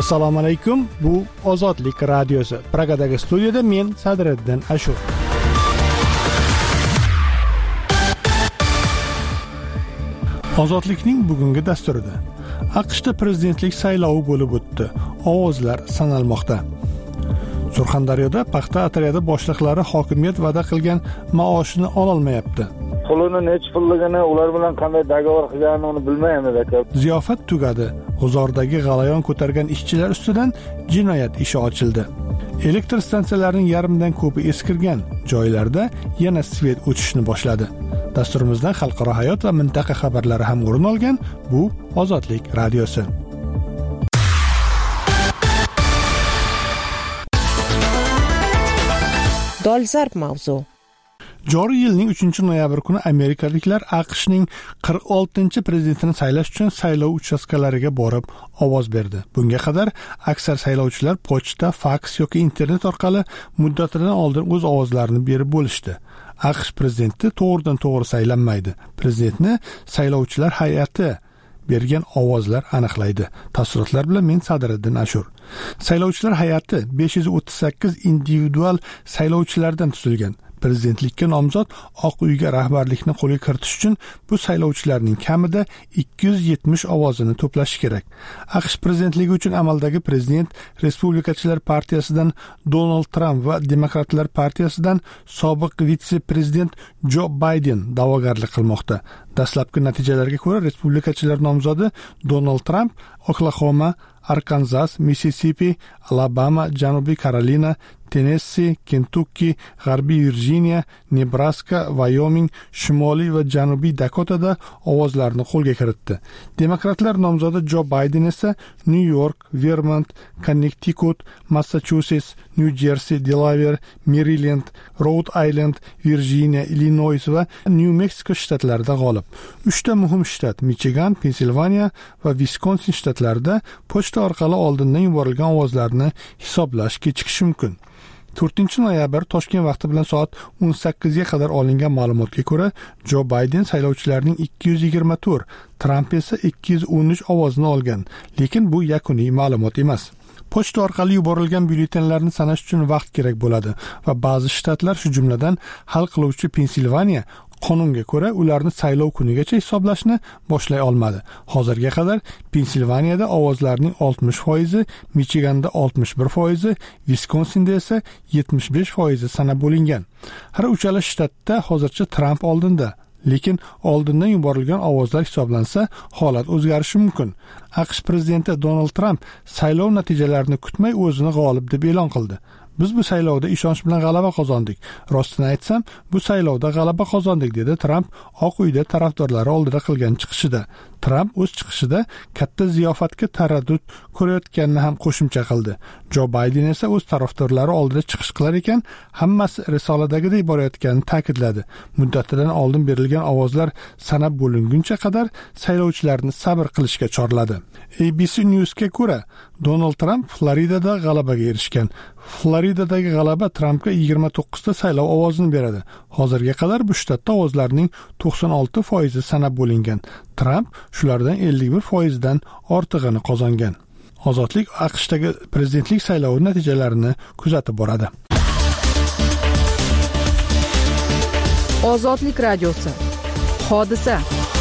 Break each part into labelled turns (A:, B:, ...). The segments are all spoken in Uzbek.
A: Assalomu alaykum. Bu Ozodlik radiosi. Pragadagi studiyada men Sadriddin Ashur. Ozodlikning bugungi dasturida AQShda prezidentlik saylovi bo'lib o'tdi. Ovozlar sanalmoqda. Surxondaryoda paxta otryadi boshliqlari hokimiyat va'da qilgan maoshini ola olmayapti.
B: Pulini nech pulligini, ular bilan qanday dogovor qilganini uni bilmaymiz aka.
A: Ziyofat tugadi. G'uzordagi g'alayon ko'targan ishchilar ustidan jinoyat ishi ochildi. Elektr stansiyalarining yarmidan ko'pi eskirgan joylarda yana svet o'chishni boshladi. Dasturimizdan xalqaro hayot va mintaqa xabarlari ham o'rin olgan. Bu Ozodlik radiosi.
C: Dolzarb mavzu.
A: Joriy yilning 3-noyabr kuni amerikaliklar AQShning 46-prezidentini saylash uchun saylov uchastkalariga borib ovoz berdi. Bunga qadar aksar saylovchilar pochta, faks yoki internet orqali muddatidan oldin o'z ovozlarini berib bo'lishdi. AQSh prezidenti to'g'ridan-to'g'ri saylanmaydi. Prezidentni saylovchilar hay'ati bergan ovozlar aniqlaydi. Tafsilotlar bilan men Sadriddin Ashur. Saylovchilar hay'ati 538 individual saylovchilardan tuzilgan. Prezidentlikka nomzod Oq uyga rahbarlikni qo'lga kiritish uchun bu saylovchilarning kamida 270 ovozini to'plashi kerak. AQSh prezidentligi uchun amaldagi prezident Respublikachilar partiyasidan Donald Trump va Demokratlar partiyasidan sobiq vitse-prezident Jo Bayden da'vogarlik qilmoqda. Dastlabki natijalarga ko'ra Respublikachilar nomzodi Donald Trump Oklahoma, Arkansas, Mississippi, Alabama, Janubiy Karolina, Tennessee, Kentucky, G'arbiy Virjiniya, Nebraska, Wyoming, Shimoliy va Janubiy Dakotada ovozlarni qo'lga kiritdi. Demokratlar nomzodi Jo Bayden esa New York, Vermont, Connecticut, Massachusetts, New Jersey, Delaware, Maryland, Rhode Island, Virjiniya, Illinois va New Mexico shtatlarida g'olib. 3 ta muhim shtat Michigan, Pensilvaniya va Wisconsin shtatlarida pochta orqali oldindan yuborilgan ovozlarni hisoblash kechikishi mumkin. 4-noyabr Toshkent vaqti bilan soat 18 ga qadar olingan ma'lumotga ko'ra, Jo Bayden saylovchilarning 224, Trump esa 213 ovozini olgan, lekin bu yakuniy ma'lumot emas. Pochta orqali yuborilgan byulletenlarni sanash uchun vaqt kerak bo'ladi va ba'zi shtatlar, shu jumladan hal qiluvchi Pensilvaniya, qonunga ko'ra ularni saylov kunigacha hisoblashni boshlay olmadi. Hozirga qadar Pensilvaniyada ovozlarning 60%, Michiganda 61%, Wisconsinda esa 75% sanab bo'lingan. Har uchala shtatda hozircha Trump oldinda. Lekin oldindan yuborilgan ovozlar hisoblansa, holat o'zgarishi mumkin. AQSh prezidenti Donald Trump saylov natijalarini kutmay o'zini g'olib deb e'lon qildi. Biz bu saylovda ishonch bilan g'alaba qozondik. Rostini aytsam, bu saylovda g'alaba qozondik, dedi Trump Oq uyda tarafdorlari oldida qilgan chiqishida. Trump o'z chiqishida katta ziyofatga taraddud ko'rayotganini ham qo'shimcha qildi. Jo Bayden esa o'z tarafdorlari oldida chiqish qilar ekan, hammasi risoladagidek borayotganini ta'kidladi. Muddatidan oldin berilgan ovozlar sanab bo'linguncha qadar saylovchilarni sabr qilishga chorladi. ABC News'ga ko'ra, Donald Trump Floridada g'alabaga erishgan. Floridadagi g'alaba Trumpga 29 ta saylov ovozini beradi. Hozirga qadar bu shtatda ovozlarning 96% sanab bo'lingan. Trump shulardan 51% dan ortig'ini qozongan. Ozodlik AQShdagi prezidentlik saylovi natijalarini kuzatib boradi.
C: Ozodlik radiosi. Hodisa.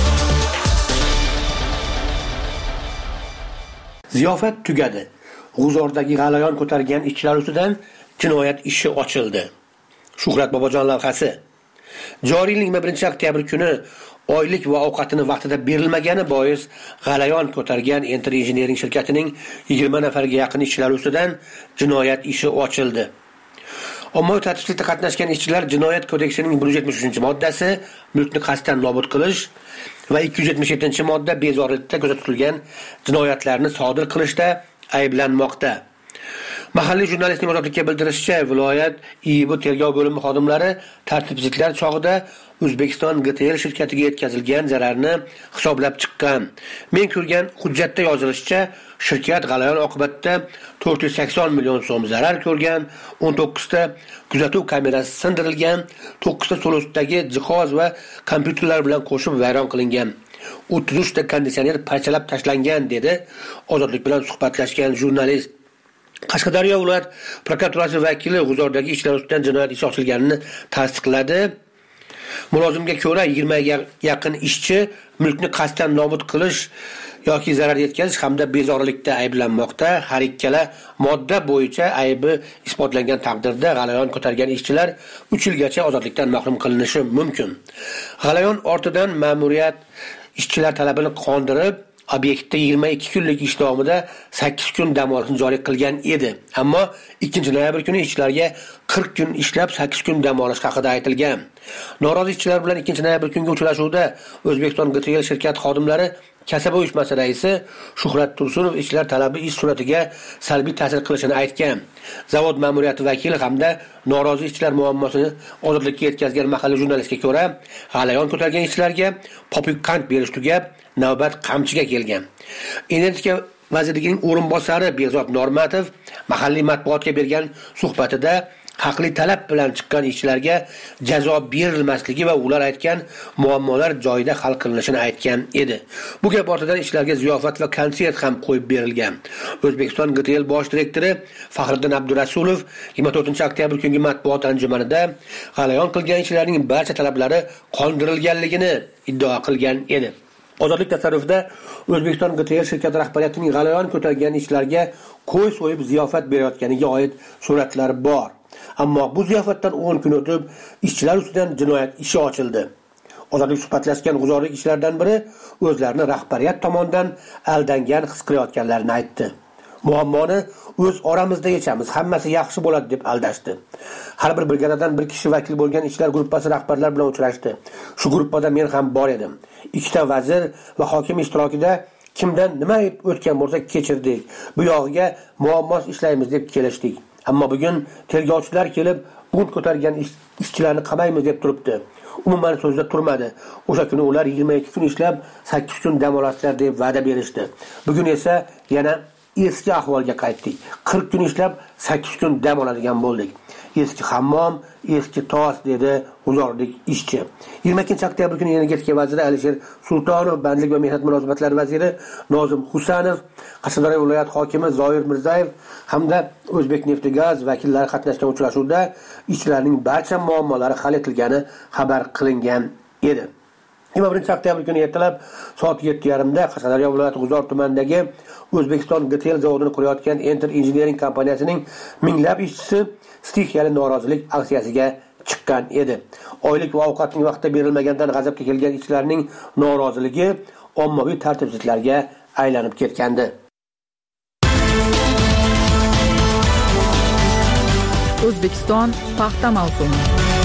D: Ziyofat tugadi. G'uzordagi g'alayon ko'targan ishchilar ustidan jinoyat ishi ochildi. Shuhrat Bobojon lavhasi. Joriy yilning 21-oktyabr kuni oylik va ovqatini vaqtida berilmagani bois g'alayon ko'targan Enter Engineering shirkatining 20 nafarga yaqin ishchilar ustidan jinoyat ishi ochildi. Ommaviy tartibsizlikda qatnashgan ishchilar Jinoyat kodeksining 173-moddasi mulkni qasddan nobud qilish va 277-modda bezorilikda ko'zda tutilgan jinoyatlarni sodir qilishda ayblanmoqda. Mahalliy jurnalistning Ozodlikka bildirishicha, viloyat IIB tergov bo'limi xodimlari tartibsizliklar chog'ida O'zbekiston GTL shirkatiga yetkazilgan zararni hisoblab chiqqan. Men ko'rgan hujjatda yozilishicha, shirkat g'alayon oqibatida 480 million so'm zarar ko'rgan, 19 ta kuzatuv kamerasi sindirilgan, 9 ta so'l ustidagi jihoz va kompyuterlar bilan qo'shib vayron qilingan. 33 ta konditsioner parchalab tashlangan dedi Ozodlik bilan suhbatlashgan jurnalist. Qashqadaryo viloyat prokuraturasi vakili G'uzordagi ishlar ustidan jinoyat ishi ochilganini tasdiqladi. Mulozimga ko'ra 20 ga yaqin ishchi mulkni qasddan nobud qilish yoki zarar yetkazish hamda bezorilikda ayblanmoqda. Har ikkala modda bo'yicha aybi isbotlangan taqdirda g'alayon ko'targan ishchilar 3 yilgacha ozodlikdan mahrum qilinishi mumkin. G'alayon ortidan ma'muriyat ishchilar talabini qondirib, obyektda 22 kunlik ish davomida 8 kun dam olishni joriy qilgan edi. Ammo 2-noyabr kuni ishchilarga 40 kun ishlab 8 kun dam olish haqida aytilgan. Norozi ishchilar bilan 2-noyabr kungi uchrashuvda O'zbekiston GTL shirkat xodimlari Kasaba uyushmasi raisi Shuhrat Tursunov ishchilar talabi ish sur'atiga salbiy ta'sir qilishini aytgan. Zavod ma'muriyati vakili hamda norozi ishchilar muammosini ozodlikka yetkazgan mahalliy jurnalistga ko'ra, g'alayon ko'targan ishchilarga popukant berish tugab, navbat qamchiga kelgan. Energetika vazirligining o'rinbosari Behzod Normatov mahalliy matbuotga bergan suhbatida haqli talab bilan chiqqan ishchilarga jazo berilmasligi va ular aytgan muammolar joyida hal qilinishini aytgan edi. Bu gap ortidan ishchilarga ziyofat va konsert ham qo'yib berilgan. O'zbekiston GTL bosh direktori Faxriddin Abdurasulov 24-oktyabr kungi matbuot anjumanida g'alayon qilgan ishchilarning barcha talablari qondirilganligini iddao qilgan edi. Ozodlik tasarrufida O'zbekiston GTL shirkati rahbariyatining g'alayon ko'targan ishchilarga qo'y so'yib ziyofat berayotganiga oid suratlar bor. Ammo bu ziyofatdan 10 kun o'tib ishchilar ustidan jinoyat ishi ochildi. Ozodlik suhbatlashgan g'uzorlik ishchilardan biri o'zlarini rahbariyat tomonidan aldangan his qilayotganlarini aytdi. Muammoni o'z oramizda yechamiz, hammasi yaxshi bo'ladi deb aldashdi. Har bir brigadadan bir kishi vakil bo'lgan ishchilar guruhi rahbarlar bilan uchrashdi. Shu guruhda men ham bor edim. 2 ta vazir va hokim ishtirokida kimdan nima o'tgan bo'lsa kechirdik. Bu yog'iga muammos ishlaymiz deb kelishdik. Ammo bugun tergovchilar kelib, bunt ko'targan ishchilarni qamaymiz deb turibdi. Umuman so'zda turmadi. O'sha kuni ular 22 kun ishlab 8 kun dam oladilar deb va'da berishdi. Bugun esa yana eski ahvolga qaytdik. 40 kun ishlab 8 kun dam oladigan bo'ldik. Eski hammom, eski tos dedi g'uzorlik ishchi. 22-oktyabr kuni energetika vaziri Alisher Sultonov, bandlik va mehnat munosabatlari vaziri Nozim Husanov, Qashqadaryo viloyat hokimi Zoir Mirzayev hamda O'zbekneftgaz vakillari qatnashgan uchrashuvda ishchilarning barcha muammolari hal etilgani xabar qilingan edi. 21-oktyabr kuni ertalab soat 7:30 da Qashqadaryo viloyati G'uzor tumanidagi O'zbekiston GTL zavodini qurayotgan Enter Engineering kompaniyasining minglab ishchisi stixiyali norozilik aksiyasiga chiqqan edi. Oylik va ovqatning vaqtida berilmaganidan g'azabga kelgan ishchilarning noroziligi ommaviy tartibsizliklarga aylanib ketgandi.
C: O'zbekiston paxta mavsumi.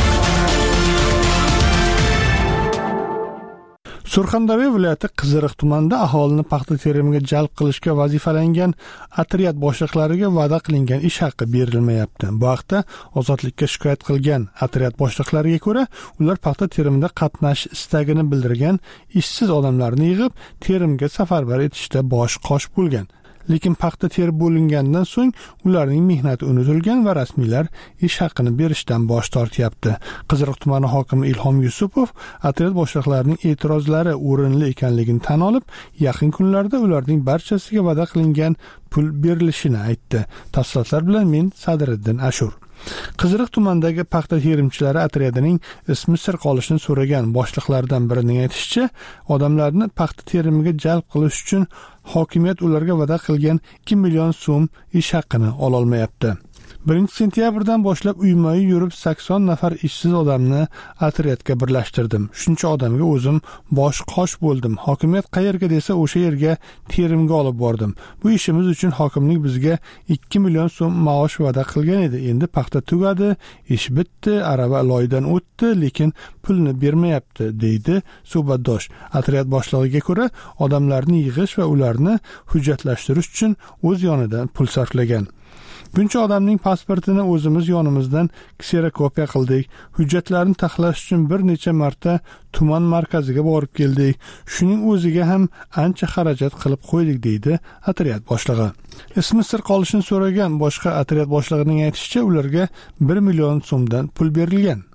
A: Surxondaryo viloyati Qiziriq tumanida aholini paxta terimiga jalb qilishga vazifalangan otryad boshliqlariga va'da qilingan ish haqqi berilmayapti. Bu haqda Ozodlikka shikoyat qilgan otryad boshliqlariga ko'ra, ular paxta terimida qatnashish istagini bildirgan ishsiz odamlarni yig'ib, terimga safarbar etishda bosh qosh bo'lgan. Lekin paxta terib bo'lingandan so'ng ularning mehnati unutilgan va rasmiylar ish haqqini berishdan bosh tortyapti. Qiziriq tumani hokimi Ilhom Yusupov otryad boshliqlarining e'tirozlari o'rinli ekanligini tan olib, yaqin kunlarda ularning barchasiga va'da qilingan pul berilishini aytdi. Tafsilotlar bilan men Sadriddin Ashur. Qiziriq tumanidagi paxta terimchilari otryadining ismi sir qolishini so'ragan boshliqlardan birining aytishicha, odamlarni paxta terimiga jalb qilish uchun hokimiyat ularga va'da qilgan 2 million so'm ish haqqini ola olmayapti. 1-sentyabrdan boshlab uyma-uy yurib 80 nafar ishsiz odamni otryadga birlashtirdim. Shuncha odamga o'zim bosh qosh bo'ldim. Hokimiyat qayerga desa o'sha yerga terimga olib bordim. Bu ishimiz uchun hokimlik bizga 2 million so'm maosh va'da qilgan edi. Endi paxta tugadi, ish bitdi, arava loydan o'tdi, lekin pulni bermayapti, deydi suhbatdosh. Otryad boshlig'iga ko'ra, odamlarni yig'ish va ularni hujjatlashtirish uchun o'z yonidan pul sarflagan. Buncha odamning pasportini o'zimiz yonimizdan kserokopiya qildik. Hujjatlarni taxlash uchun bir necha marta tuman markaziga borib keldik. Shuning o'ziga ham ancha xarajat qilib qo'ydik, deydi otryad boshlig'i. Ismi sir qolishini so'ragan boshqa otryad boshlig'ining aytishicha, ularga 1 million so'mdan pul berilgan.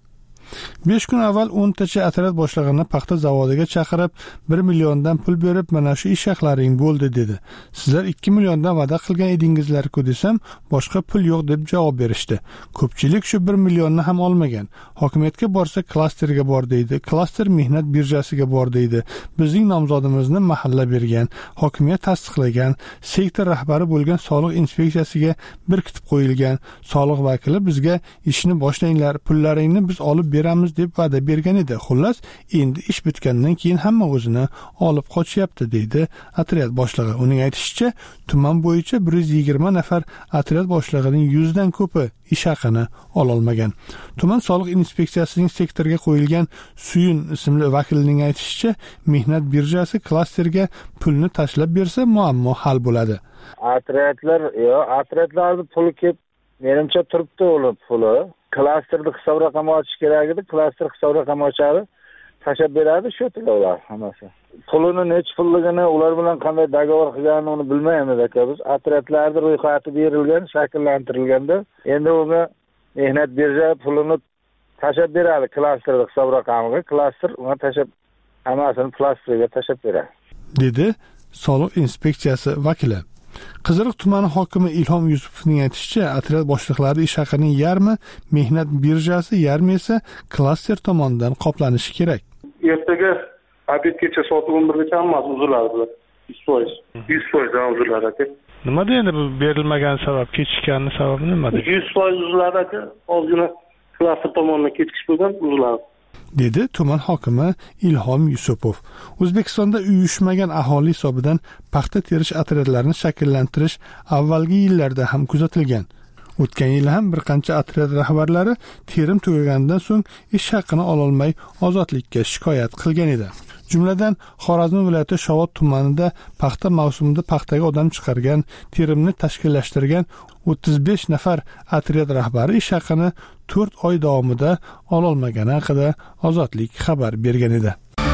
A: 5 kun avval 10 tacha otryad boshlig'ini paxta zavodiga chaqirib 1 milliondan pul berib, mana shu ish haqlaring bo'ldi dedi. Sizlar 2 milliondan va'da qilgan edingizlar-ku desam, boshqa pul yo'q deb javob berishdi. Ko'pchilik shu 1 millionni ham olmagan. Hokimiyatga borsa klasterga bor deydi. Klaster mehnat birjasiga bor deydi. Bizning nomzodimizni mahalla bergan, hokimiyat tasdiqlagan, sektor rahbari bo'lgan soliq inspeksiyasiga berkitib qo'yilgan. Soliq vakili bizga ishni boshlanglar, pullaringni biz olib beramiz deb va'da bergan edi. Xullas, endi ish bitgandan keyin hamma o'zini olib qochyapti deydi otryad boshlig'i. Uning aytishicha, tuman bo'yicha 120 nafar otryad boshlig'ining 100 dan ko'pi ish haqini ololmagan. Tuman soliq inspeksiyasining sektorga qo'yilgan Suyun ismli vakilining aytishicha, mehnat birjasi klasterga pulni tashlab bersa muammo hal bo'ladi.
B: Otryadlarning puli kelib, menimcha turibdi ular puli. Klasterda hisob raqam ochish kerak edi. Klaster hisob raqam ochadi, tashab beradi shu to'lovlar hammasi. Pulini nech pulligini, ular bilan qanday dogovor qilganini uni bilmaymiz aka biz. Otryadlarda ro'yxati berilgan, shakllantirilganda, endi unga mehnat birja pulini tashab beradi klasterda hisob raqamiga. Klaster unga tashab hammasini plastriga tashab beradi,
A: dedi soliq inspeksiyasi vakili. Qiziriq tumani hokimi Ilhom Yusupovning aytishicha, otryad boshliqlari ish haqining yarmi mehnat birjasi, yarmi esa klaster tomonidan qoplanishi kerak.
E: Ertaga obedgacha soat 11gacha hammasi uziladi. 100% uziladi aka.
A: Nima deydi bu berilmagan sabab, kechikkanning sababi nimada?
E: 100% uziladi aka. Ozgina klaster tomonidan kechikish bo'lgan, uziladi,
A: dedi tuman hokimi Ilhom Yusupov. O'zbekistonda uyushmagan aholi hisobidan paxta terish otryadlarini shakllantirish avvalgi yillarda ham kuzatilgan. O'tgan yil ham bir qancha otryad rahbarlari terim tugagandan so'ng ish haqini ololmay ozodlikka shikoyat qilgan edi. Jumladan, Xorazm viloyati Shovot tumanida paxta mavsumida paxtaga odam chiqargan, terimni tashkillashtirgan 35 nafar otryad rahbari ish haqini 4 oy davomida ololmagani haqida Ozodlik xabar bergan edi.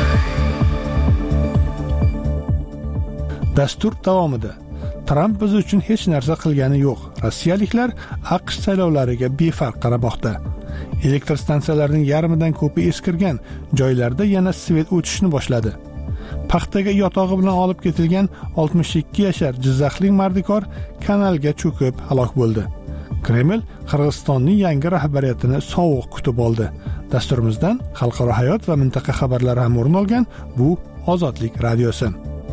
A: Dastur davomida Trump biz uchun hech narsa qilgani yo'q. Rossiyaliklar AQSh saylovlariga befarq qaramoqda. Elektr stansiyalarining yarmidan ko'pi eskirgan, joylarda yana svet o'tishni boshladi. Paxtaga yotog'i bilan olib ketilgan 62 yashar jizzaxlik mardikor kanalga cho'kib halok bo'ldi. Kreml Qirg'izistonning yangi rahbariyatini sovuq kutib oldi. Dasturimizdan xalqaro hayot va mintaqa xabarlari ham o'rin olgan. Bu Ozodlik radiosi.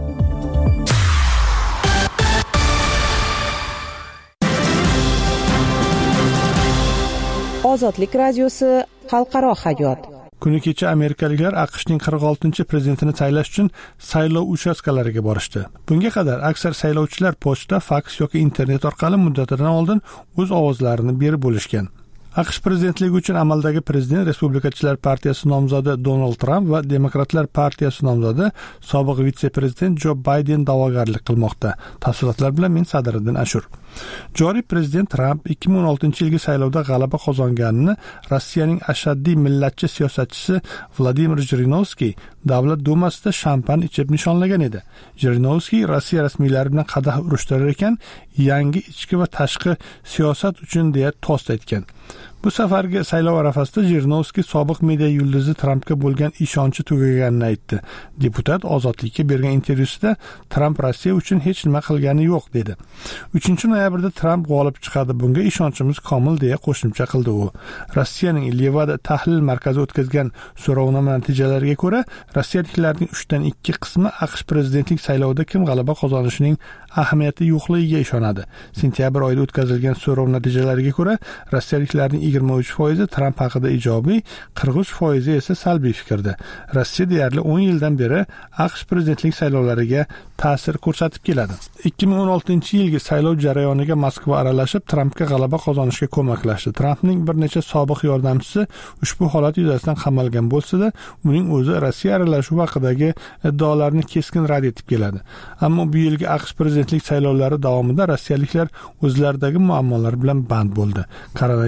F: Ozodlik radiosi xalqaro hayot.
A: Kuni kecha amerikaliklar AQShning 46-chi prezidentini saylash uchun saylov uchastkalariga borishdi. Bunga qadar aksar saylovchilar pochta, faks yoki internet orqali muddatidan oldin o'z ovozlarini berib bo'lishgan. AQSh prezidentligi uchun amaldagi prezident Respublikachilar partiyasi nomzodi Donald Trump va Demokratlar partiyasi nomzodi sobiq vitse-prezident Jo Bayden da'vogarlik qilmoqda. Tafsilotlar bilan men Sadriddin Ashur. Joriy prezident Trump 2016-yilgi saylovda g'alaba qozonganini Rossiyaning ashaddiy millatchi siyosatchisi Vladimir Jirinovskiy Davlat dumasida shampan ichib nishonlagan edi. Jirinovskiy Rossiya rasmiylari bilan qadah urishtirar ekan, yangi ichki va tashqi siyosat uchun deya tost aytgan. Bu safargi saylov arafasida Jirinovskiy sobiq media yulduzi Trumpga bo'lgan ishonchi tugaganini aytdi. Deputat Ozodlikka bergan intervyusida Trump Rossiya uchun hech nima qilgani yo'q dedi. 3-noyabrda Trump g'olib chiqadi, bunga ishonchimiz komil deya qo'shimcha qildi u. Rossiyaning Levada tahlil markazi o'tkazgan so'rovnoma natijalariga ko'ra, rossiyaliklarning 3dan 2 qismi AQSh prezidentlik saylovida kim g'alaba qozonishining ahamiyati yo'qligiga ishonadi. Sentyabr oyida o'tkazilgan so'rov natijalariga ko'ra, rossiyaliklarning 23% Trump haqida ijobiy, 43% esa salbiy fikrda. Rossiya deyarli 10 yildan beri AQSh prezidentlik saylovlariga ta'sir ko'rsatib keladi. 2016-yilgi saylov jarayoniga Moskva aralashib, Trumpga g'alaba qozonishga ko'maklashdi. Trumpning bir necha sobiq yordamchisi ushbu holat yuzasidan qamalgan bo'lsa-da, uning o'zi Rossiya aralashuvi haqidagi iddaolarni keskin rad etib keladi. Ammo bu yilgi AQSh prezidentlik saylovlari davomida rossiyaliklar o'zlaridagi muammolar bilan band bo'ldi. Koronavirus pandemiyasi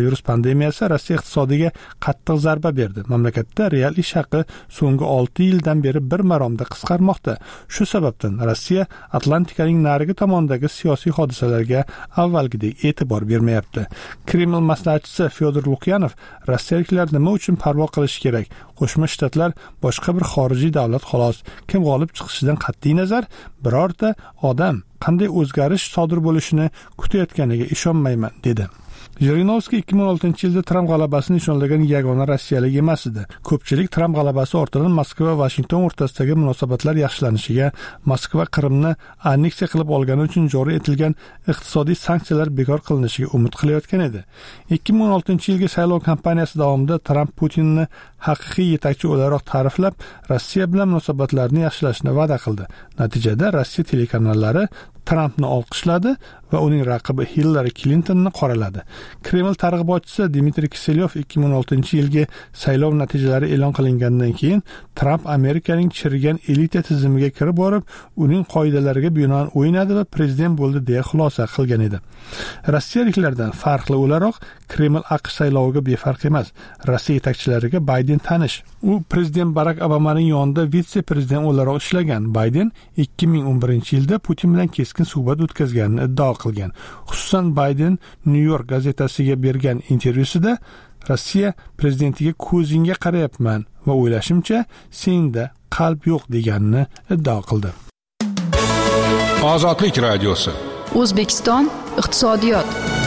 A: pandemiyasi Rossiya iqtisodiga qattiq zarba berdi. Mamlakatda real ish haqi so'nggi 6 yildan beri bir maromda qisqarmoqda. Shu sababdan Rossiya Atlantikaning narigi tomonidagi siyosiy hodisalarga avvalgidek e'tibor bermayapti. Kreml maslahatchisi Fyodor Lukyanov rossiyaliklar nima uchun parvo qilish kerak? Qo'shma Shtatlar boshqa bir xorijiy davlat xolos. Kim g'olib chiqishidan qat'iy nazar birorta odam qanday o'zgarish sodir bo'lishini kutayotganiga ishonmayman, dedi. Jirinovskiy 2016-yilda Tramp g'alabasini nishonlagan yagona rossiyalik emas edi. Ko'pchilik Tramp g'alabasi ortidan Moskva va Washington o'rtasidagi munosabatlar yaxshilanishiga, Moskva Qrimni anneksiya qilib olgani uchun joriy etilgan iqtisodiy sanksiyalar bekor qilinishiga umid qilayotgan edi. 2016-yilgi saylov kampaniyasi davomida Tramp Putinni haqiqiy yetakchi o'laroq ta'riflab, Rossiya bilan munosabatlarni yaxshilashni va'da qildi. Natijada Rossiya telekanallari Trampni olqishladi va uning raqibi Hillary Clintonni qoraladi. Kreml targ'ibotchisi Dmitriy Kiselyov 2016-yilgi saylov natijalari e'lon qilingandan keyin Tramp Amerikaning chirigan elita tizimiga kirib borib, uning qoidalariga binoan o'ynadi va prezident bo'ldi deya xulosa qilgan edi. Rossiyaliklardan farqli o'laroq Kreml AQSh sayloviga befarq emas. Rossiya yetakchilariga Bayden tanish. U prezident Barack Obamaning yonida vitse-prezident o'laroq ishlagan. Bayden 2011-yilda Putin bilan keskin suhbat o'tkazganini iddao qilgan. Xususan Bayden New York gazetasiga bergan intervyusida Rossiya prezidentiga ko'zingga qarayapman va o'ylashimcha senda qalb yo'q deganini iddao qildi.
G: Ozodlik radiosi.
C: O'zbekiston iqtisodiyot.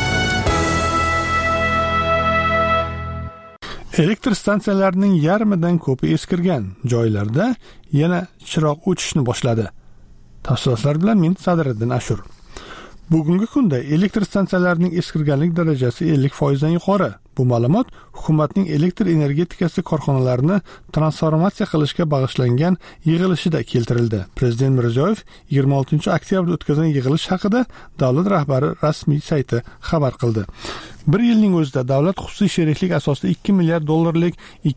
A: Elektr stansiyalarining yarmidan ko'pi eskirgan joylarda yana chiroq o'chishni boshladi. Tafsilotlar bilan men Sadriddin Ashur. Bugungi kunda elektr stansiyalarining eskirganlik darajasi 50% dan yuqori. Bu ma'lumot hukumatning elektr energetikasi korxonalarini transformatsiya qilishga bag'ishlangan yig'ilishida keltirildi. Prezident Mirziyoyev 26-oktyabrda o'tkazgan yig'ilish haqida davlat rahbari rasmiy sayti xabar qildi. Bir yilning o'zida davlat xususiy sheriklik asosida 2 milliard dollarlik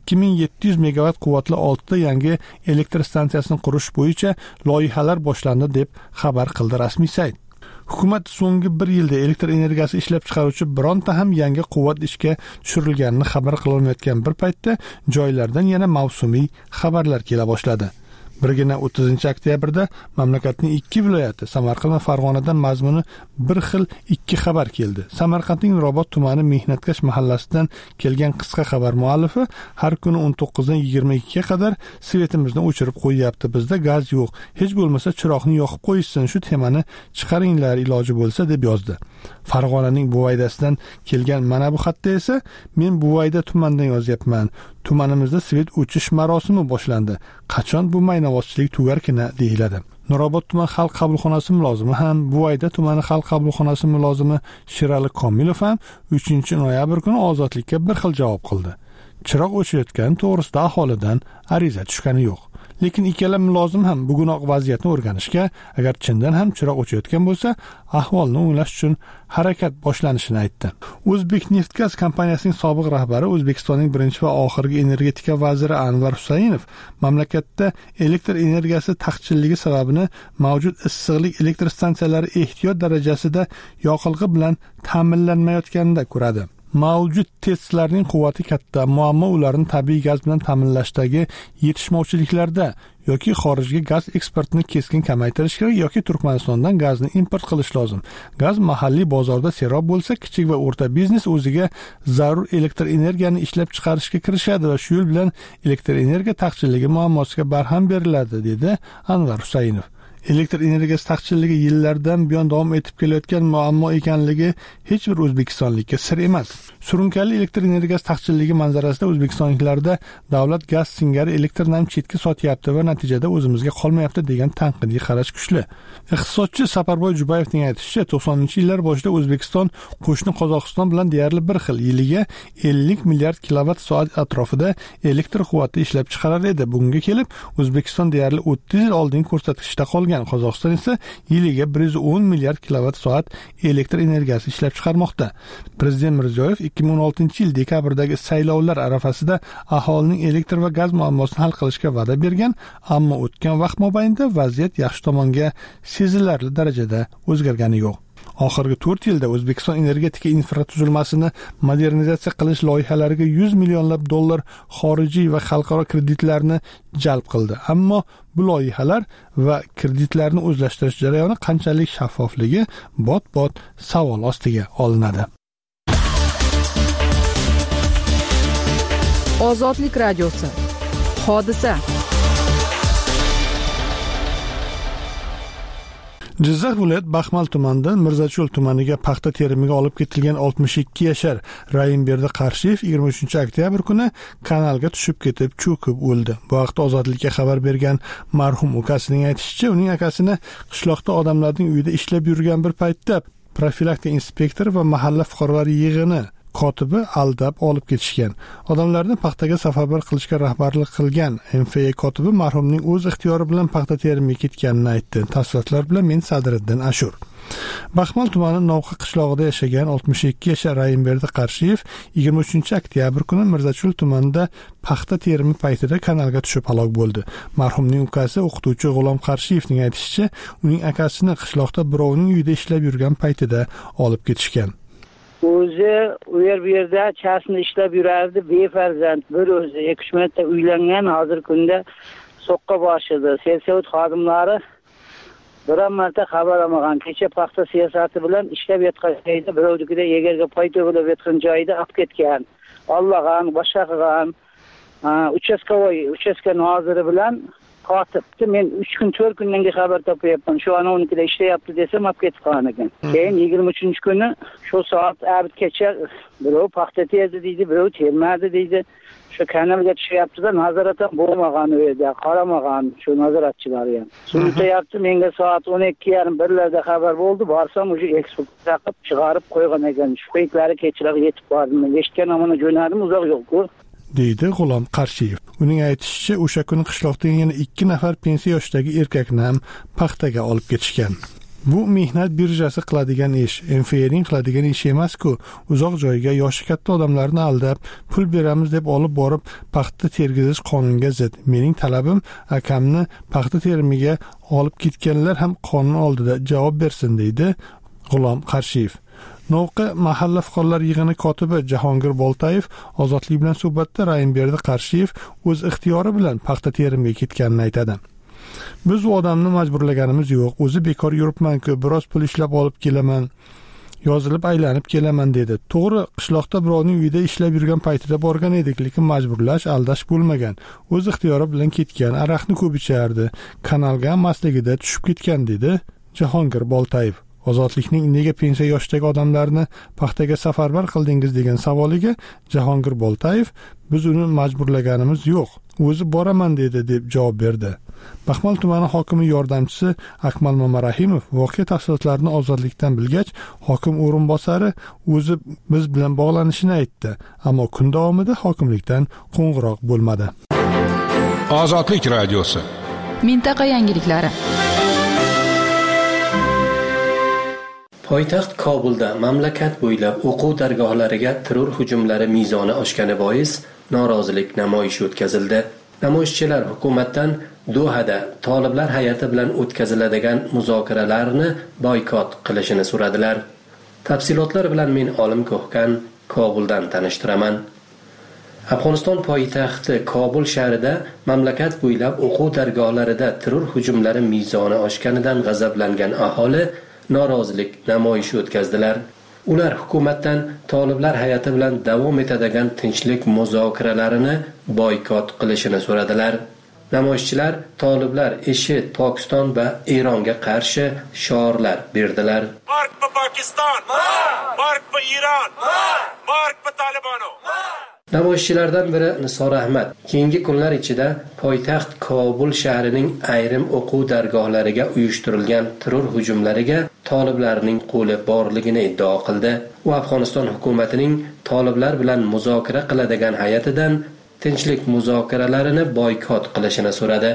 A: 2700 megavat quvvatli 6 ta yangi elektr stansiyasini qurish bo'yicha loyihalar boshlandi deb xabar qildi rasmiy sayt. Hukumat so'nggi bir yilda elektr energiyasi ishlab chiqaruvchi bironta ham yangi quvvat ishga tushirilganini xabar qilolmayotgan bir paytda joylardan yana mavsumiy xabarlar kela boshladi. Birgina 30-oktyabrda mamlakatning 2 viloyati Samarqand va Farg'onadan mazmuni bir xil 2 xabar keldi. Samarqandning Nurobod tumani Mehnatkash mahallasidan kelgan qisqa xabar muallifi har kuni 19 dan 22 ga qadar svetimizni o'chirib qo'yapti. Bizda gaz yo'q. Hech bo'lmasa chiroqni yoqib qo'yishsin, shu temani chiqaringlar iloji bo'lsa deb yozdi. Farg'onaning Buvaydasidan kelgan mana bu xatda esa men Buvayda tumanidan yozyapman. Tumanimizda svet o'chish marosimi boshlandi. Qachon bu maynavozchilik tugarkina deyiladi. Nurobod tuman xalq qabulxonasi mulozimi ham, Buvayda tumani xalq qabulxonasi mulozimi Sherali Komilov ham 3-noyabr kuni Ozodlikka bir xil javob qildi. Chiroq o'chayotgani to'g'risida aholidan ariza tushgani yo'q. Lekin ikkala mulozim ham bugunoq vaziyatni o'rganishga, agar chindan ham chiroq o'chayotgan bo'lsa, ahvolni o'nglash uchun harakat boshlanishini aytdi. O'zbekneftgaz kompaniyasining sobiq rahbari, O'zbekistonning birinchi va oxirgi energetika vaziri Anvar Husaynov mamlakatda elektr energiyasi taqchilligi sababini mavjud issiqlik elektr stansiyalari ehtiyot darajasida yoqilg'i bilan ta'minlanmayotganida ko'radi. Mavjud testlarning quvvati katta, muammo ularni tabiiy gaz bilan ta'minlashdagi yetishmovchiliklarda yoki xorijga gaz eksportini keskin kamaytirish kerak yoki Turkmanistondan gazni import qilish lozim. Gaz mahalliy bozorda serob bo'lsa, kichik va o'rta biznes o'ziga zarur elektr energiyani ishlab chiqarishga kirishadi va shu yo'l bilan elektr energiya taqchilligi muammosiga barham beriladi, dedi Anvar Husaynov. Elektr energiyasi taqchilligi yillardan buyon davom etib kelayotgan muammo ekanligi hech bir o'zbekistonlikka sir emas. Surunkali elektr energiyasi taqchilligi manzarasida o'zbekistonliklarda davlat gaz singari elektrni chetga sotyapti va natijada o'zimizga qolmayapti degan tanqidiy qarash kuchli. Iqtisodchi Saparboy Jubayevning aytishicha, 90-yillar boshida O'zbekiston qo'shni Qozog'iston bilan deyarli bir xil yiliga 50 milliard kilovatt soat atrofida elektr quvvati ishlab chiqarar edi. Bunga kelib O'zbekiston deyarli 30 yil oldingi ko'rsatkichda qolgan. Qozog'iston esa yiliga 110 milliard kilovatt soat elektr energiyasi ishlab chiqarmoqda. Prezident Mirziyoyev 2016-yil dekabrdagi saylovlar arafasida aholining elektr va gaz muammosini hal qilishga va'da bergan, ammo o'tgan vaqt mobaynida vaziyat yaxshi tomonga sezilarli darajada o'zgargani yo'q. Oxirgi 4 yilda O'zbekiston energetika infratuzilmasini modernizatsiya qilish loyihalariga 100 millionlab dollar xorijiy va xalqaro kreditlarni jalb qildi. Ammo bu loyihalar va kreditlarni o'zlashtirish jarayoni qanchalik shaffofligi bot-bot savol ostiga olinadi.
C: Ozodlik radiosi. Hodisa.
A: Jizzax viloyat Baxmal tumanidan Mirzacho'l tumaniga paxta terimiga olib ketilgan 62 yashar Rayimberdi Qarshiyev 23 oktyabr kuni kanalga tushib ketib cho'kib o'ldi. Bu haqda Ozodlikka xabar bergan marhum ukasining aytishicha, uning akasini qishloqda odamlarning uyida ishlab yurgan bir paytda profilaktika inspektori va mahalla fuqarolar yig'ini kotibi aldab olib ketishgan. Odamlarni paxtaga safarbar qilishga rahbarlik qilgan MFA kotibi marhumning o'z ixtiyori bilan paxta terimiga ketganini aytdi. Tafsilotlar bilan men Sadriddin Ashur. Baxmal tumani Novxa qishlog'ida yashagan 62 yashar Rayimberdi Qarshiyev 23 oktyabr kuni Mirzacho'l tumanida paxta terimi paytida kanalga tushib halok bo'ldi. Marhumning ukasi o'qituvchi G'ulom Qarshiyevning aytishicha, uning akasini qishloqda birovning uyida ishlab yurgan paytida olib ketishgan.
G: O'zi u yerda chasni ishlab yurardi, befarzand, bir o'zi 2-3 marta uylangan, hozir kunda so'qqa boshidi. Selsavut xodimlari biron marta xabar olmagan. Kecha paxta siyosati bilan ishlab yotgan joyda birovnikida yegarga pay to'g'ilib yotgan joyda olib ketgan. Olmagan, boshqa qilgan. Uchastka noziri bilan kotibdi. Men 3 kun 4 kundan keyin xabar topayapman. Shu ana 12da ishlayapti desam olib ketib qolgan ekan. Keyin 23 kuni shu soat kecha birov paxta terdi deydi, birov termadi deydi. Shu kanalga tushyapti-da, nazorat ham bo'lmagan u yerda, qaramagan shu nazoratchilar ham. Suntayapti, menga soat 12:30 xabar bo'ldi. Borsam o'sha eksport taqib chiqarib qo'ygan ekan. Shu paytlari kechirib yetib bordim. Eshitgan amana jo'nadim, uzoq yo'q-ku.
A: deydi G'ulom Qarshiyev. Uning aytishicha, o'sha kuni qishloqdan yana 2 nafar pensiya yoshidagi erkakni ham paxtaga olib ketishgan. Bu mehnat birjasi qiladigan ish, MFA'ning qiladigan ishi emas-ku. Uzoq joyga yoshi katta odamlarni aldab, pul beramiz deb olib borib paxta tergizish qonunga zid. Mening talabim akamni paxta terimiga olib ketganlar ham qonun oldida javob bersin, deydi G'ulom Qarshiyev. Novqa mahalla fuqarolar yig'ini kotibi Jahongir Boltayev Ozodlik bilan suhbatda Rayimberdi Qarshiyev o'z ixtiyori bilan paxta terimiga ketganini aytadi. Biz u odamni majburlaganimiz yo'q. O'zi bekor yuribman-ku, biroz pul ishlab olib kelaman, yozilib aylanib kelaman dedi. To'g'ri, qishloqda birovning uyida ishlab yurgan paytida borgan edik, lekin majburlash, aldash bo'lmagan. O'z ixtiyori bilan ketgan, aroqni ko'p ichardi, kanalga masligida tushib ketgan, dedi Jahongir Boltayev. Ozodlikning nega pensiya yoshidagi odamlarni paxtaga safarbar qildingiz degan savoliga Jahongir Boltayev, biz uni majburlaganimiz yo'q, o'zi boraman dedi deb javob berdi. Baxmal tumani hokimi yordamchisi Akmal Mamarahimov voqea tafsilotlarini Ozodlikdan bilgach, hokim o'rinbosari o'zi biz bilan bog'lanishini aytdi, ammo kun davomida hokimlikdan qo'ng'iroq bo'lmadi.
H: Ozodlik radiosi.
C: Mintaqa yangiliklari.
D: Poytaxt Kobulda mamlakat bo'ylab o'quv dargohlariga terror hujumlari mezoni oshgani bois norozilik namoyishi o'tkazildi. Namoyishchilar hukumatdan Dohada toliblar hay'ati bilan o'tkaziladigan muzokaralarni boykot qilishini so'radilar. Tafsilotlar bilan men Olim Ko'hkan Kobuldan tanishtiraman. Afg'oniston poytaxti Kobul shahrida mamlakat bo'ylab o'quv dargohlarida terror hujumlari mezoni oshganidan g'azablangan aholi norozilik namoyishi o'tkazdilar. Ular hukumatdan toliblar hay'ati bilan davom etadigan tinchlik muzokaralarini boykot qilishini so'radilar. Namoyishchilar toliblar IShID, Pokiston va Eronga qarshi shiorlar berdilar.
I: Mark pa Pokiston, mark pa Iron, mark pa Talibano.
D: Namoyishchilardan biri Nisor Ahmad keyingi kunlar ichida poytaxt Kobul shahrining ayrim o'quv dargohlariga uyushtirilgan terror hujumlariga toliblarning qo'li borligini iddao qildi. U Afg'oniston hukumatining toliblar bilan muzokara qiladigan hay'atidan tinchlik muzokaralarini boykot qilishini so'radi.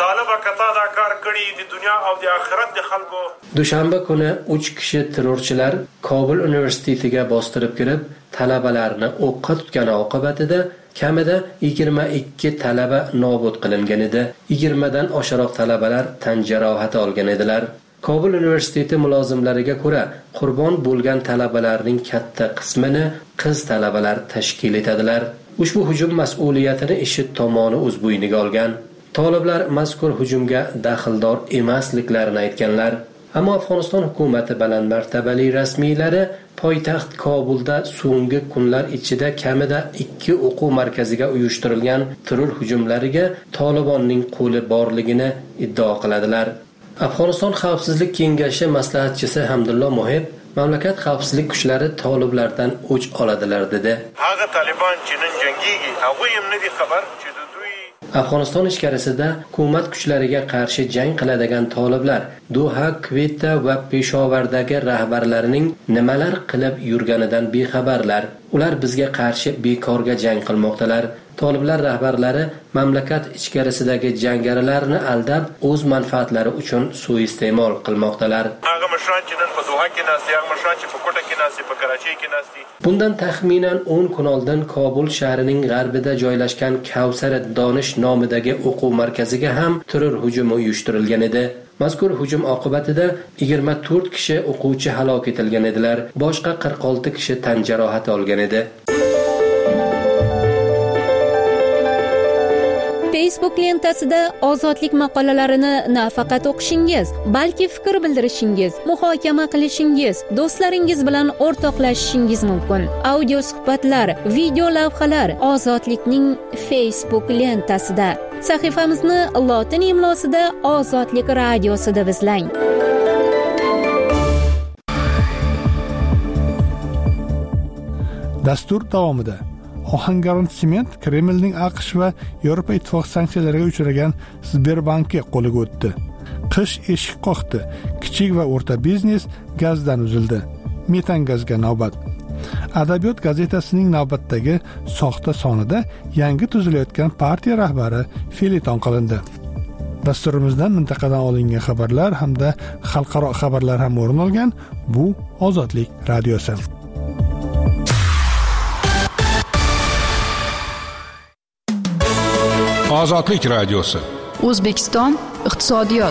D: Dushanba kuni 3 kishi terrorchilar Kobul universitetiga bostirib kirib, talabalarni o'qqa tutgani oqibatida kamida 22 talaba nobud qilingan edi. 20 dan oshiqroq talabalar tan jarohati olgan edilar.
J: Kobul universiteti mulozimlariga ko'ra, qurbon bo'lgan talabalarning katta qismini qiz talabalar tashkil etadilar. Ushbu hujum mas'uliyatini IShID tomoni o'z bo'yniga olgan. Toliblar mazkur hujumga daxldor emasliklarini aytganlar. Ammo Afg'oniston hukumati baland martabali rasmiylari poytaxt Kobulda so'nggi kunlar ichida kamida 2 o'quv markaziga uyushtirilgan terror hujumlariga Tolibonning qo'li borligini iddao qiladilar. Afg'oniston Xavfsizlik kengashi maslahatchisi Hamdullo Mohib mamlakat xavfsizlik kuchlari toliblardan o'ch oladilar dedi. Afg'oniston ichkarisida hukumat kuchlariga qarshi jang qiladigan toliblar Doha, Kvetta va Peshovardagi rahbarlarining nimalar qilib yurganidan bexabarlar. Ular bizga qarshi bekorga jang qilmoqdalar. Toliblar rahbarlari mamlakat ichkarisidagi jangarilarni aldab, o'z manfaatlari uchun suiiste'mol qilmoqdalar. Bundan taxminan 10 kun oldin Kobul shahrining g'arbida joylashgan Kavsar Donish nomidagi o'quv markaziga ham terror hujumi uyushtirilgan edi. Mazkur hujum oqibatida 24 kishi o'quvchi halok etilgan edilar. Boshqa 46 kishi tan jarohati olgan edi.
K: Facebook lentasida ozodlik maqolalarini nafaqat o'qishingiz, balki fikr bildirishingiz, muhokama qilishingiz, do'stlaringiz bilan o'rtoqlashishingiz mumkin. Audio suhbatlar, video lavhalar ozodlikning Facebook lentasida. Sahifamizni lotin imlosida Ozodlik radiosida izlang.
A: Dastur davomida Ohangaron Sement Kremlning AQSh va Yevropa Ittifoqi sanksiyalariga uchragan Sberbankga qo'liga o'tdi. Qish eshik qoqdi. Kichik va o'rta biznes gazdan uzildi. Metan gazga navbat. Adabiyot gazetasining navbatdagi soxta sonida yangi tuzilayotgan partiya rahbari feliton qilindi. Dasturimizdan mintaqadan olingan xabarlar hamda xalqaro xabarlar ham o'rin olgan. Bu Ozodlik radiosi.
H: Ozodlik radiosi.
C: O'zbekiston iqtisodiyot.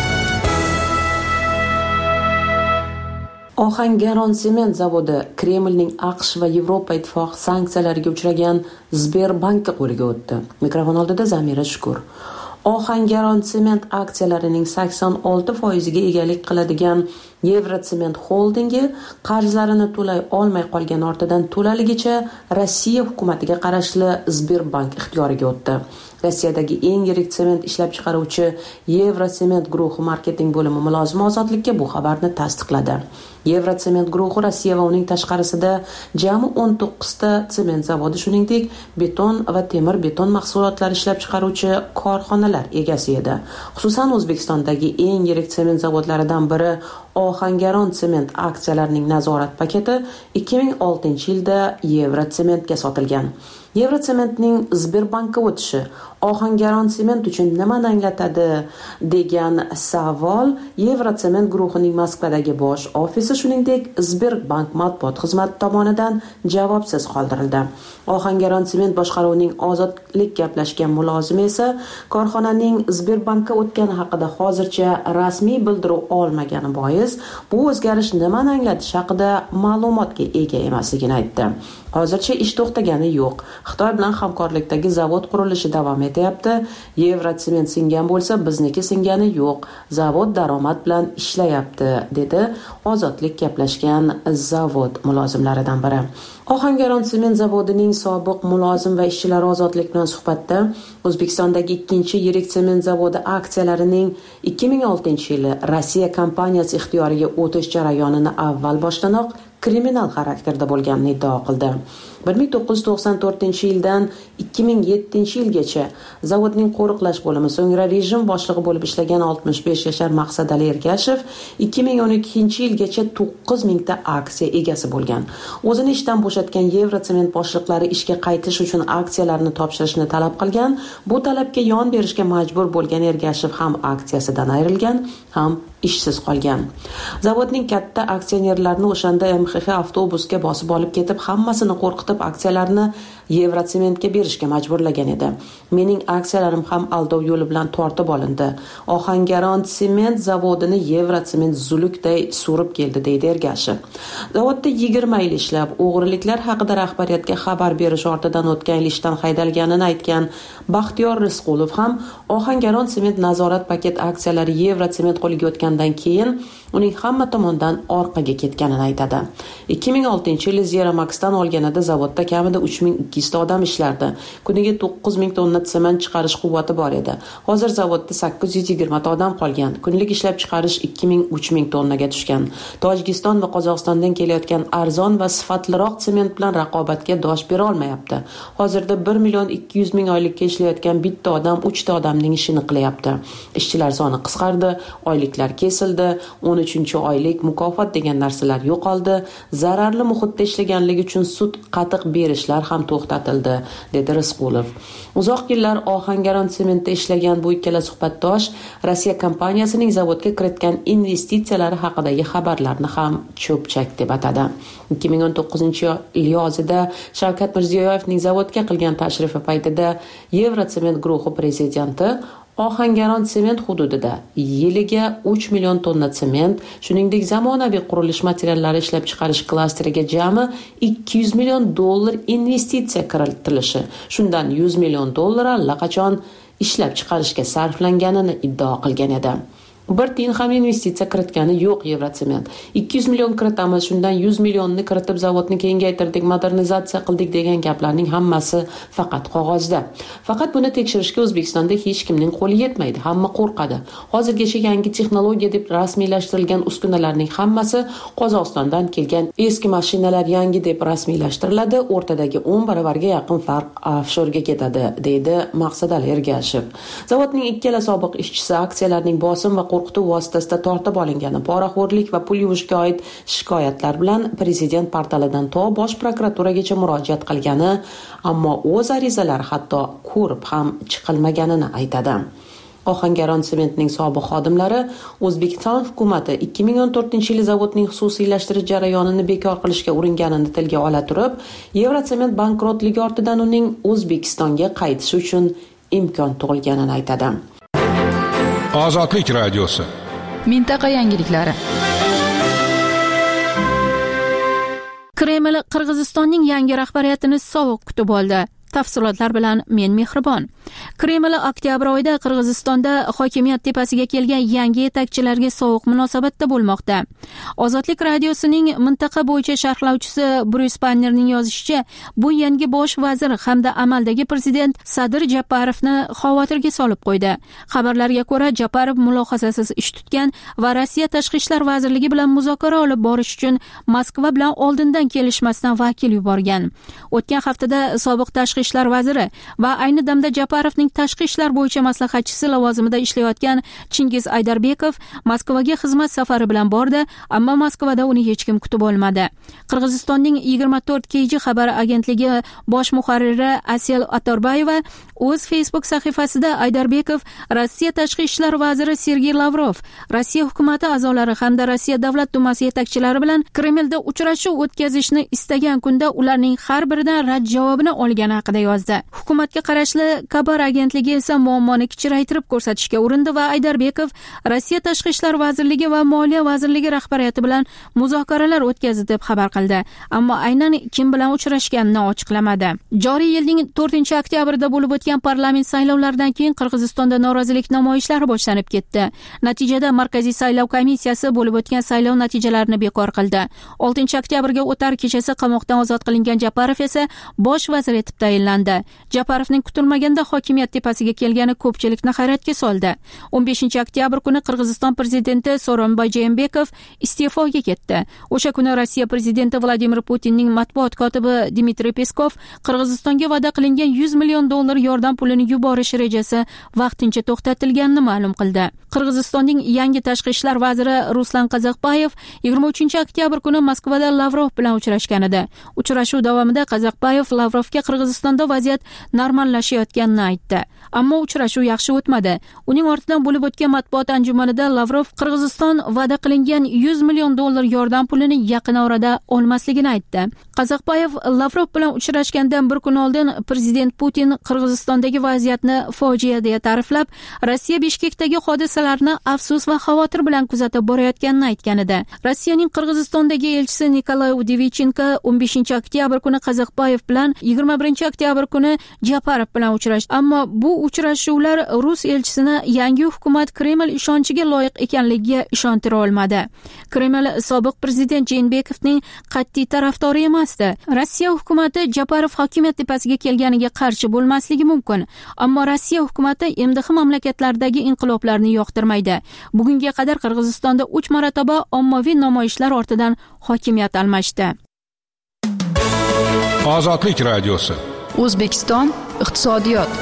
L: Ohangaron sement zavodi Kremlning AQSh va Yevropa Ittifoqi sanksiyalariga uchragan Sberbankka qo'liga o'tdi. Mikrofon oldida Zamira Shukur. Ohangaron sement aksiyalarining 86% ga egalik qiladigan Yevrotsement holdingi qarzlarini to'lay olmay qolgan ortidan to'laligicha Rossiya hukumatiga qarashli Sberbank ixtiyoriga o'tdi. Rossiyadagi eng yirik sement ishlab chiqaruvchi Yevrotsement guruhi marketing bo'limi mulozimi Ozodlikka bu xabarni tasdiqladi. Yevrotsement guruhi Rossiya va uning tashqarisida jami 19 ta sement zavodi, shuningdek beton va temir beton mahsulotlari ishlab chiqaruvchi korxonalar egasi edi. Xususan O'zbekistondagi eng yirik sement zavodlaridan biri Ohangaron sement aksiyalarining nazorat paketi 2006-yilda Yevrotsementga sotilgan. Yevrosementning Sberbankka o'tishi Ohangaron sement uchun nimani anglatadi degan savol Yevrosement guruhining Moskvadagi bosh ofisi, shuningdek Sberbank matbuot xizmati tomonidan javobsiz qoldirildi. Ohangaron sement boshqaruvining Ozodlik gaplashgan mulozimi esa korxonaning Sberbankka o'tgani haqida hozircha rasmiy bildiruv olmagani bois bu o'zgarish nimani anglatishi haqida ma'lumotga ega emasligini aytdi. Hozircha ish to'xtagani yo'q. Xitoy bilan hamkorlikdagi zavod qurilishi davom etyapti. Yevrosement singan bo'lsa, bizniki singani yo'q. Zavod daromad bilan ishlayapti, dedi Ozodlik gaplashgan zavod mulozimlaridan biri. Ohangaron sement zavodining sobiq mulozim va ishchilari Ozodlik bilan suhbatda O'zbekistondagi ikkinchi yirik sement zavodi aksiyalarining 2006-yili Rossiya kompaniyasi ixtiyoriga o'tish jarayonini avval boshdanoq kriminal xarakterda bo'lganini iddao qildi. 1994-yildan 2007-yilgacha zavodning qo'riqlash bo'limi, so'ngra rejim boshlig'i bo'lib ishlagan 65 yashar Maqsadali Ergashev 2012-yilgacha 9000 ta aksiya egasi bo'lgan. O'zini ishdan bo'shatgan Yevrosement boshliqlari ishga qaytish uchun aksiyalarni topshirishni talab qilgan. Bu talabga yon berishga majbur bo'lgan Ergashev ham aksiyasidan ayrilgan, ham ishsiz qolgan. Zavodning katta aksionerlarini o'shanda MXX avtobusga bosib olib ketib, hammasini qo'rqitib aksiyalarni Yevrosementga berishga majburlagan edi. Mening aksiyalarim ham aldov yo'li bilan tortib olindi. Ohangaron sement zavodini Yevrosement zulukday surib keldi, deydi Ergashev. Zavodda 20 yil ishlab, o'g'riliklar haqida rahbariyatga xabar berish ortidan o'tgan yil ishdan haydalganini aytgan Baxtiyor Rizqulov ham Ohangaron sement nazorat paket aksiyalari Yevrosement qo'liga o'tgandan keyin uning hamma tomondan orqaga ketganini aytadi. 2006-yil Zeramaxdan olganida zavodda kamida 3200 odam ishlardi. Kuniga 9000 tonna sement chiqarish quvvati bor edi. Hozir zavodda 820 odam qolgan. Kunlik ishlab chiqarish 2000-3000 tonnaga tushgan. Tojikiston va Qozog'istondan kelayotgan arzon va sifatliroq sement bilan raqobatga dosh bera olmayapti. Hozirda 1,2 million oylikka ishlayotgan bitta odam 3 ta odamning ishini qilyapti. Ishchilar soni qisqardi, oyliklar kesildi, 13-oylik mukofot degan narsalar yo'qoldi, zararli muhitda ishlaganligi uchun sud qatiq berishlar ham to'xtatildi, dedi Rizqulov. Uzoq yillar Ohangaron sementda ishlagan bu ikkala suhbatdosh Rossiya kompaniyasining zavodga kiritgan investitsiyalari haqidagi xabarlarni ham cho'pchak deb atadi. 2019-yil yozida Shavkat Mirziyoyevning zavodga qilgan tashrifi paytida Yevrosement guruhi prezidenti Ohangaron sement hududida yiliga 3 million tonna sement, shuningdek zamonaviy qurilish materiallari ishlab chiqarish klasteriga jami $200 million investitsiya kiritilishi, shundan $100 million allaqachon ishlab chiqarishga sarflanganini iddao qilgan edi. Bir tiyin ham investitsiya kiritgani yo'q Yevrosement. 200 million kiritamiz, shundan 100 millionni kiritib zavodni kengaytirdik, modernizatsiya qildik degan gaplarning hammasi faqat qog'ozda. Faqat buni tekshirishga O'zbekistonda hech kimning qo'li yetmaydi, hamma qo'rqadi. Hozirgacha yangi texnologiya deb rasmiylashtirilgan uskunalarning hammasi Qozog'istondan kelgan eski mashinalar yangi deb rasmiylashtiriladi, o'rtadagi 10 baravarga yaqin farq offshorga ketadi, deydi Maqsadali Ergashev. Zavodning ikkala sobiq ishchisi aksiyalarning bosim va qo'rqituv vositasida tortib olingani, poraxo'rlik va pul yuvishga oid shikoyatlar bilan prezident portalidan to bosh prokuraturagacha murojaat qilgani, ammo o'z arizalari hatto ko'rib ham chiqilmaganini aytadi. Ohangaron sementning sobiq xodimlari O'zbekiston hukumati 2014-yil zavodning xususiylashtirish jarayonini bekor qilishga uringanini tilga ola turib, Yevrosement bankrotligi ortidan uning O'zbekistonga qaytishi uchun imkon tug'ilganini aytadi.
H: Ozodlik radiosi.
C: Mintaqa yangiliklari. Kreml Qirg'izistonning yangi rahbariyatini sovuq kutib oldi. Tafsilotlar bilan men Mehribon. Kreml oktyabr oyida Qirg'izistonda hokimiyat tepasiga kelgan yangi yetakchilarga sovuq munosabatda bo'lmoqda. Ozodlik radiosining mintaqa bo'yicha sharhlovchisi Bruce Bannerning yozishicha, bu yangi bosh vazir hamda amaldagi prezident Sadir Japarovni xavotirga solib qo'ydi. Xabarlarga ko'ra, Japarov mulohazasiz ish tutgan va Rossiya tashqi ishlar vazirligi bilan muzokara olib borish uchun Moskva bilan oldindan kelishmasdan vakil yuborgan. O'tgan haftada sobiq tashqi ishlar vaziri va ayni damda Japarovning tashqi ishlar bo'yicha maslahatchisi lavozimida ishlayotgan Chingiz Aydarbekov Moskvaga xizmat safari bilan bordi, ammo Moskvada uni hech kim kutib olmadi. Qirg'izistonning 24KG xabar agentligi bosh muharriri Asel Atorbayeva o'z Facebook sahifasida Aydarbekov Rossiya tashqi ishlar vaziri Sergey Lavrov, Rossiya hukumati a'zolari hamda Rossiya davlat dumasi yetakchilari bilan Kremlda uchrashuv o'tkazishni istagan kunda ularning har biridan rad javobini olgani haqida yozdi. Hukumatga qarashli Kabar agentligi esa muammoni kichraytirib ko'rsatishga urindi va Aydarbekov Rossiya tashqi ishlar vazirligi va moliya vazirligi rahbariyati bilan muzokaralar o'tkazdi deb xabar qildi, ammo aynan kim bilan uchrashganini ochiqlamadi. Joriy yilning 4-oktyabrida bo'lib o'tgan parlament saylovlaridan keyin Qirg'izistonda norozilik namoyishlari boshlanib ketdi. Natijada Markaziy saylov komissiyasi bo'lib o'tgan saylov natijalarini bekor qildi. 6-oktyabrga o'tar kechasi qamoqdan ozod qilingan Japarov esa bosh vazir etib tayinlandi. Japarovning kutilmaganda hokimiyat tepasiga kelgani ko'pchilikni hayratga soldi. 15-oktyabr kuni Qirg'iziston prezidenti Sooronbay Jeenbekov iste'foga ketdi. O'sha kuni Rossiya prezidenti Vladimir Putinning matbuot kotibi Dmitriy Peskov Qirg'izistonga va'da qilingan $100 million yordam pulini yuborish rejasi vaqtincha to'xtatilganini ma'lum qildi. Qirg'izistonning yangi tashqi ishlar vaziri Ruslan Qazaqbayev 23-oktyabr kuni Moskvada Lavrov bilan uchrashgan edi. Uchrashuv davomida Qazaqbayev Lavrovga Qirg'iziston Qirg'izistonda vaziyat normallashayotganini aytdi. Ammo uchrashuv yaxshi o'tmadi. Uning ortidan bo'lib o'tgan matbuot anjumanida Lavrov Qirg'iziston va'da qilingan $100 million yordam pulini yaqin orada olmasligini aytdi. Qazaqbayev Lavrov bilan uchrashgandan bir kun oldin prezident Putin Qirg'izistondagi vaziyatni fojia deya ta'riflab, Rossiya Bishkekdagi hodisalarni afsus va xavotir bilan kuzatib borayotganini aytgan edi. Rossiyaning Qirg'izistondagi elchisi Nikolay Udivichenko 15 oktyabr kuni Qazaqbayev bilan 21 oktyabr kuni Japarov bilan uchrashdi. Ammo bu uchrashuvlar Rus elchisini yangi hukumat Kreml ishonchiga loyiq ekanligiga ishontira olmadi. Kreml sobiq prezident Jeenbekovning qat'iy tarafdori emasdi. Rossiya hukumati Japarov hokimiyat tepasiga kelganiga qarshi bo'lmasligi mumkin, ammo Rossiya hukumati MDH mamlakatlaridagi inqiloblarni yoqtirmaydi. Bugunga qadar Qirg'izistonda 3 marotaba ommaviy namoyishlar ortidan hokimiyat almashdi.
H: Ozodlik radiosi.
M: O'zbekiston iqtisodiyot.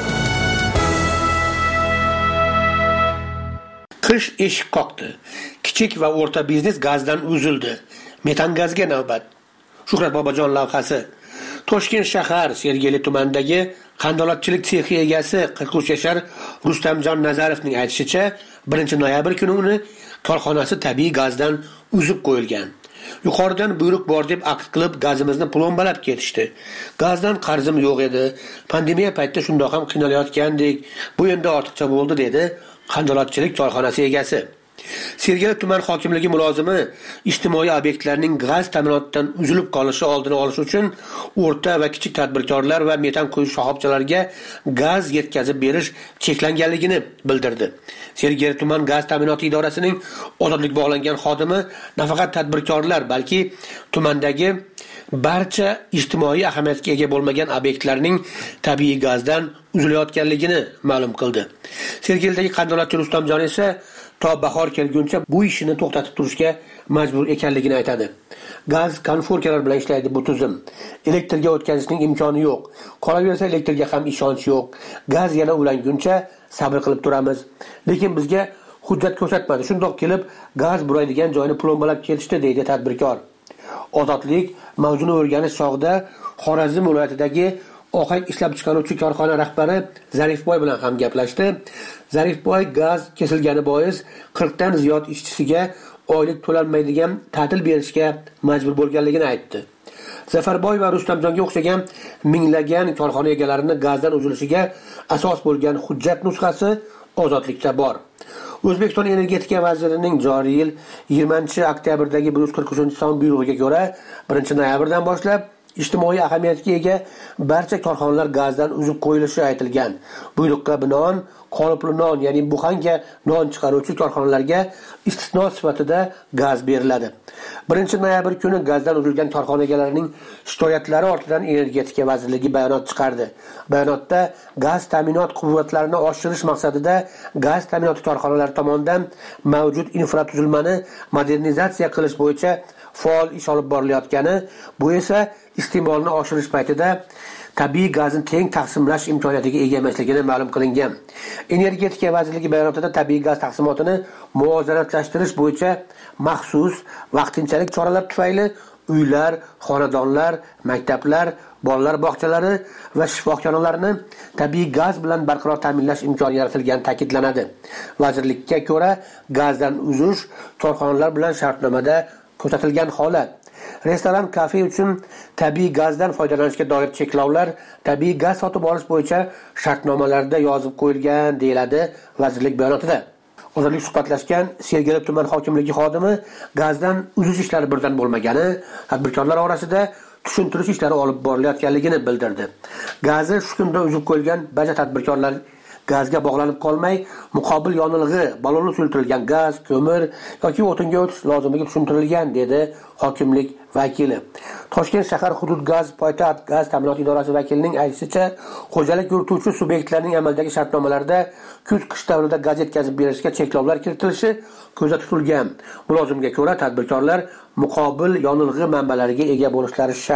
D: Qish eshik qoqdi. Kichik va o'rta biznes gazdan uzildi. Metan gazga navbat. Shuhrat Bobojon lavhasi. Toshkent shahar Sergeli tumanidagi qandolatchilik sexi egasi 43 yashar Rustamjon Nazarovning aytishicha, 1-noyabr kuni uni korxonasi tabiiy gazdan uzib qo'yilgan. Yuqoridan buyruq bor deb aqd qilib gazimizni plombalab ketishdi. Gazdan qarzim yo'q edi. Pandemiya paytida shundoq ham qiynalayotgandik. Bu endi ortiqcha bo'ldi dedi qandolatchilik korxonasi egasi. Sergeli tuman hokimligi mulozimi ijtimoiy obyektlarning gaz ta'minotidan uzilib qolishi oldini olish uchun o'rta va kichik tadbirkorlar va metan quyish shoxobchalariga gaz yetkazib berish cheklanganligini bildirdi. Sergeli tuman gaz ta'minoti idorasining ozodlik bog'langan xodimi nafaqat tadbirkorlar, balki tumandagi barcha ijtimoiy ahamiyatga ega bo'lmagan obyektlarning tabiiy gazdan uzilayotganligini ma'lum qildi. Sergelidagi qandolatchi Rustamjon esa to bahor kelguncha bu ishini to'xtatib turishga majbur ekanligini aytadi. Gaz konforkalar bilan ishlaydi bu tizim. Elektrga o'tkazishning imkoni yo'q. Qolaversa elektrga ham ishonch yo'q. Gaz yana ulanguncha sabr qilib turamiz. Lekin bizga hujjat ko'rsatmadi. Shundoq kelib gaz buraydigan joyni plombalab ketishdi deydi tadbirkor. Ozodlik mavzuni o'rganish chog'ida Xorazm viloyatidagi ohak ishlab chiqaruvchi korxona rahbari Zarifboy bilan ham gaplashdi. Zarifboy gaz kesilgani bois 40 dan ziyod ishchisiga oylik to'lanmaydigan ta'til berishga majbur bo'lganligini aytdi. Zafarboy va Rustamjonga o'xshagan minglagan korxona egalarini gazdan uzilishiga asos bo'lgan hujjat nusxasi ozodlikda bor. O'zbekiston energetika vazirining joriy yil 20-oktyabrdagi 143-son buyrug'iga ko'ra 1-noyabrdan boshlab ijtimoiy ahamiyatga ega barcha korxonalar gazdan uzib qo'yilishi aytilgan. Buyruqqa binoan qolipli non, ya'ni buxanga non chiqaruvchi korxonalarga istisno sifatida gaz beriladi. 1-noyabr kuni gazdan uzilgan korxona egalarining shikoyatlari ortidan Energetika vazirligi bayonot chiqardi. Bayonotda gaz ta'minot quvvatlarini oshirish maqsadida gaz ta'minoti korxonalari tomonidan mavjud infratuzilmani modernizatsiya qilish bo'yicha faol ish olib borilayotgani, bu esa iste'molni oshirish paytida tabiiy gazni teng taqsimlash imkoniyatiga ega emasligini ma'lum qilingan. Energetika vazirligi bayonotida tabiiy gaz taqsimotini muvozanatlashtirish bo'yicha maxsus vaqtinchalik choralar tufayli uylar, xonadonlar, maktablar, bolalar bog'chalari va shifoxonalarni tabiiy gaz bilan barqaror ta'minlash imkoni yaratilgani ta'kidlanadi. Vazirlikka ko'ra, gazdan uzish korxonalar bilan shartnomada ko'rsatilgan holat. Restoran, kafe uchun tabiiy gazdan foydalanishga doir cheklovlar tabiiy gaz sotib olish bo'yicha shartnomalarda yozib qo'yilgan, deyiladi vazirlik bayonotida. Ozodlik suhbatlashgan Sergeli tuman hokimligi xodimi gazdan uzish ishlari birdan bo'lmagani, tadbirkorlar orasida tushuntirish ishlari olib borilayotganligini bildirdi. Gazni shu kunda uzib qo'yilgan barcha tadbirkorlar gazga bog'lanib qolmay, muqobil yonilg'i, ballonli suyultirilgan gaz, ko'mir yoki o'tinga o'tish lozimligi tushuntirilgan, dedi hokimlik vakili. Toshkent shahar hudud gaz poytaxt gaz ta'minot idorasi vakilining aytishicha, xo'jalik yurituvchi subyektlarning amaldagi shartnomalarida kuz-qish davrida gaz yetkazib berishga cheklovlar kiritilishi ko'zda tutilgan. Mulozimga ko'ra, tadbirkorlar muqobil yonilg'i manbalariga ega bo'lishlari shart.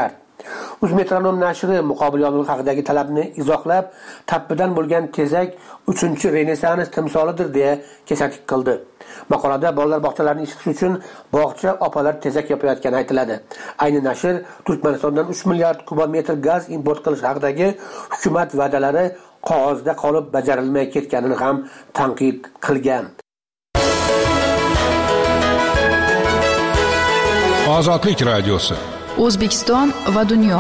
D: Uzmetronom nashri muqobil yozuvchi haqidagi talabni izohlab, tappidan bo'lgan tezak 3-Renessans timsolidir deya kesatlik qildi. Maqolada bolalar bog'chalarini isitish uchun bog'cha opalar tezak yopayotgani aytiladi. Ayni nashr Turkmanistondan 3 milliard kubometr gaz import qilish haqidagi hukumat va'dalari qog'ozda qolib bajarilmay ketganini ham tanqid qilgan.
H: Ozodlik radiosi.
M: O'zbekiston va dunyo.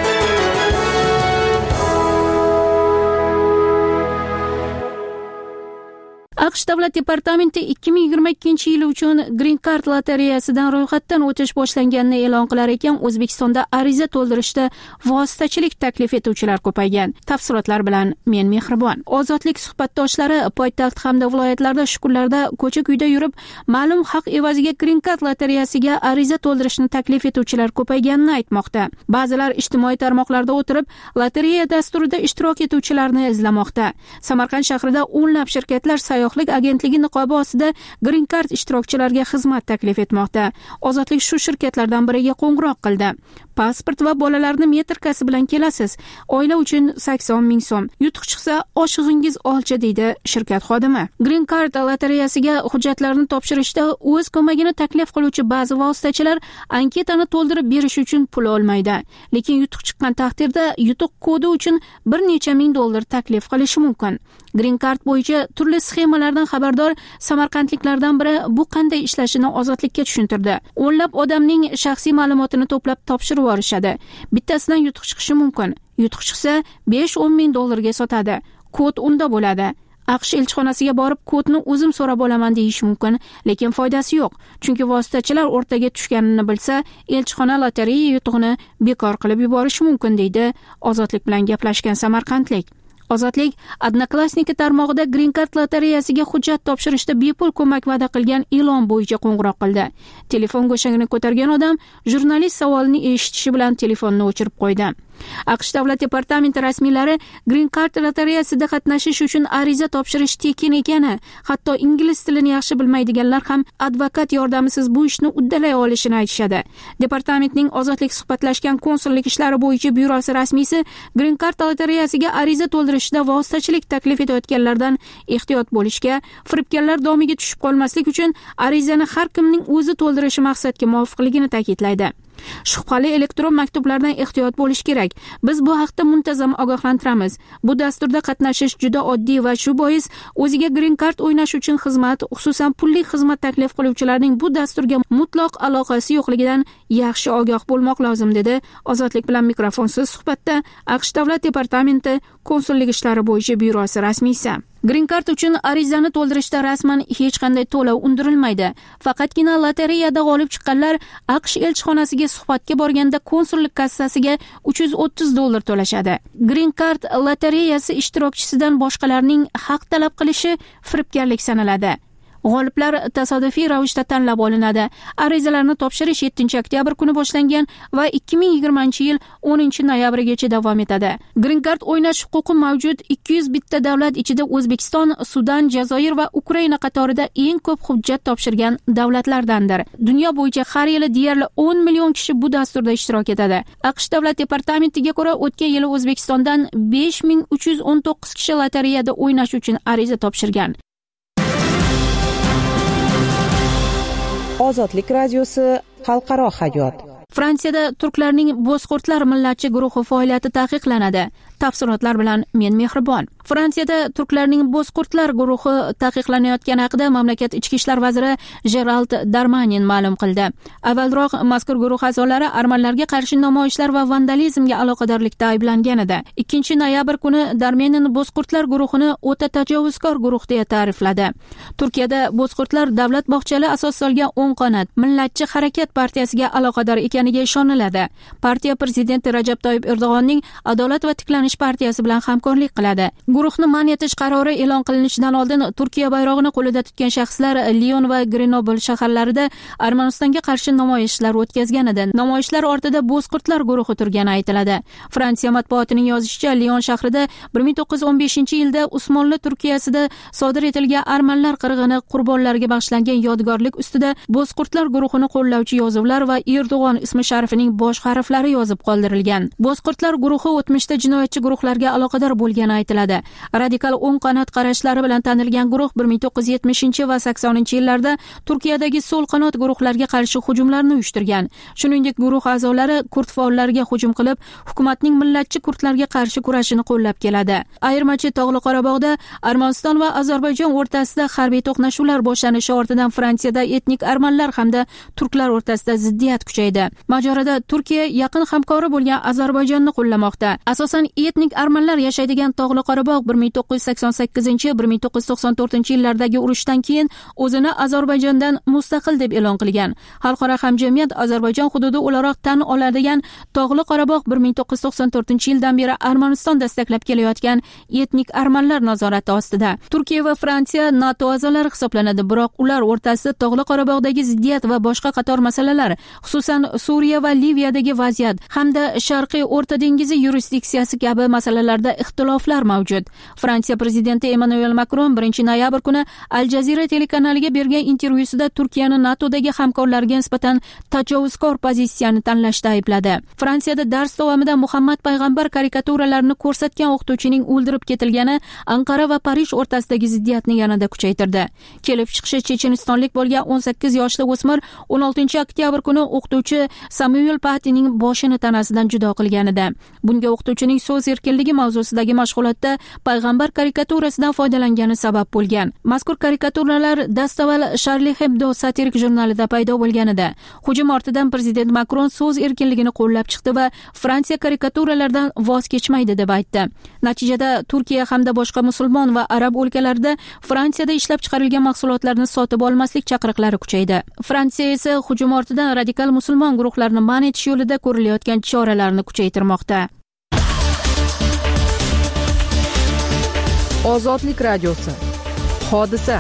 C: AQSh davlat departamenti 2022-yil uchun Green Card lotereyasidan ro'yxatdan o'tish boshlanganini e'lon qilar ekan, O'zbekistonda ariza to'ldirishda vositachilik taklif etuvchilar ko'paygan. Tafsilotlar bilan men Mehribon. Ozodlik suhbatdoshlari poytaxt hamda viloyatlarda shu kunlarda ko'cha-kuyda yurib, ma'lum haq evaziga Green Card lotereyasiga ariza to'ldirishni taklif etuvchilar ko'payganini aytmoqda. Ba'zilar ijtimoiy tarmoqlarda o'tirib, lotereya dasturida ishtirok etuvchilarni izlamoqda. Samarqand shahrida o'nlab shirkatlar sayyohlik agentligi niqobi ostida Green Card ishtirokchilariga xizmat taklif etmoqda. Ozodlik shu shirkatlardan biriga qo'ng'iroq qildi. Pasport va bolalarni metrkasi bilan kelasiz. Oila uchun 80 ming so'm. Yutuq chiqsa, oshig'ingiz olcha deydi shirkat xodimi. Green Card lotereyasiga hujjatlarni topshirishda o'z ko'magini taklif qiluvchi ba'zi vositachilar anketani to'ldirib berish uchun pul olmaydi. Lekin yutuq chiqqan taqdirda yutuq kodi uchun bir necha ming dollar taklif qilishi mumkin. Green Card bo'yicha turli sxemalardan xabardor samarqandliklardan biri bu qanday ishlashini Ozodlikka tushuntirdi. O'nlab odamning shaxsiy ma'lumotini to'plab topshirib yuborishadi. Bittasidan yutuq chiqishi mumkin. Yutuq chiqsa 5-10 ming dollarga sotadi. Kod unda bo'ladi. AQSh elchixonasiga borib kodni o'zim so'rab olaman deyish mumkin, lekin foydasi yo'q. Chunki vositachilar o'rtaga tushganini bilsa, elchixona lotereya yutug'ini bekor qilib yuborishi mumkin deydi Ozodlik bilan gaplashgan samarqandlik. Ozodlik Odnoklassniki tarmog'ida Green Card lotereyasiga hujjat topshirishda bepul ko'mak va'da qilgan e'lon bo'yicha qo'ng'iroq qildi. Telefon go'shagini ko'targan odam jurnalist savolini eshitishi bilan telefonni o'chirib qo'ydi. AQSh davlat departamenti rasmiylari Green Card lotereyasida qatnashish uchun ariza topshirish tekin ekani, hatto ingliz tilini yaxshi bilmaydiganlar ham advokat yordamisiz bu ishni uddalay olishini aytishadi. Departamentning Ozodlik suhbatlashgan konsullik ishlari bo'yicha byurosi rasmiysi Green Card lotereyasiga ariza to'ldirishda vositachilik taklif etayotganlardan ehtiyot bo'lishga, firibgarlar domiga tushib qolmaslik uchun arizani har kimning o'zi to'ldirishi maqsadga muvofiqligini ta'kidlaydi. Shubhali elektron maktublardan ehtiyot bo'lish kerak. Biz bu haqda muntazam ogohlantiramiz. Bu dasturda qatnashish juda oddiy va shu bois o'ziga Green Card o'ynash uchun xizmat, xususan pulli xizmat taklif qiluvchilarning bu dasturga mutlaq aloqasi yo'qligidan yaxshi ogoh bo'lmoq lozim dedi Ozodlik bilan mikrofonsiz suhbatda AQSh davlat departamenti konsullik ishlari bo'yicha byurosi rasmiysi. Green Card uchun arizani to'ldirishda rasman hech qanday to'lov undirilmaydi. Faqatgina lotereyada g'olib chiqqanlar AQSh elchixonasiga suhbatga borganda konsullik kassasiga 330 dollar to'lashadi. Green Card lotereyasi ishtirokchisidan boshqalarning haq talab qilishi firibgarlik sanaladi. G'oliblar tasodifiy ravishda tanlab olinadi. Arizalarni topshirish 7-oktyabr kuni boshlangan va 2020-yil 10-noyabrgacha davom etadi. Green Card o'ynash huquqi mavjud 200 bitta davlat ichida O'zbekiston, Sudan, Jazoir va Ukraina qatorida eng ko'p hujjat topshirgan davlatlardandir. Dunyo bo'yicha har yili deyarli 10 million kishi bu dasturda ishtirok etadi. AQSh davlat departamentiga ko'ra, o'tgan yili O'zbekistondan 5319 kishi lotereyada o'ynash uchun ariza topshirgan.
F: Ozodlik radiosi xalqaro hayot.
C: Fransiyada turklarning bozqurtlar millatchi guruhi faoliyati taqiqlanadi. Tafsilotlar bilan men Mehribon. Fransiyada turklarning bozqurtlar guruhi taqiqlanayotgani haqida mamlakat ichki ishlar vaziri Gerald Darmanin ma'lum qildi. Avvalroq mazkur guruh a'zolari armanlarga qarshi namoyishlar va vandalizmga aloqadorlikda ayblangan edi. 2-noyabr kuni Darmanin bozqurtlar guruhini o'ta tajovuzkor guruh deya ta'rifladi. Turkiyada bozqurtlar davlat bog'chali asos solgan 10 qanot millatchi harakat partiyasiga aloqador ekaniga ishoniladi. Partiya prezidenti Rajab Toyyib Erdo'g'onning adolat va tiklanish tiklanish partiyasi bilan hamkorlik qiladi. Guruhni man etish qarori e'lon qilinishidan oldin Turkiya bayrog'ini qo'lida tutgan shaxslar Lion va Grenoble shaharlarida Armanistonga qarshi namoyishlar o'tkazgan edi. Namoyishlar ortida Bozqurtlar guruhi turgani aytiladi. Fransiya matbuotining yozishicha, Lion shahrida 1915-yilda Usmonli Turkiyasida sodir etilgan armanlar qirg'ini qurbonlariga bag'ishlangan yodgorlik ustida Bozqurtlar guruhini qo'llovchi yozuvlar va Erdo'g'on ismi sharifining bosh harflari yozib qoldirilgan. Bozqurtlar guruhi o'tmishda jinoyatchi guruhlarga aloqador bo'lgani aytiladi. Radikal o'ng qanot qarashlari bilan tanilgan guruh 1970 va 80-yillarda Turkiyadagi so'l qanot guruhlarga qarshi hujumlarni uyushtirgan. Shuningdek, guruh a'zolari kurd faollariga hujum qilib, hukumatning millatchi kurdlarga qarshi kurashini qo'llab keladi. Ayirmachi Tog'li Qorabog'da Armaniston va Ozarbayjon o'rtasida harbiy to'qnashuvlar boshlanishi ortidan Fransiyada etnik armanlar hamda turklar o'rtasida ziddiyat kuchaydi. Mojaroda Turkiya yaqin hamkori bo'lgan Ozarbayjonni qo'llamoqda. Asosan etnik armanlar yashaydigan Tog'li Qorabog' 1988-1994-yillardagi urushdan keyin o'zini Ozarbayjondan mustaqil deb e'lon qilgan. Xalqaro hamjamiyat Ozarbayjon hududi o'laroq tan oladigan Tog'li Qorabog' 1994-yildan beri Armaniston dastaklab kelayotgan etnik armanlar nazorati ostida. Turkiya va Fransiya NATO a'zolari hisoblanadi, biroq ular o'rtasida Tog'li Qorabog'dagi ziddiyat va boshqa qator masalalar, xususan Suriya va Liviyadagi vaziyat hamda Sharqiy O'rta dengizi yurisdiksiyasi kabi masalalarda ixtiloflar mavjud. Fransiya prezidenti Emmanuel Macron 1-noyabr kuni Al Jazeera telekanaliga bergan intervyusida Turkiyani NATOdagi hamkorlarga nisbatan tajovuzkor pozitsiyani tanlashda aybladi. Fransiyada dars davomida Muhammad payg'ambar karikaturalarini ko'rsatgan o'qituvchining o'ldirib ketilgani Anqara va Parij o'rtasidagi ziddiyatni yanada kuchaytirdi. Kelib chiqishi chechenistonlik bo'lgan 18 yoshli o'smir 16-oktyabr kuni o'qituvchi Samuel Patining boshini tanasidan judo qilganida. Bunga o'qituvchining so'z erkinligi mavzusidagi mashg'ulotda payg'ambar karikaturasidan foydalangani sabab bo'lgan. Mazkur karikaturalar dastavval Charlie Hebdo satirik jurnalida paydo bo'lganida. Hujum ortidan prezident Macron so'z erkinligini qo'llab chiqdi va Fransiya karikaturalardan voz kechmaydi deb aytdi. Natijada Turkiya hamda boshqa musulmon va arab o'lkalarida Fransiyada ishlab chiqarilgan mahsulotlarni sotib olmaslik chaqiriqlari kuchaydi. Fransiya esa hujum ortidan radikal musulmon guruhlarni man etish yo'lida ko'rilayotgan choralarni kuchaytirmoqda.
M: Ozodlik radiosi. Hodisa.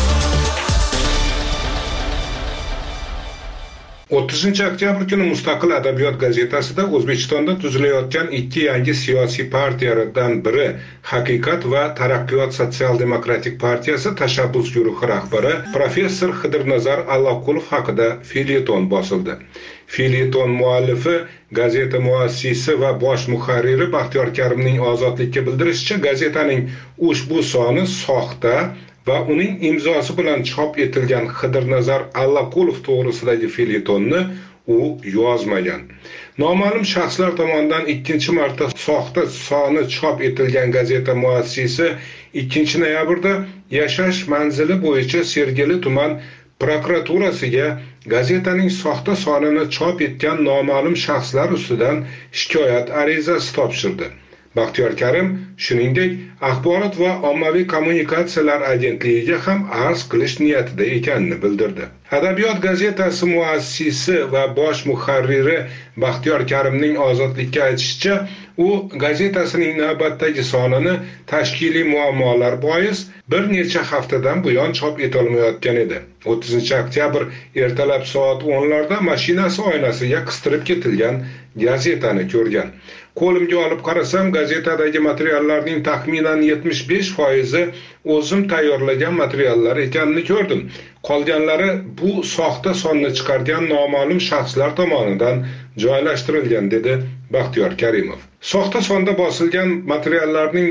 H: 30-oktyabr kuni Mustaqil adabiyot gazetasida O'zbekistonda tuzilayotgan ikki yangi siyosiy partiyalardan biri Haqiqat va Taraqqiyot sotsial-demokratik partiyasi tashabbus guruhi rahbari professor Xidirnazar Allaqulov haqida felyeton bosildi. Felyeton muallifi, gazeta muassisi va bosh muharriri Baxtiyor Karimning Ozodlikka bildirishicha, gazetaning ushbu soni soxta va uning imzosi bilan chop etilgan Xidirnazar Allaqulov to'g'risidagi felyetonni u yozmagan. Noma'lum shaxslar tomonidan ikkinchi marta soxta soni chop etilgan gazeta muassisi 2-noyabrda yashash manzili bo'yicha Sergeli tuman prokuraturasiga gazetaning soxta sonini chop etgan noma'lum shaxslar ustidan shikoyat arizasi topshirdi. Baxtiyor Karim shuningdek Axborot va ommaviy kommunikatsiyalar agentligiga ham arz qilish niyatida ekanini bildirdi. Adabiyot gazetasi muassisi va bosh muharriri Baxtiyor Karimning Ozodlikka aytishicha, u gazetasining navbatdagi sonini tashkiliy muammolar bois bir necha haftadan buyon chop etolmayotgan edi. 30-oktyabr ertalab soat 10larda mashinasi oynasiga qistirib ketilgan gazetani ko'rgan. Qo'limga olib qarasam, gazetadagi materiallarning taxminan 75% o'zim tayyorlagan materiallar ekanini ko'rdim. Qolganlari bu soxta sonni chiqargan noma'lum shaxslar tomonidan joylashtirilgan, dedi Baxtiyor Karimov. Soxta sonda bosilgan materiallarning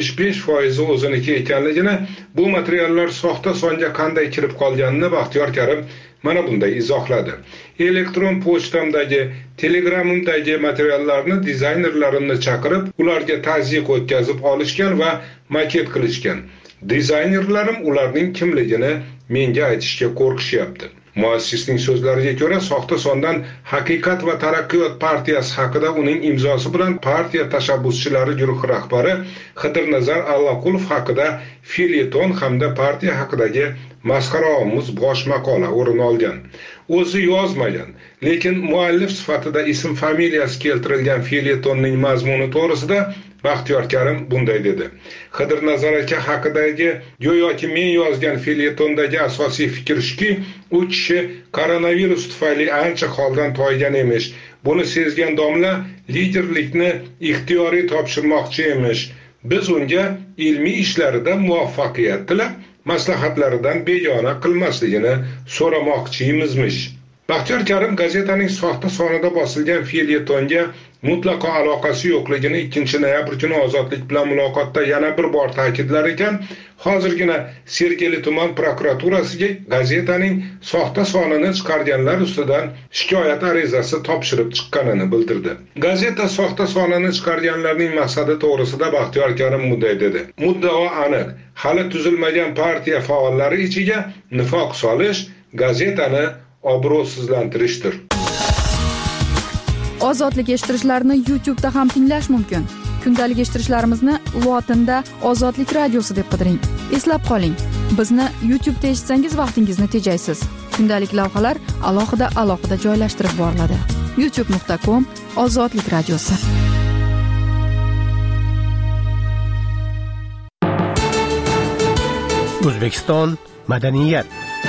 H: 75% o'ziniki ekanligini, bu materiallar soxta songa qanday kirib qolganini Baxtiyor Karim mana bunday izohladi. Elektron pochtamdagi, Telegramimdagi materiallarni dizaynerlarimni chaqirib, ularga tazyiq o'tkazib olishgan va maket qilishgan. Dizaynerlarim ularning kimligini menga aytishga qo'rqishyapti. Muassisning so'zlariga ko'ra, soxta sondan Haqiqat va Taraqqiyot partiyasi haqida uning imzosi bilan partiya tashabbuschilari guruhi rahbari Xidirnazar Allaqulov haqida felyeton hamda partiya haqidagi masxaraomuz bosh maqola o'rin olgan. O'zi yozmagan, lekin muallif sifatida ism familiyasi keltirilgan felyetonning mazmuni to'g'risida Baxtiyor Karim bunday dedi. Xidirnazar aka haqidagi go'yoki men yozgan felyetondagi asosiy fikr shuki, u kishi koronavirus tufayli ancha holdan toygan emish. Buni sezgan domla liderlikni ixtiyoriy topshirmoqchi emish. Biz unga ilmiy ishlarida muvaffaqiyat tilab, maslahatlaridan begona qilmasligini so'ramoqchimizmish. Baxtiyor Karim gazetaning soxta sonida bosilgan felyetonga mutlaqo aloqasi yo'qligini 2-noyabr kuni Ozodlik bilan muloqotda yana bir bor ta'kidlar ekan, hozirgina Sergeli tuman prokuraturasiga gazetaning soxta sonini chiqarganlar ustidan shikoyat arizasi topshirib chiqqanini bildirdi. Gazeta soxta sonini chiqarganlarning maqsadi to'g'risida Baxtiyor Karim bunday dedi. Muddao aniq, hali tuzilmagan partiya faollari ichiga nifoq solish gazetani obro'sizlantirishdir.
M: Ozodlik eshittirishlarni YouTube'da ham tinglash mumkin. Kundalik eshittirishlarimizni lotinda Ozodlik radiosi deb qidiring. Eslab qoling, bizni YouTube'da eshitsangiz vaqtingizni tejaysiz. Kundalik lavhalar alohida joylashtirib boriladi. youtube.com/Ozodlik radiosi.
D: O'zbekiston madaniyat.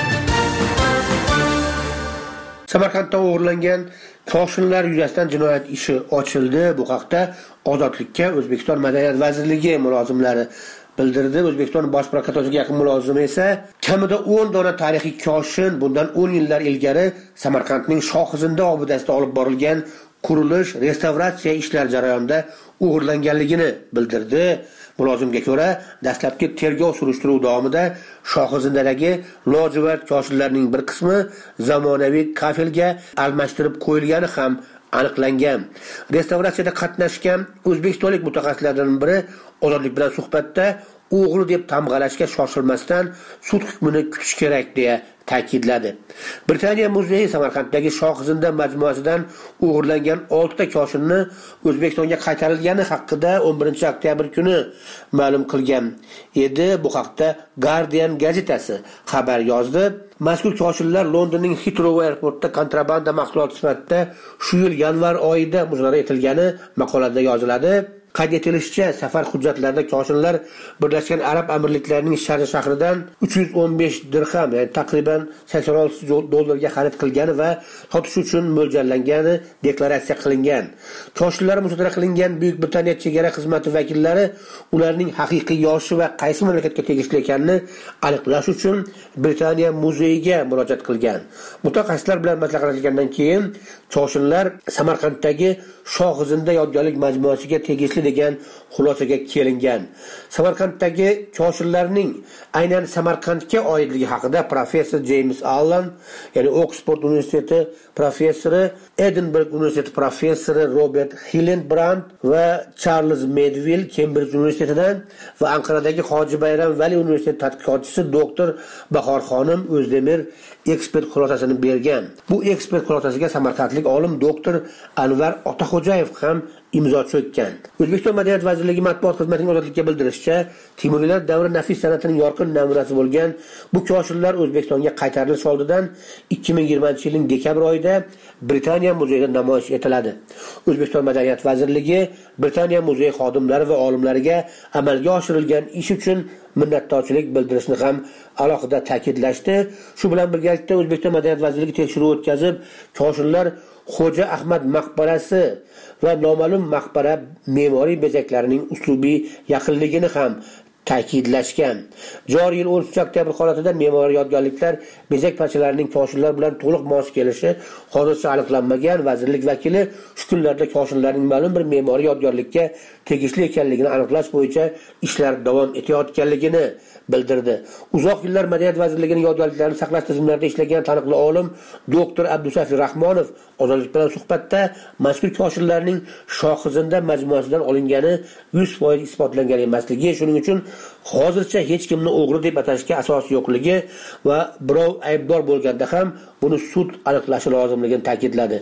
D: Samarqandda o'g'irlangan koshinlar yuzasidan jinoyat ishi ochildi. Bu haqda Ozodlikka O'zbekiston Madaniyat vazirligi mulozimlari bildirdi. O'zbekiston bosh prokuraturasiga yaqin mulozimi esa kamida 10 dona tarixiy koshin bundan 10 yillar ilgari Samarqandning Shohizinda obidasida olib borilgan qurilish, restavratsiya ishlar jarayonida o'g'irlanganligini bildirdi. Mulozimga ko'ra, dastlabki tergov surishtiruv davomida Shohizindadagi lojivard koshinlarning bir qismi zamonaviy kafelga almashtirib qo'yilgani ham aniqlangan. Restavratsiyada qatnashgan o'zbekistonlik mutaxassislardan biri Ozodlik bilan suhbatda o'g'ri deb tamg'alashga shoshilmasdan sud hukmini kutish kerak deya ta'kidladi. Britaniya muzeyi Samarqanddagi Shohizinda majmuasidan o'g'irlangan 6 ta koshinni O'zbekistonga qaytarilgani haqida 11-oktyabr kuni ma'lum qilgan edi. Bu haqda Guardian gazetasi xabar yozdi. Mazkur koshinlar Londonning Heathrow aeroportida kontrabanda mahsulot sifatida shu yil yanvar oyida muzokara etilgani maqolada yoziladi. Qayd etilishicha, safar hujjatlarida koshinlar Birlashgan Arab Amirliklarining Sharja shahridan 315 dirham, ya'ni taqriban 86 dollarga xarid qilgani va sotish uchun mo'ljallangani deklaratsiya qilingan. Koshinlar musodara qilingan Buyuk Britaniya chegara xizmati vakillari ularning haqiqiy yoshi va qaysi mamlakatga tegishli ekanini aniqlash uchun Britaniya muzeyiga murojaat qilgan. Mutaxassislar bilan maslahatlashgandan keyin koshinlar Samarqanddagi Shohizinda yodgorlik majmuasiga tegishli degan xulosaga kelingan. Samarqanddagi koshinlarning aynan Samarqandga oidligi haqida professor James Allen, ya'ni Oxford universiteti professori, Edinburgh universiteti professori Robert Hillenbrand va Charles Medville Cambridge universitetidan va Anqaradagi Hoji Bayram Vali universiteti tadqiqotchisi doktor Bahor xonim O'zdemir ekspert xulosasini bergan. Bu ekspert xulosasiga samarqandlik olim doktor Anvar Otaxo'jayev ham imzo cho'kkan. O'zbekiston Madaniyat vazirligi matbuot xizmatining Ozodlikka bildirishicha, Timuriylar davri nafis san'atining yorqin namunasi bo'lgan bu koshinlar O'zbekistonga qaytarilish oldidan 2020-yilning dekabr oyida Britaniya muzeyida namoyish etiladi. O'zbekiston Madaniyat vazirligi Britaniya muzeyi xodimlari va olimlariga amalga oshirilgan ish uchun minnatdorchilik bildirishni ham alohida ta'kidlashdi. Shu bilan birgalikda O'zbekiston Madaniyat vazirligi tekshiruv o'tkazib, koshinlar Xo'ja Ahmad maqbarasi va noma'lum maqbara me'moriy bezaklarining uslubiy yaqinligini ham ta'kidlashgan. Joriy yil 13-oktyabr holatida me'moriy yodgorliklar bezak parchalarining koshinlar bilan to'liq mos kelishi hozircha aniqlanmagan. Vazirlik vakili shu kunlarda koshinlarning ma'lum bir me'moriy yodgorlikka tegishli ekanligini aniqlash bo'yicha ishlar davom etayotganligini bildirdi. Uzoq yillar Madaniyat vazirligining yodgorliklarini saqlash tizimlarida ishlagan taniqli olim doktor Abdusafi Rahmonov Ozodlik bilan suhbatda mazkur koshinlarning Shohizinda majmuasidan olingani 100% isbotlangan emasligi, shuning uchun hozircha hech kimni o'g'ri deb atashga asos yo'qligi va birov aybdor bo'lganda ham buni sud aniqlashi lozimligini ta'kidladi.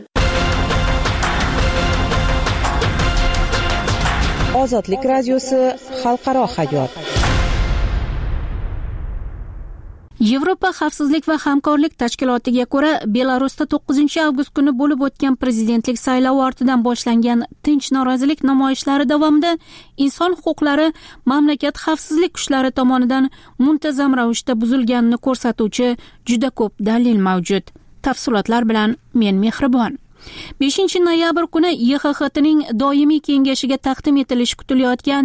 F: Ozodlik radiosi xalqaro hayot.
C: Yevropa xavfsizlik va hamkorlik tashkilotiga ko'ra, Belarusda 9-avgust kuni bo'lib o'tgan prezidentlik saylovi ortidan boshlangan tinch norozilik namoyishlari davomida inson huquqlari mamlakat xavfsizlik kuchlari tomonidan muntazam ravishda buzilganini ko'rsatuvchi juda ko'p dalil mavjud. Tafsilotlar bilan men Mehribon. 5-noyabr kuni YXXTning doimiy kengashiga taqdim etilishi kutilayotgan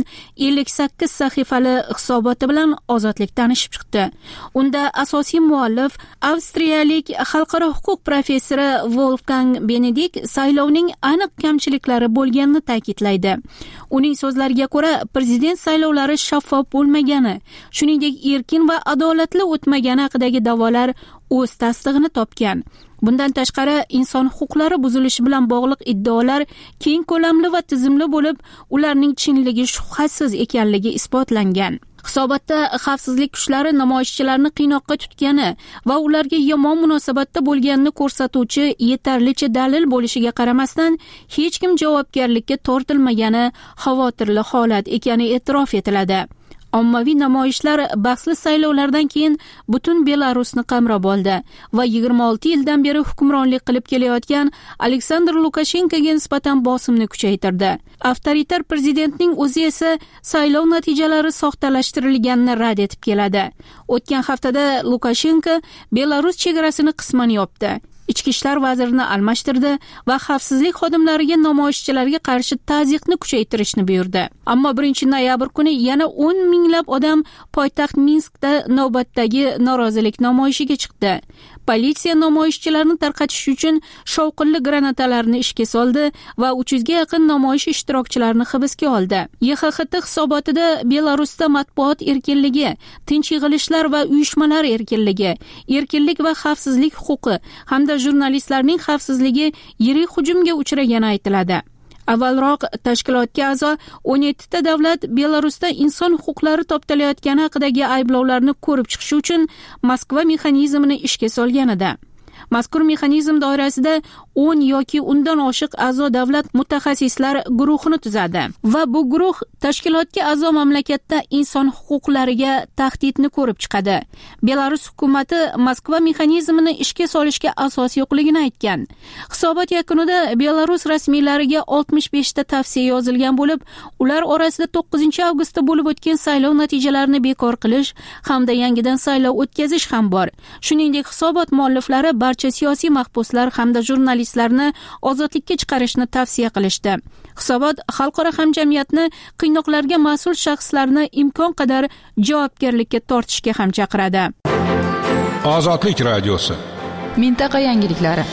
C: 58 sahifali hisoboti bilan Ozodlik tanishib chiqdi. Unda asosiy muallif avstriyalik xalqaro huquq professori Wolfgang Benedikt saylovning aniq kamchiliklari bo'lganini ta'kidlaydi. Uning so'zlariga ko'ra, prezident saylovlari shaffof bo'lmagani, shuningdek erkin va adolatli o'tmagani haqidagi da'volar o'z tasdig'ini topgan. Bundan tashqari, inson huquqlari buzilishi bilan bog'liq iddaolar keng ko'lamli va tizimli bo'lib, ularning chinligi shubhasiz ekanligi isbotlangan. Hisobotda xavfsizlik kuchlari namoyishchilarni qiynoqqa tutgani va ularga yomon munosabatda bo'lganini ko'rsatuvchi yetarlicha dalil bo'lishiga qaramasdan, hech kim javobgarlikka tortilmagani xavotirli holat ekani e'tirof etiladi. Ommaviy namoyishlar bahsli saylovlardan keyin butun Belarusni qamrab oldi va 26 yildan beri hukmronlik qilib kelayotgan Aleksandr Lukashenkoga nisbatan bosimni kuchaytirdi. Avtoritar prezidentning o'zi esa saylov natijalari soxtalashtirilganini rad etib keladi. O'tgan haftada Lukashenko Belarus chegarasini qisman yopdi. Ichki ishlar vazirini almashtirdi va xavfsizlik xodimlariga namoyishchilarga qarshi ta'ziqni kuchaytirishni buyurdi. Ammo 1-noyabr kuni yana 10 minglab odam poytaxt Minskda navbatdagi norozilik namoyishiga chiqdi. Politsiya namoyishchilarni tarqatish uchun shovqinli granatalarni ishga soldi va 300 ga yaqin namoyish ishtirokchilarini hibsga oldi. YXXT hisobotida Belarusda matbuot erkinligi, tinch yig'ilishlar va uyushmalar erkinligi, erkinlik va xavfsizlik huquqi hamda jurnalistlarning xavfsizligi yirik hujumga uchragani aytiladi. Avvalroq tashkilotga a'zo 17 ta davlat Belarusda inson huquqlari toptalayotgani haqidagi ayblovlarni ko'rib chiqish uchun Moskva mexanizmini ishga solgan edi. Mazkur mexanizm doirasida 10 yoki undan oshiq a'zo davlat mutaxassislar guruhini tuzadi va bu guruh tashkilotga a'zo mamlakatda inson huquqlariga tahdidni ko'rib chiqadi. Belarus hukumatı Moskva mexanizmini ishga solishga asos yo'qligini aytgan. Hisobot yakunida Belarus rasmiylariga 65 ta tavsiya yozilgan bo'lib, ular orasida 9-avgustda bo'lib o'tgan saylov natijalarini bekor qilish hamda yangidan saylov o'tkazish ham bor. Shuningdek, hisobot mualliflari barcha siyosiy mahbuslar hamda jurnalistlarni ozodlikka chiqarishni tavsiya qilishdi. Hisobot xalqaro hamjamiyatni qiynoqlarga mas'ul shaxslarni imkon qadar javobgarlikka tortishga ham chaqiradi.
N: Ozodlik radiosi.
M: Mintaqa yangiliklari.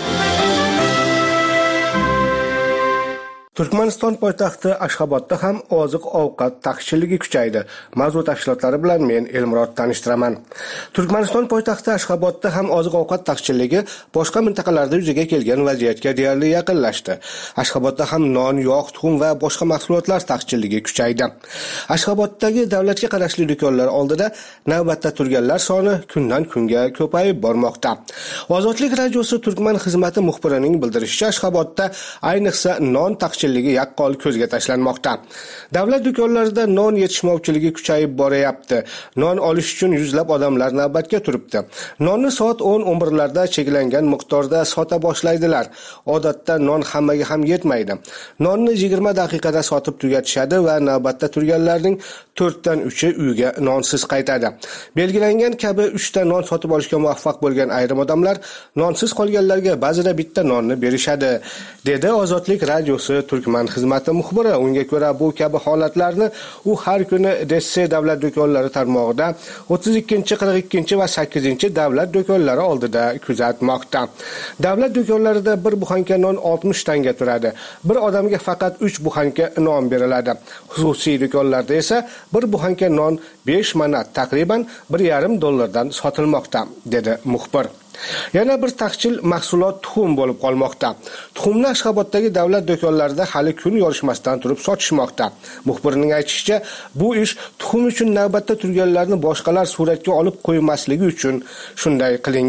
O: Turkmaniston poytaxti Ashxobodda ham oziq-ovqat taqchilligi kuchaydi. Mavzu tafsilotlari bilan men Elmurod tanishtiraman. Turkmaniston poytaxti Ashxobodda ham oziq-ovqat taqchilligi boshqa mintaqalarda yuzaga kelgan vaziyatga deyarli yaqinlashdi. Ashxobodda ham non, yog', tuxum va boshqa mahsulotlar taqchilligi kuchaydi. Ashxoboddagi davlatga qarashli do'konlar oldida navbatda turganlar soni kundan kunga ko'payib bormoqda. Ozodlik radiosi Turkman xizmati muxbirining bildirishicha, Ashxobodda ayniqsa non taqchilligi yaqqol ko'zga tashlanmoqda. Davlat do'konlarida non yetishmovchiligi kuchayib boryapti. Non olish uchun yuzlab odamlar navbatga turibdi. Nonni soat 10-11larda cheklangan miqdorda sota boshlaydilar. Odatda non hammaga ham yetmaydi. Nonni 20 daqiqada sotib tugatishadi va navbatda turganlarning 4dan 3i uyga nonsiz qaytadi. Belgilangan kabi 3 ta non sotib olishga muvaffaq bo'lgan ayrim odamlar nonsiz qolganlarga ba'zida bitta nonni berishadi, dedi Ozodlik radiosi Turkman xizmati muxbiri. Unga ko'ra, bu kabi holatlarni u har kuni Desse davlat do'konlari tarmog'ida 32, 42 va 8 davlat do'konlari oldida kuzatmoqda. Davlat do'konlarida bir buxanka non 60 tanga turadi. Bir odamga faqat 3 buxanka non beriladi. Xususiy do'konlarda esa bir buxanka non 5 manat, taqriban $1.5 sotilmoqda, dedi muxbir. Yana bir taqchil mahsulot tuxum bo'lib qolmoqda. Tuxumni Ashxoboddagi davlat do'konlarida hali kun yorishmasdan turib sotishmoqda. Muxbirning aytishicha, bu ish tuxum uchun navbatda turganlarni boshqalar suratga olib qo'ymasligi uchun shunday qilingan.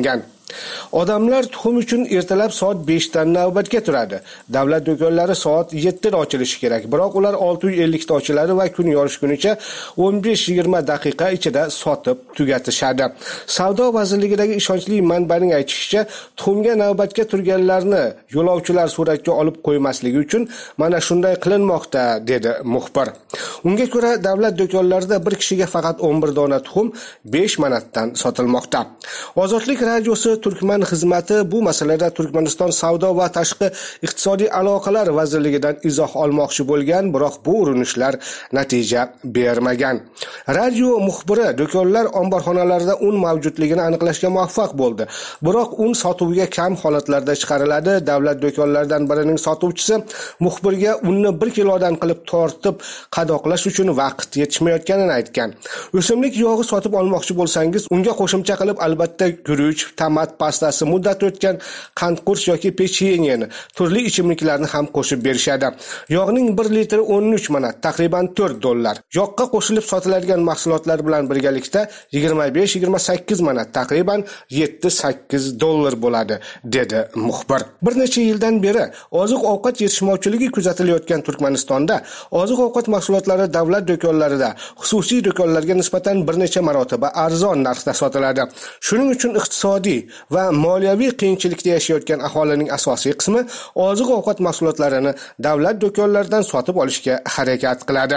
O: Odamlar tuxum uchun ertalab soat 5 dan navbatga turadi. Davlat do'konlari soat 7 da ochilishi kerak, biroq ular 6:50 da ochiladi va kun yorishgunicha 15-20 daqiqa ichida sotib tugatishadi. Savdo vazirligidagi ishonchli manbaning aytishicha, tuxumga navbatga turganlarni yo'lovchilar suratga olib qo'ymasligi uchun mana shunday qilinmoqda, dedi muxbir. Unga ko'ra, davlat do'konlarida bir kishiga faqat 11 dona tuxum 5 manatdan sotilmoqda. Ozodlik radiosi Turkman xizmati bu masalada Turkmaniston savdo va tashqi iqtisodiy aloqalar vazirligidan izoh olmoqchi bo'lgan, biroq bu urinishlar natija bermagan. Radio muxbiri do'konlar omborxonalarida un mavjudligini aniqlashga muvaffaq bo'ldi. Biroq un sotuvga kam holatlarda chiqariladi. Davlat do'konlaridan birining sotuvchisi muxbirga unni 1 kilodan qilib tortib qadoqlash uchun vaqt yetishmayotganini aytgan. O'simlik yog'i sotib olmoqchi bo'lsangiz, unga qo'shimcha qilib albatta guruch, tomat pastasi, muddat o'tgan qandqurs yoki pechenyeni, turli ichimliklarni ham qo'shib berishadi. Yog'ning 1 litri 13 manat, taqriban $4. Yog'ga qo'shilib sotiladigan mahsulotlar bilan birgalikda 25-28 manat, taqriban $7-8 bo'ladi, dedi muxbir. Bir necha yildan beri oziq-ovqat yetishmovchiligi kuzatilayotgan Turkmanistonda oziq-ovqat mahsulotlari davlat do'konlarida xususiy do'konlarga nisbatan bir necha marotaba arzon narxda sotiladi. Shuning uchun iqtisodiy va moliyaviy qiyinchilikda yashayotgan aholining asosiy qismi oziq-ovqat mahsulotlarini davlat do'konlaridan sotib olishga harakat qiladi.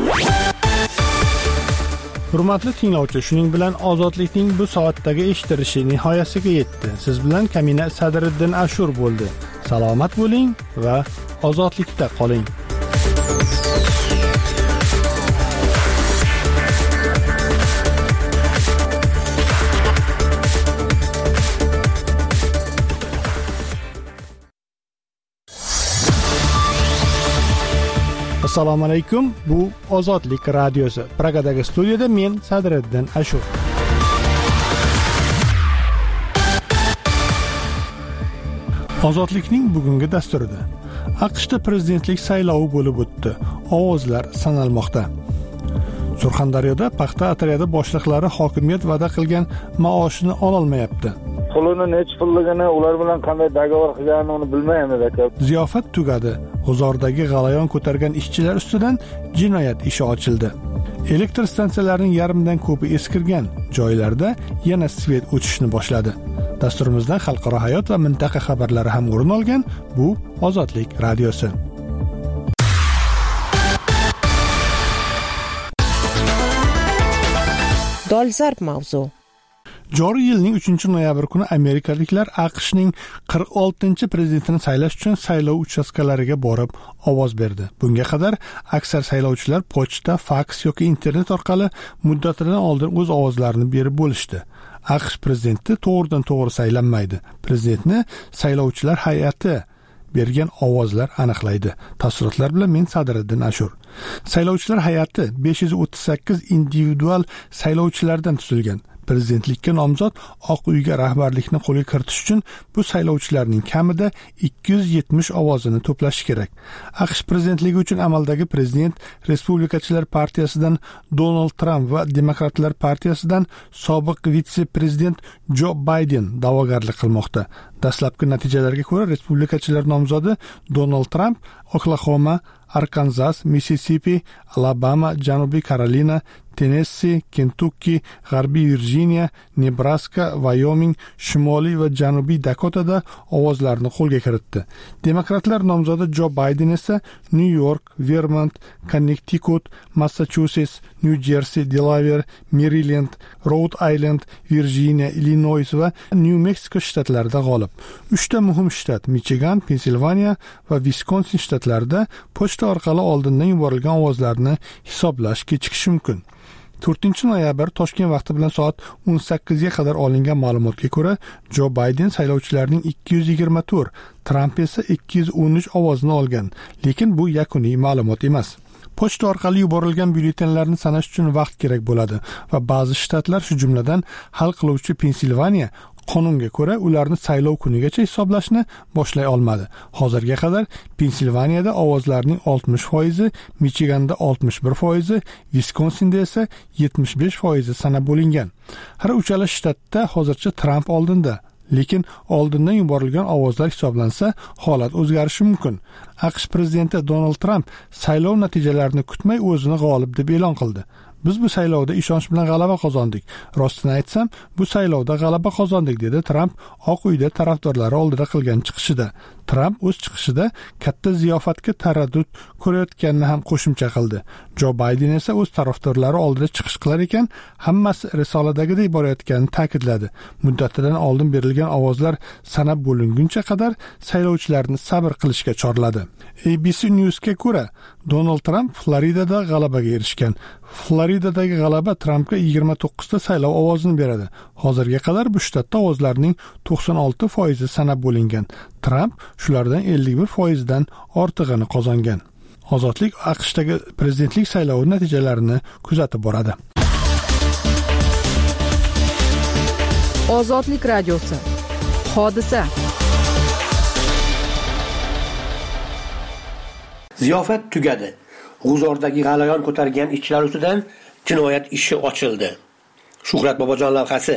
A: Hurmatli tinglovchi, shuning bilan ozodlikning bu soatdagi eshitilishi nihoyasiga yetdi. Siz bilan Kamina Sadriddin Ashur bo'ldi. Salomat bo'ling va ozodlikda qoling. Assalomu alaykum. Bu Ozodlik radiosi. Pragadagi studiyada men Sadriddin Ashur. Ozodlikning bugungi dasturida AQShda prezidentlik saylovi bo'lib o'tdi. Ovozlar sanalmoqda. Surxondaryoda paxta otryadi boshliqlari hokimiyat va'da qilgan maoshini ololmayapti.
B: Pulini nech pulligini, ular bilan qanday dogovor qilganini uni bilmaymiz aka.
A: Ziyofat tugadi. G'uzordagi g'alayon ko'targan ishchilar ustidan jinoyat ishi ochildi. Elektr stansiyalarining yarmidan ko'pi eskirgan joylarda yana svet o'chishni boshladi. Dasturimizdan xalqaro hayot va mintaqa xabarlari ham o'rin olgan. Bu Ozodlik radiosi.
F: Dolzarb mavzu.
A: Joriy yilning 3-noyabr kuni amerikaliklar AQShning 46-prezidentini saylash uchun saylov uchastkalariga borib ovoz berdi. Bunga qadar aksar saylovchilar pochta, faks yoki internet orqali muddatidan oldin o'z ovozlarini berib bo'lishdi. AQSh prezidenti to'g'ridan-to'g'ri saylanmaydi. Prezidentni saylovchilar hay'ati bergan ovozlar aniqlaydi. Tafsilotlar bilan men Sadriddin Ashur. Saylovchilar hay'ati 538 individual saylovchilardan tuzilgan. Prezidentlikka nomzod Oq uyga rahbarlikni qo'lga kiritish uchun bu saylovchilarning kamida 270 ovozini to'plash kerak. AQSh prezidentligi uchun amaldagi prezident Respublikachilar partiyasidan Donald Trump va Demokratlar partiyasidan sobiq vitse-prezident Jo Bayden da'vogarlik qilmoqda. Dastlabki natijalarga ko'ra Respublikachilar nomzodi Donald Trump Oklahoma, Arkansas, Mississippi, Alabama, Janubiy Karolina, Tennessee, Kentucky, G'arbiy Virjiniya, Nebraska, Wyoming, Shimoliy va Janubiy Dakotada ovozlarni qo'lga kiritdi. Demokratlar nomzodi Jo Bayden esa New York, Vermont, Connecticut, Massachusetts, New Jersey, Delaware, Maryland, Rhode Island, Virjiniya, Illinois va New Mexico shtatlarida g'olib. 3 ta muhim shtat Michigan, Pensilvaniya va Wisconsin shtatlarida pochta orqali oldindan yuborilgan ovozlarni hisoblash kechikishi mumkin. 4-noyabr Toshkent vaqti bilan soat 18 ga qadar olingan ma'lumotga ko'ra, Jo Bayden saylovchilarning 224, Trump esa 213 ovozini olgan, lekin bu yakuniy ma'lumot emas. Pochta orqali yuborilgan byulletenlarni sanash uchun vaqt kerak bo'ladi va ba'zi shtatlar, shu jumladan hal qiluvchi Pensilvaniya, qonunga ko'ra ularni saylov kunigacha hisoblashni boshlay olmadi. Hozirga qadar Pensilvaniyada ovozlarning 60%, Michiganda 61%, Wisconsinda esa 75% sanab bo'lingan. Har uchala shtatda hozircha Trump oldinda, lekin oldindan yuborilgan ovozlar hisoblansa, holat o'zgarishi mumkin. AQSh prezidenti Donald Trump saylov natijalarini kutmay o'zini g'olib deb e'lon qildi. Biz bu saylovda ishonch bilan g'alaba qozondik. Rostini aytsam, bu saylovda g'alaba qozondik, dedi Trump Oq uyda tarafdorlari oldida qilgan chiqishida. Trump o'z chiqishida katta ziyofatga taraddud ko'rayotganini ham qo'shimcha qildi. Jo Bayden esa o'z tarafdorlari oldida chiqish qilar ekan, hammasi risoladagidek borayotganini ta'kidladi. Muddatidan oldin berilgan ovozlar sanab bo'linguncha qadar saylovchilarni sabr qilishga chorladi. ABC News'ga ko'ra, Donald Trump Floridada g'alabaga erishgan. Floridadagi g'alaba Trumpga 29 ta saylov ovozini beradi. Hozirga qadar bu shtatda ovozlarning 96% sanab bo'lingan. Trump shulardan 51% dan ortig'ini qozongan. Ozodlik AQShdagi prezidentlik saylovi natijalarini kuzatib boradi.
M: Ozodlik radiosi. Hodisa.
D: Ziyofat tugadi. G'uzordagi g'alayon ko'targan ishchilar ustidan jinoyat ishi ochildi. Shuhrat Bobojon lavhasi.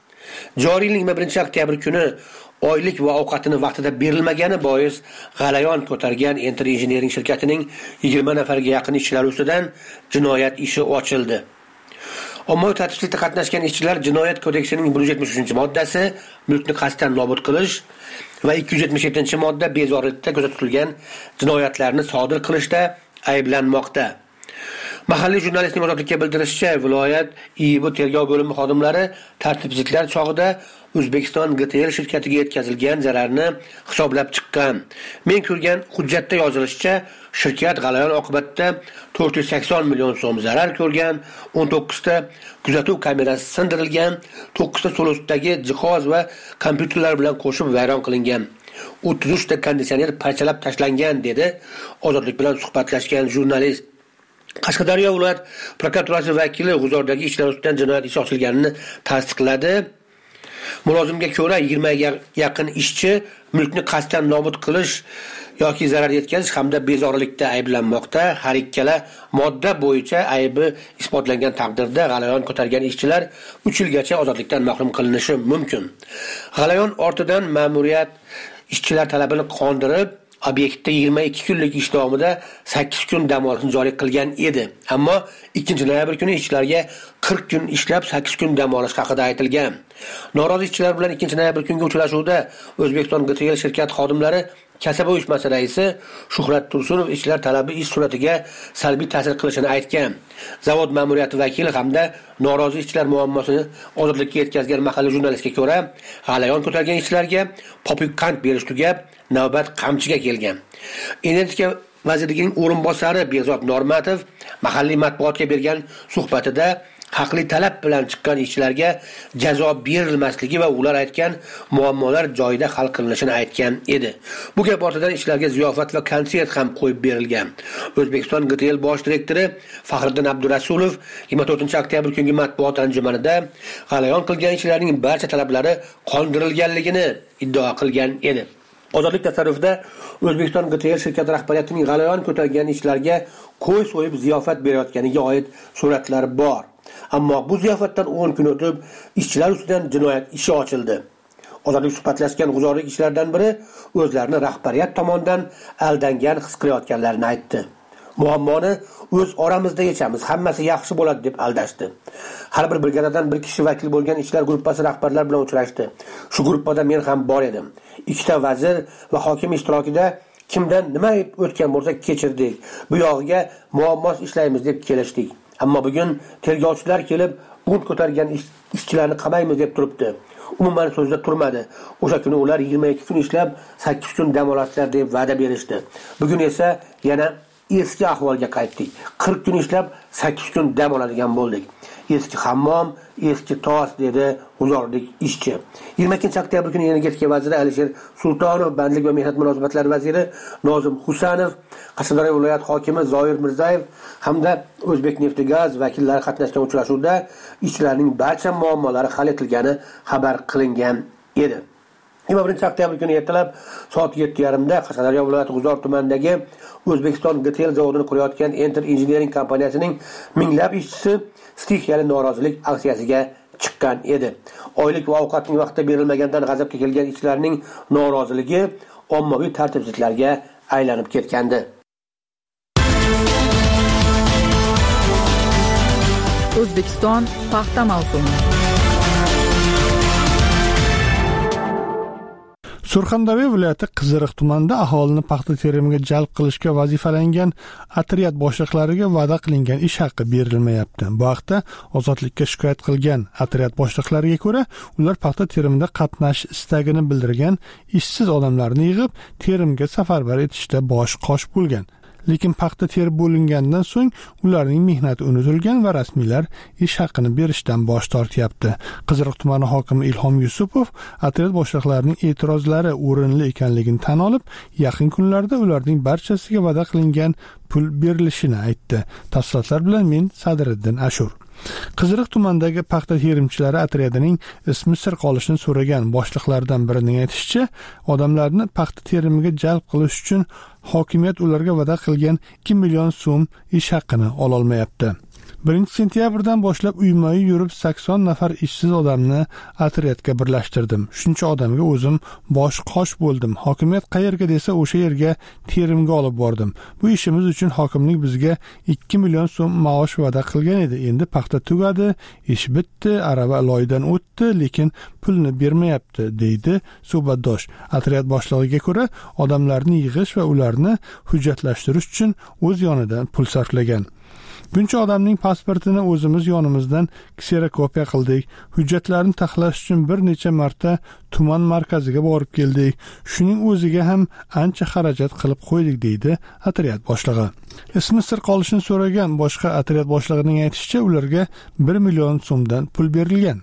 D: Joriy yilning 1-oktyabr kuni oylik va ovqatini vaqtida berilmagani bois g'alayon ko'targan Enter Engineering shirkatining 20 nafarga yaqin ishchilari ustidan jinoyat ishi ochildi. Ommaviy tartibsizlikda qatnashgan ishchilar Jinoyat kodeksining 173-moddasi mulkni qasddan nobud qilish va 277-modda bezorilikda kuzatilgan jinoyatlarni sodir qilishda ayblanmoqda. Mahalliy jurnalistning ozodlikka bildirishicha, viloyat IIB tergov bo'limi xodimlari tartibsizliklar chog'ida O'zbekiston GTL shirkatiga yetkazilgan zararni hisoblab chiqqan. Men ko'rgan hujjatda yozilishicha, shirkat g'alayon oqibatida 480 million so'm zarar ko'rgan, 19 ta kuzatuv kamerasi sindirilgan, 9 ta so'losdagi jihoz va kompyuterlar bilan qo'shib vayron qilingan. 33 ta konditsioner parchalab tashlangan, dedi Ozodlik bilan suhbatlashgan jurnalist. Qashqadaryo viloyat prokuraturasi vakili G'uzordagi ishlar ustidan jinoyat ishi ochilganini tasdiqladi. Mulozimga ko'ra 20 ga yaqin ishchi mulkni qasddan nobud qilish yoki zarar yetkazish hamda bezorilikda ayblanmoqda. Har ikkala modda bo'yicha aybi isbotlangan taqdirda g'alayon ko'targan ishchilar 3 yilgacha ozodlikdan mahrum qilinishi mumkin. G'alayon ortidan ma'muriyat ishchilar talabini qondirib, obyektda 22 kunlik ish davomida 8 kun dam olishni joriy qilgan edi. Ammo 2-noyabr kuni ishchilarga 40 kun ishlab 8 kun dam olish haqida aytilgan. Norozi ishchilar bilan 2-noyabr kungi uchrashuvda O'zbekiston GTL shirkat xodimlari kasaba uyushmasi raisi Shuhrat Tursunov ishchilar talabi ish sur'atiga salbiy ta'sir qilishini aytgan. Zavod ma'muriyati vakili hamda norozi ishchilar muammosini ozodlikka yetkazgan mahalliy jurnalistga ko'ra, g'alayon ko'targan ishchilarga popukant berish tugab, navbat qamchiga kelgan. Energetika vazirining o'rinbosari Behzod Normatov mahalliy matbuotga bergan suhbatida haqli talab bilan chiqqan ishchilarga jazo berilmasligi va ular aytgan muammolar joyida hal qilinishini aytgan edi. Bu gap ortidan ishchilarga ziyofat va konsert ham qo'yib berilgan. O'zbekiston GTL bosh direktori Faxriddin Abdurasulov 24-oktyabr kungi matbuot anjumanida g'alayon qilgan ishchilarning barcha talablari qondirilganligini iddao qilgan edi. Ozodlik tasarrufida O'zbekiston GTL shirkati rahbariyatining g'alayon ko'targan ishchilarga qo'y so'yib ziyofat berayotganiga oid suratlar bor. Ammo bu ziyofatdan 10 kun o'tib, ishchilar ustidan jinoyat ishi ochildi. Ozodlik suhbatlashgan g'uzorlik ishchilardan biri o'zlarini rahbariyat tomonidan aldangan his qilayotganlarini aytdi. Muammoni o'z oramizda yechamiz, hammasi yaxshi bo'ladi deb aldashdi. Har bir brigadadan bir kishi vakil bo'lgan ishchilar guruhi rahbarlar bilan uchrashdi. Shu guruhda men ham bor edim. 2 ta vazir va hokim ishtirokida kimdan nima o'tgan bo'lsa kechirdik. Bu yog'iga muammos ishlaymiz deb kelishdik. Ammo bugun tergovchilar kelib, bunt ko'targan ishchilarni qamaymiz deb turibdi. Umuman so'zda turmadi. O'sha kuni ular 22 kun ishlab 8 kun dam oladilar deb va'da berishdi. Bugun esa yana eski ahvolga qaytdik. 40 kun ishlab 8 kun dam oladigan bo'ldik. Eski hammom, eski tos, dedi g'uzorlik ishchi. 22-oktyabr kuni energetika vaziri Alisher Sultonov, bandlik va mehnat munosabatlari vaziri Nozim Husanov, Qashqadaryo viloyat hokimi Zoir Mirzayev hamda O'zbekneftgaz vakillari qatnashgan uchrashuvda ishchilarning barcha muammolari hal etilgani xabar qilingan edi. 21-oktyabr kuni ertalab soat 7:30 da Qashqadaryo viloyati G'uzor tumanidagi O'zbekiston GTL zavodini qurayotgan Enter Engineering kompaniyasining minglab ishchisi stixiyali norozilik aksiyasiga chiqqan edi. Oylik va ovqatning vaqtida berilmaganidan g'azabga kelgan ishchilarning noroziligi ommaviy tartibsizliklarga aylanib ketgandi.
M: O'zbekiston paxta mavsumi.
A: Surxondaryo viloyati Qiziriq tumanida aholini paxta terimiga jalb qilishga vazifalangan otryad boshliqlariga va'da qilingan ish haqqi berilmayapti. Bu haqda Ozodlikka shikoyat qilgan otryad boshliqlariga ko'ra, ular paxta terimida qatnashish istagini bildirgan ishsiz odamlarni yig'ib, terimga safarbar etishda bosh qosh bo'lgan. Lekin paxta terib bo'lingandan so'ng ularning mehnati unutilgan va rasmiylar ish haqqini berishdan bosh tortyapti. Qiziriq tumani hokimi Ilhom Yusupov otryad boshliqlarining e'tirozlari o'rinli ekanligini tan olib, yaqin kunlarda ularning barchasiga va'da qilingan pul berilishini aytdi. Tafsilotlar bilan men Sadriddin Ashur. Qiziriq tumanidagi paxta terimchilari otryadining ismi sir qolishini so'ragan boshliqlardan birining aytishicha, odamlarni paxta terimiga jalb qilish uchun hokimiyat ularga va'da qilgan 2 million so'm ish haqqini ola olmayapti. 1 sentyabrdan boshlab uyma-uy yurib 80 nafar ishsiz odamni otryadga birlashtirdim. Shuncha odamga o'zim bosh qosh bo'ldim. Hokimiyat qayerga desa o'sha yerga terimga olib bordim. Bu ishimiz uchun hokimlik bizga 2 million so'm maosh va'da qilgan edi. Endi paxta tugadi, ish bitdi, arava loydan o'tdi, lekin pulni bermayapti, deydi suhbatdosh. Otryad boshlig'iga ko'ra, odamlarni yig'ish va ularni hujjatlashtirish uchun o'z yonidan pul sarflagan. Buncha odamning pasportini o'zimiz yonimizdan kserokopiya qildik. Hujjatlarni taxlash uchun bir necha marta tuman markaziga borib keldik. Shuning o'ziga ham ancha xarajat qilib qo'ydik, deydi otryad boshlig'i. Ismi sir qolishini so'ragan boshqa otryad boshlig'ining aytishicha, ularga 1 million so'mdan pul berilgan.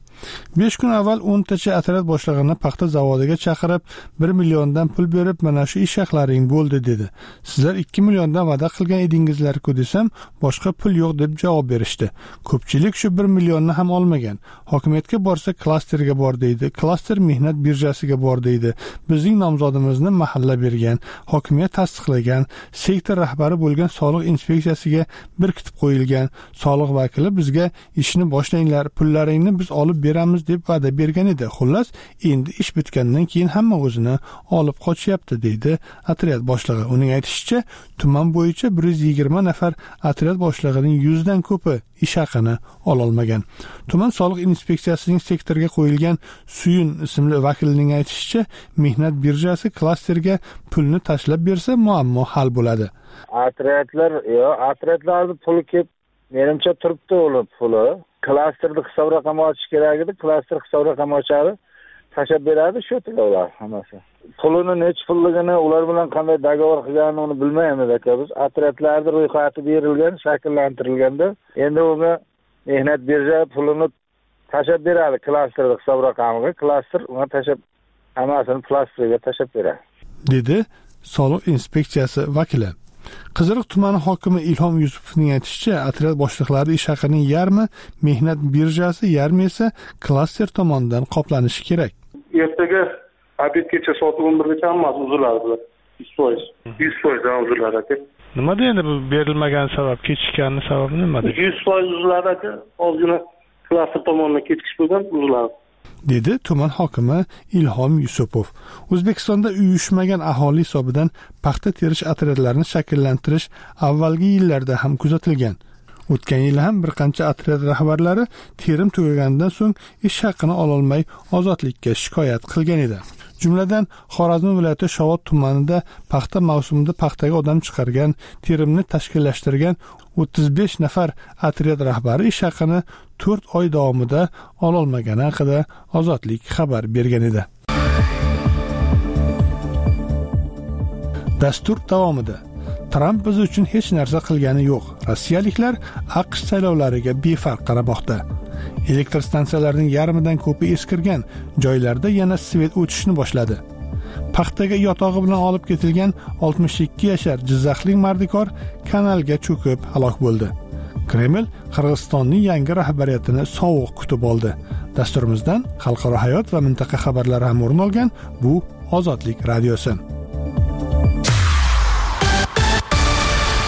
A: 5 kun avval 10 tacha otryad boshlig'ini paxta zavodiga chaqirib 1 milliondan pul berib, mana shu ish haqlaring bo'ldi dedi. Sizlar 2 milliondan va'da qilgan edingizlar-ku desam, boshqa pul yo'q deb javob berishdi. Ko'pchilik shu 1 millionni ham olmagan. Hokimiyatga borsa klasterga bor deydi. Klaster mehnat birjasiga bor deydi. Bizning nomzodimizni mahalla bergan, hokimiyat tasdiqlagan, sektor rahbari bo'lgan soliq inspeksiyasiga berkitib qo'yilgan. Soliq vakili bizga ishni boshlanglar, pullaringni biz olib beramiz deb va'da bergan edi. Xullas, endi ish bitgandan keyin hamma o'zini olib qochyapti, deydi otryad boshlig'i. Uning aytishicha, tuman bo'yicha 120 nafar otryad boshlig'ining 100 dan ko'pi ish haqini ola olmagan. Tuman soliq inspeksiyasining sektorga qo'yilgan Suyun ismli vakilining aytishicha, mehnat birjasi klasterga pulni tashlab bersa muammo hal bo'ladi.
B: Otryadlarning puli kelib, menimcha turibdi o'lib puli. Klasterni hisob raqami ochish kerak edi. Klaster hisob raqami ochadi, tashab beradi, shu ular hammasi. Pulini nech pulligini, ular bilan qanday dogovor qilganini uni bilmaymiz aka biz. Otryadlarning ro'yxati berilgan, shakllantirilganda, endi unga mehnat birja pulini tashab beradi klasterni hisob raqamiga. Klaster unga tashab hammasini plastiga tashab beradi,
A: dedi soliq inspeksiyasi vakili. Qiziriq tumani hokimi Ilhom Yusupovning aytishicha, otryad boshliqlari ish haqining yarmi mehnat birjasi, yarmi esa klaster tomonidan qoplanishi kerak.
E: Ertaga obedgacha soat 11gacha hammasi uziladi. 100% uziladi aka.
A: Nimada endi bu berilmagan sabab, kechikkanning sababi nimada?
E: 100% uziladi aka. Ozgina klaster tomonidan kechikish bo'lgan, uziladi,
A: dedi tuman hokimi Ilhom Yusupov. O'zbekistonda uyushmagan aholi hisobidan paxta terish otryadlarini shakllantirish avvalgi yillarda ham kuzatilgan. O'tgan yil ham bir qancha otryad rahbarlari terim tugagandan so'ng ish haqqini ola olmay ozodlikka shikoyat qilgan edi. Jumladan, Xorazm viloyati Shovot tumanida paxta mavsumida paxtaga odam chiqargan, terimni tashkillashtirgan 35 nafar otryad rahbari ish haqqini 4 oy davomida ola olmagani haqida Ozodlik xabar bergan edi. Dastur davomida Trump biz uchun hech narsa qilgani yo'q. Rossiyaliklar AQSh saylovlariga befarq qaramoqda. Elektr stansiyalarining yarmidan ko'pi eskirgan, joylarda yana svet o'tishni boshladi. Paxtaga yotog'i bilan olib ketilgan 62 yashar jizzaxlik mardikor kanalga cho'kib halok bo'ldi. Kreml Qirg'izistonning yangi rahbariyatini sovuq kutib oldi. Dasturimizdan xalqaro hayot va mintaqa xabarlari ham o'rin olgan. Bu Ozodlik radiosi.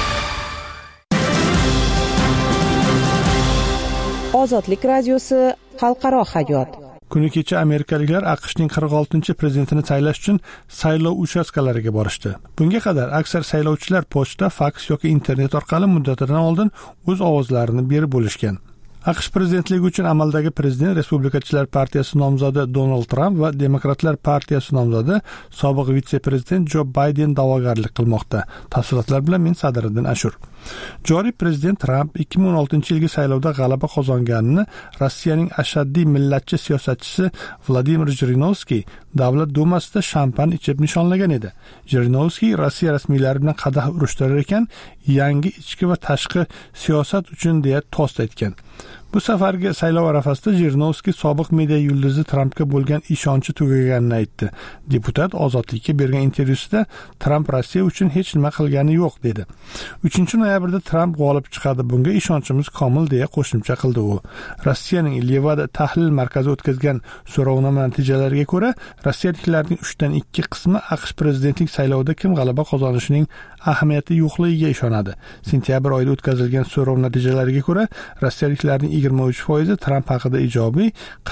F: Ozodlik radiosi xalqaro hayot.
A: Kuni kecha amerikaliklar AQShning 46-prezidentini saylash uchun saylov uchastkalariga borishdi. Bunga qadar aksar saylovchilar pochta, faks yoki internet orqali muddatidan oldin o'z ovozlarini berib bo'lishgan. AQSh prezidentligi uchun amaldagi prezident Respublikachilar partiyasi nomzodi Donald Trump va Demokratlar partiyasi nomzodi sobiq vitse-prezident Jo Bayden da'vogarlik qilmoqda. Tafsilotlar bilan men Sadriddin Ashur. Joriy prezident Trump 2016-yilgi saylovda g'alaba qozonganini Rossiyaning ashaddiy millatchi siyosatchisi Vladimir Jirinovskiy Davlat dumasida shampan ichib nishonlagan edi. Jirinovskiy Rossiya rasmiylari bilan qadah urishtirar ekan, yangi ichki va tashqi siyosat uchun deya tost aytgan. Bu safargi saylov arafasida Jirinovskiy sobiq media yulduzi Trumpga bo'lgan ishonchi tugaganini aytdi. Deputat Ozodlikka bergan intervyusida Trump Rossiya uchun hech nima qilgani yo'q dedi. 3-noyabrda Trump g'olib chiqadi, bunga ishonchimiz komil deya qo'shimcha qildi u. Rossiyaning Levada tahlil markazi o'tkazgan so'rovnoma natijalariga ko'ra, rossiyaliklarning 3/2 qismi AQSh prezidentlik saylovida kim g'alaba qozonishining ahamiyati yo'qligiga ishonadi. Sentyabr oyida o'tkazilgan so'rov natijalariga ko'ra, rossiyaliklarning 23% Trump haqida ijobiy,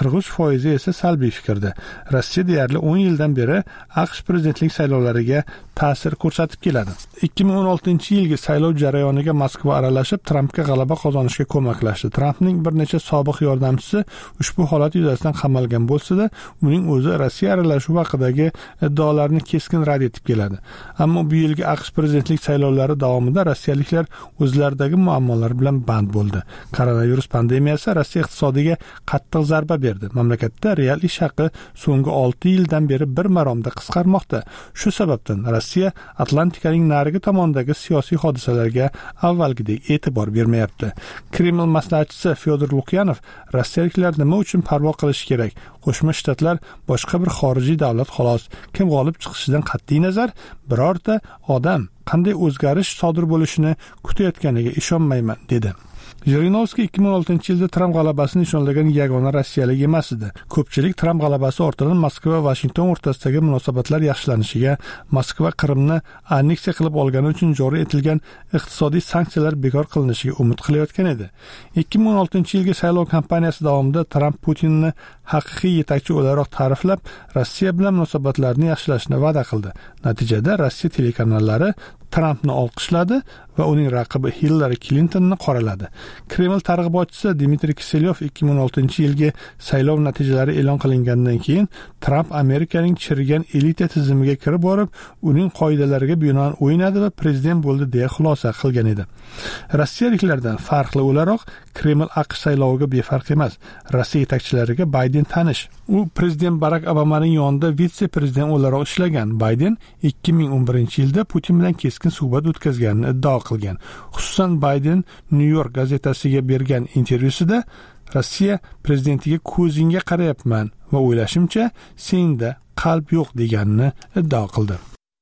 A: 43% esa salbiy fikrda. Rossiya deyarli 10 yildan beri AQSh prezidentlik saylovlariga ta'sir ko'rsatib keladi. 2016-yilgi saylov jarayoniga Moskva aralashib, Trumpga g'alaba qozonishga ko'maklashdi. Trumpning bir necha sobiq yordamchisi ushbu holat yuzasidan qamalgan bo'lsa-da, uning o'zi Rossiya aralashuvi haqidagi iddaolarni keskin rad etib keladi. Ammo bu yilgi AQSh prezidentlik saylovlari davomida rossiyaliklar o'zlaridagi muammolar bilan band bo'ldi. Koronavirus pandemiyasi Rossiya iqtisodiga qattiq zarba berdi. Mamlakatda real ish haqi so'nggi 6 yildan beri bir maromda qisqarmoqda. Shu sababdan Rossiya Atlantikaning narigi tomonidagi siyosiy hodisalarga avvalgidek e'tibor bermayapti. Kreml maslahatchisi Fyodor Lukyanov rossiyaliklar nima uchun parvo qilish kerak? Qo'shma Shtatlar boshqa bir xorijiy davlat xolos. Kim g'olib chiqishidan qat'iy nazar birorta odam qanday o'zgarish sodir bo'lishini kutayotganiga ishonmayman dedi. Jirinovskiy 2016-yilda Trump g'alabasini nishonlagan yagona rossiyalik emas edi. Ko'pchilik Trump g'alabasi ortidan Moskva va Washington o'rtasidagi munosabatlar yaxshilanishiga, Moskva Qrimni anneksiya qilib olgani uchun joriy etilgan iqtisodiy sanksiyalar bekor qilinishiga umid qilayotgan edi. 2016-yilgi saylov kampaniyasi davomida Trump Putinni haqiqiy yetakchi o'laroq ta'riflab, Rossiya bilan munosabatlarni yaxshilashni va'da qildi. Natijada Rossiya telekanallari Trumpni olqishladi va uning raqibi Hillary Clintonni qoraladi. Kreml targ'ibotchisi Dmitriy Kiselyov 2016-yilgi saylov natijalari e'lon qilingandan keyin Trump Amerikaning chirigan elita tizimiga kirib borib, uning qoidalariga binoan o'ynadi va prezident bo'ldi deya xulosa qilgan edi. Rossiyaliklardan farqli o'laroq Kreml AQSh sayloviga befarq emas. Rossiya yetakchilariga Bayden tanish. U prezident Barack Obamaning yonida vitse-prezident o'laroq ishlagan. Bayden 2011-yilda Putin bilan keskin suhbat o'tkazganini iddao qilgan. Xususan Bayden New York gazetasiga bergan intervyusida Rossiya prezidentiga ko'zingga qarayapman va o'ylashimcha senda qalb yo'q deganini iddao qildi.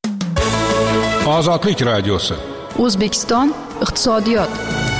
N: Ozodlik radiosi.
M: O'zbekiston iqtisodiyot.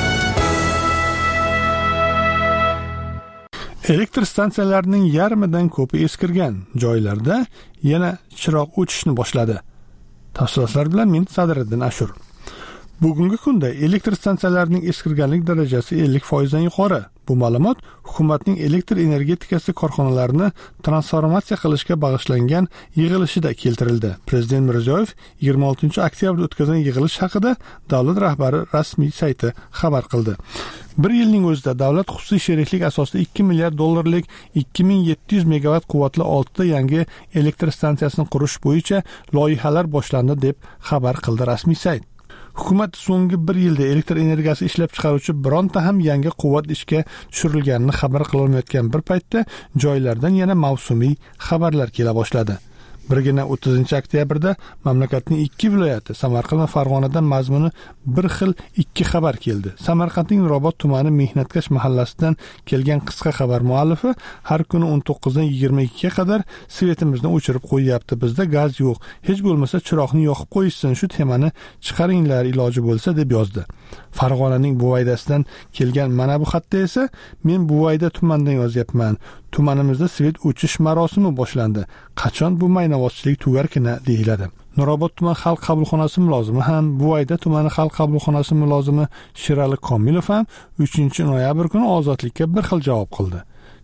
A: Elektr stansiyalarining yarmidan ko'pi eskirgan joylarda yana chiroq o'chishni boshladi. Tafsilotlar bilan men Sadriddin Ashur. Bugungi kunda elektr stansiyalarining eskirganlik darajasi 50% dan yuqori. Bu ma'lumot hukumatning elektr energetikasi korxonalarini transformatsiya qilishga bag'ishlangan yig'ilishida keltirildi. Prezident Mirziyoyev 26-oktyabrda o'tkazgan yig'ilish haqida davlat rahbari rasmiy sayti xabar qildi. Bir yilning o'zida davlat xususiy sheriklik asosida 2 milliard dollarlik 2700 megavat quvvatli 6 ta yangi elektr stansiyasini qurish bo'yicha loyihalar boshlandi deb xabar qildi rasmiy sayt. Hukumat so'nggi bir yilda elektr energiyasi ishlab chiqaruvchi bironta ham yangi quvvat ishga tushirilganini xabar qilolmayotgan bir paytda joylardan yana mavsumiy xabarlar kela boshladi. Birgina 30-oktyabrda mamlakatning 2 viloyati Samarqand va Farg'onadan mazmuni bir xil 2 xabar keldi. Samarqandning Nurobod tumani Mehnatkash mahallasidan kelgan qisqa xabar muallifi har kuni 19 dan 22 ga qadar svetimizni o'chirib qo'yapti. Bizda gaz yo'q. Hech bo'lmasa chiroqni yoqib qo'yishsin, shu temani chiqaringlar iloji bo'lsa deb yozdi. Farg'onaning Buvaydasidan kelgan mana bu xatda esa men Buvayda tumanidan yozyapman. Tumanimizda svet o'chish marosimi boshlandi. Qachon bu maynavozchilik tugarkina deyiladi. Nurobod tuman xalq qabulxonasi mulozimi ham, Buvayda tumani xalq qabulxonasi mulozimi Sherali Komilov ham 3-noyabr kuni Ozodlikka bir xil javob qildi.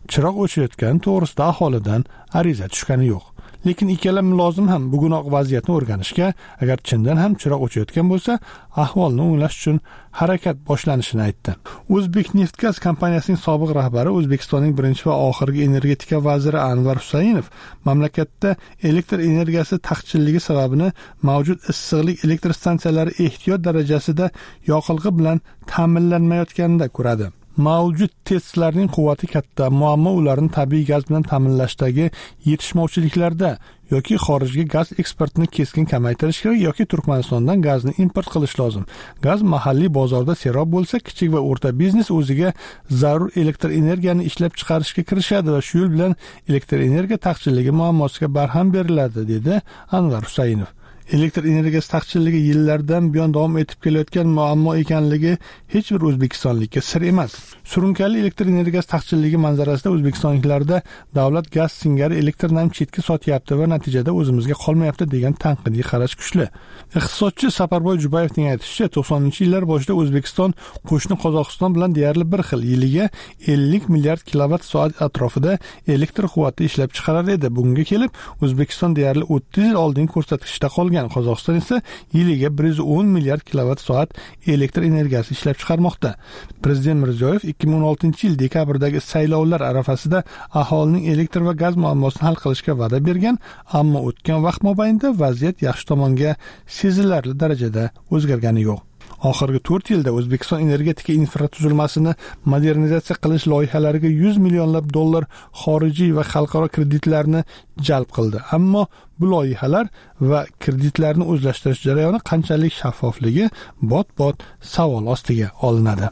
A: chiroq o'chayotgani to'g'risida aholidan ariza tushgani yo'q. Lekin ikkala mulozim ham bugunoq vaziyatni o'rganishga, agar chindan ham chiroq o'chayotgan bo'lsa, ahvolni o'nglash uchun harakat boshlanishini aytdi. O'zbekneftgaz kompaniyasining sobiq rahbari, O'zbekistonning birinchi va oxirgi energetika vaziri Anvar Husaynov mamlakatda elektr energiyasi taqchilligi sababini mavjud issiqlik elektr stansiyalari ehtiyot darajasida yoqilg'i bilan ta'minlanmayotganida ko'radi. Mavjud testlarning quvvati katta, muammo ularni tabiiy gaz bilan ta'minlashdagi yetishmovchiliklarda yoki xorijga gaz eksportini keskin kamaytirish kerak yoki Turkmanistondan gazni import qilish lozim. Gaz mahalliy bozorda serob bo'lsa, kichik va o'rta biznes o'ziga zarur elektr energiyani ishlab chiqarishga kirishadi va shu yo'l bilan elektr energiya taqchilligi muammosiga barham beriladi, dedi Anvar Husaynov. Elektr energiyasi taqchilligi yillardan buyon davom etib kelayotgan muammo ekanligi hech bir o'zbekistonlikka sir emas. Surunkali elektr energiyasi taqchilligi manzarasida o'zbekistonliklarda davlat gaz singari elektrni chetga sotyapti va natijada o'zimizga qolmayapti degan tanqidiy qarash kuchli. Iqtisodchi Saparboy Jubayevning aytishicha, 90-yillar boshida O'zbekiston qo'shni Qozog'iston bilan deyarli bir xil yiliga 50 milliard kilovat soat atrofida elektr quvvati ishlab chiqarar edi. Bunga kelib, O'zbekiston deyarli 30 yil oldin ko'rsatkichda qolgan. Qozog'iston esa yiliga 110 milliard kilovat soat elektr energiyasi ishlab chiqarmoqda. Prezident Mirziyoyev 2016-yil dekabrdagi saylovlar arafasida aholining elektr va gaz muammosini hal qilishga va'da bergan, ammo o'tgan vaqt mobaynida vaziyat yaxshi tomonga sezilarli darajada o'zgargani yo'q. Oxirgi 4 yilda O'zbekiston energetika infratuzilmasini modernizatsiya qilish loyihalariga 100 millionlab dollar xorijiy va xalqaro kreditlarni jalb qildi. Ammo bu loyihalar va kreditlarni o'zlashtirish jarayoni qanchalik shaffofligi bot-bot savol ostiga olinadi.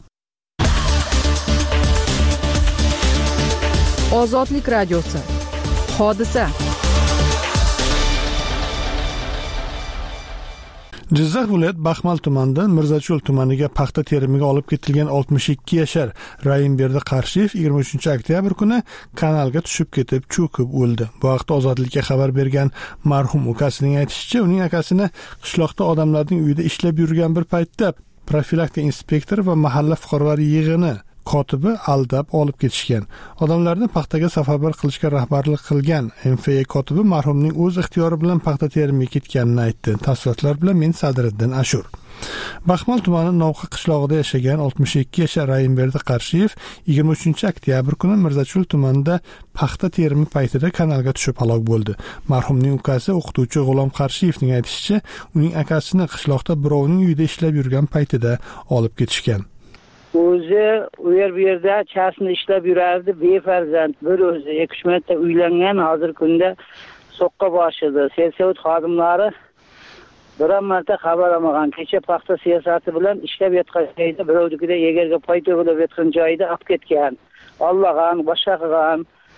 M: Ozodlik radiosi. Hodisa.
A: Jizzax viloyat Baxmal tumanidan Mirzacho'l tumaniga paxta terimiga olib ketilgan 62 yashar Rayimberdi Qarshiyev 23-oktyabr kuni kanalga tushib ketib cho'kib o'ldi. Bu haqda Ozodlikka xabar bergan marhum ukasining aytishicha, uning akasini qishloqda odamlarning uyida ishlab yurgan bir paytda profilaktika inspektori va mahalla fuqarolar yig'ini kotibi aldab olib ketishgan. Odamlarni paxtaga safarbar qilishga rahbarlik qilgan MFA kotibi marhumning o'z ixtiyori bilan paxta terimiga ketganini aytdi. Tafsilotlar bilan men Sadriddin Ashur. Baxmal tumani Novqa qishlog'ida yashagan 62 yashar Rayimberdi Qarshiyev 23-oktyabr kuni Mirzacho'l tumanida paxta terimi paytida kanalga tushib halok bo'ldi. Marhumning ukasi o'qituvchi G'ulom Qarshiyevning aytishicha, uning akasini qishloqda birovning uyida ishlab yurgan paytida olib ketishgan.
G: O'zi u yerda chasni ishlab yurardi, befarzand, bir o'zi 2-3 marta uylangan, hozir kunda so'qqa boshida. Selsavut xodimlari biron marta xabar olmagan. Kecha paxta siyosati bilan ishlab yotgan joyda birovnikida yegarga pay to'g'ilib yotgan joyda olib ketgan. Olmagan, boshqa qilgan.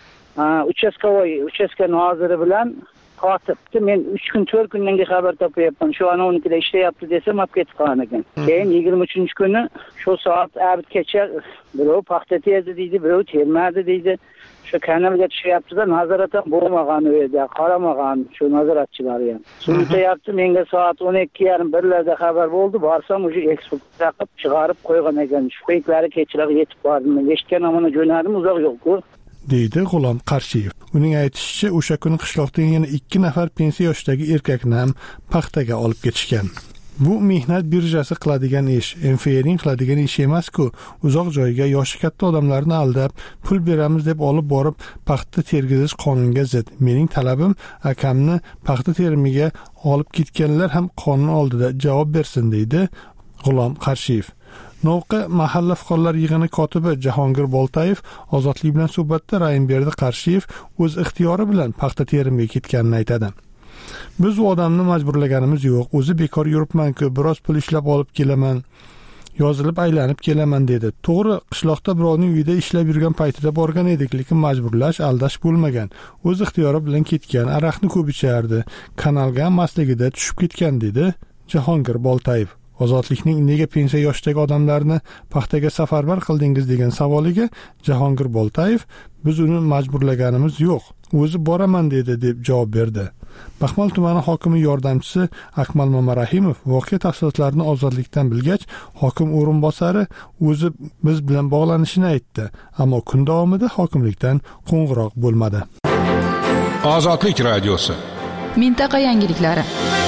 G: Uchastka noziri bilan kotibdi. Men 3 kun 4 kundan xabar topayapman. Shu ana 12da ishlayapti desam olib ketib qolgan ekan. Keyin 23-kuni shu soat abid kecha birov paxta terdi deydi, birov termadi deydi. Shu kanalga tushyapti-da, nazorat ham bo'lmagan u yerda, qaramagan shu nazoratchilar ham. Surutyapti, menga soat 12:30 xabar bo'ldi. Borsam o'sha eksport taqib chiqarib qo'ygan ekan. Shu paytlari kechlar yetib bordim. Eshitgan amana jo'nadim, uzoq yo'q-ku.
A: deydi G'ulom Qarshiyev. Uning aytishicha, o'sha kuni qishloqdan yana 2 nafar pensiya yoshidagi erkakni ham paxtaga olib ketishgan. Bu mehnat birjasi qiladigan ish, MFAning qiladigan ish emas-ku. Uzoq joyga yoshi katta odamlarni aldab, pul beramiz deb olib borib paxta tergizish qonunga zid. Mening talabim, akamni paxta terimiga olib ketganlar ham qonun oldida javob bersin, deydi G'ulom Qarshiyev. Novqa mahalla fuqarolar yig'ini kotibi Jahongir Boltayev Ozodlik bilan suhbatda Rayimberdi Qarshiyev o'z ixtiyori bilan paxta terimiga ketganini aytadi. Biz u odamni majburlaganimiz yo'q. O'zi bekor yuribman-ku, biroz pul ishlab olib kelaman, yozilib aylanib kelaman dedi. To'g'ri, qishloqda birovning uyida ishlab yurgan paytida borgan edik, lekin majburlash, aldash bo'lmagan. O'z ixtiyori bilan ketgan, aroqni ko'p ichardi, kanalga masligida tushib ketgan dedi Jahongir Boltayev. ozodlikning nega pensiya yoshidagi odamlarni paxtaga safarbar qildingiz degan savoliga Jahongir Boltayev biz uni majburlaganimiz yo'q, o'zi boraman dedi deb javob berdi. Baxmal tumani hokimi yordamchisi Akmal Mamarahimov voqea tafsilotlarini ozodlikdan bilgach, hokim o'rinbosari o'zi biz bilan bog'lanishini aytdi, ammo kun davomida hokimlikdan qo'ng'iroq bo'lmadi.
N: Ozodlik radiosi.
M: Mintaqa yangiliklari.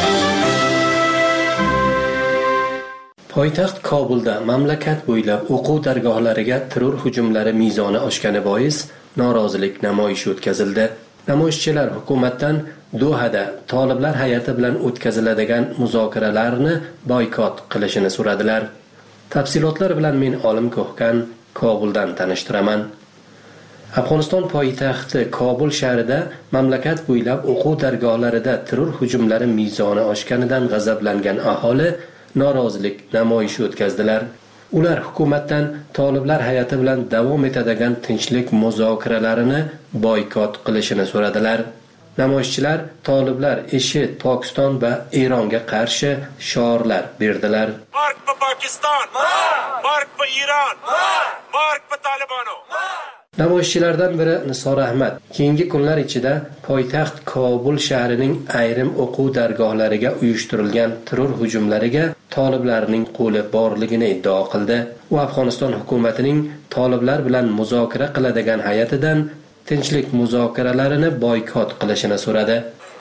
J: Poytaxt Kobulda mamlakat bo'ylab o'quv dargohlariga terror hujumlari mezoni oshgani bois norozilik namoyishi o'tkazildi. Namoyishchilar hukumatdan Dohada toliblar hay'ati bilan o'tkaziladigan muzokaralarni boykot qilishini so'radilar. Tafsilotlar bilan men Olim Ko'hkan Kobuldan tanishtiraman. Afg'oniston poytaxti Kobul shahrida mamlakat bo'ylab o'quv dargohlarida terror hujumlari mezoni oshganidan g'azablangan aholi norozilik namoyishi o'tkazdilar. Ular hukumatdan toliblar hay'ati bilan davom etadigan tinchlik muzokaralarini boykot qilishini so'radilar. Namoyishchilar toliblar IShID, Pokiston va Eronga qarshi shiorlar berdilar.
I: Mark pa Pakiston, mark pa Iran, mark pa Talibano.
J: Namoyishchilardan biri Nisor Ahmad keyingi kunlar ichida poytaxt Kobul shahrining ayrim o'quv dargohlariga uyushtirilgan terror hujumlariga toliblarning qo'li borligini iddao qildi. U Afg'oniston hukumatining toliblar bilan muzokara qiladigan hay'atidan tinchlik muzokaralarini boykot qilishini so'radi.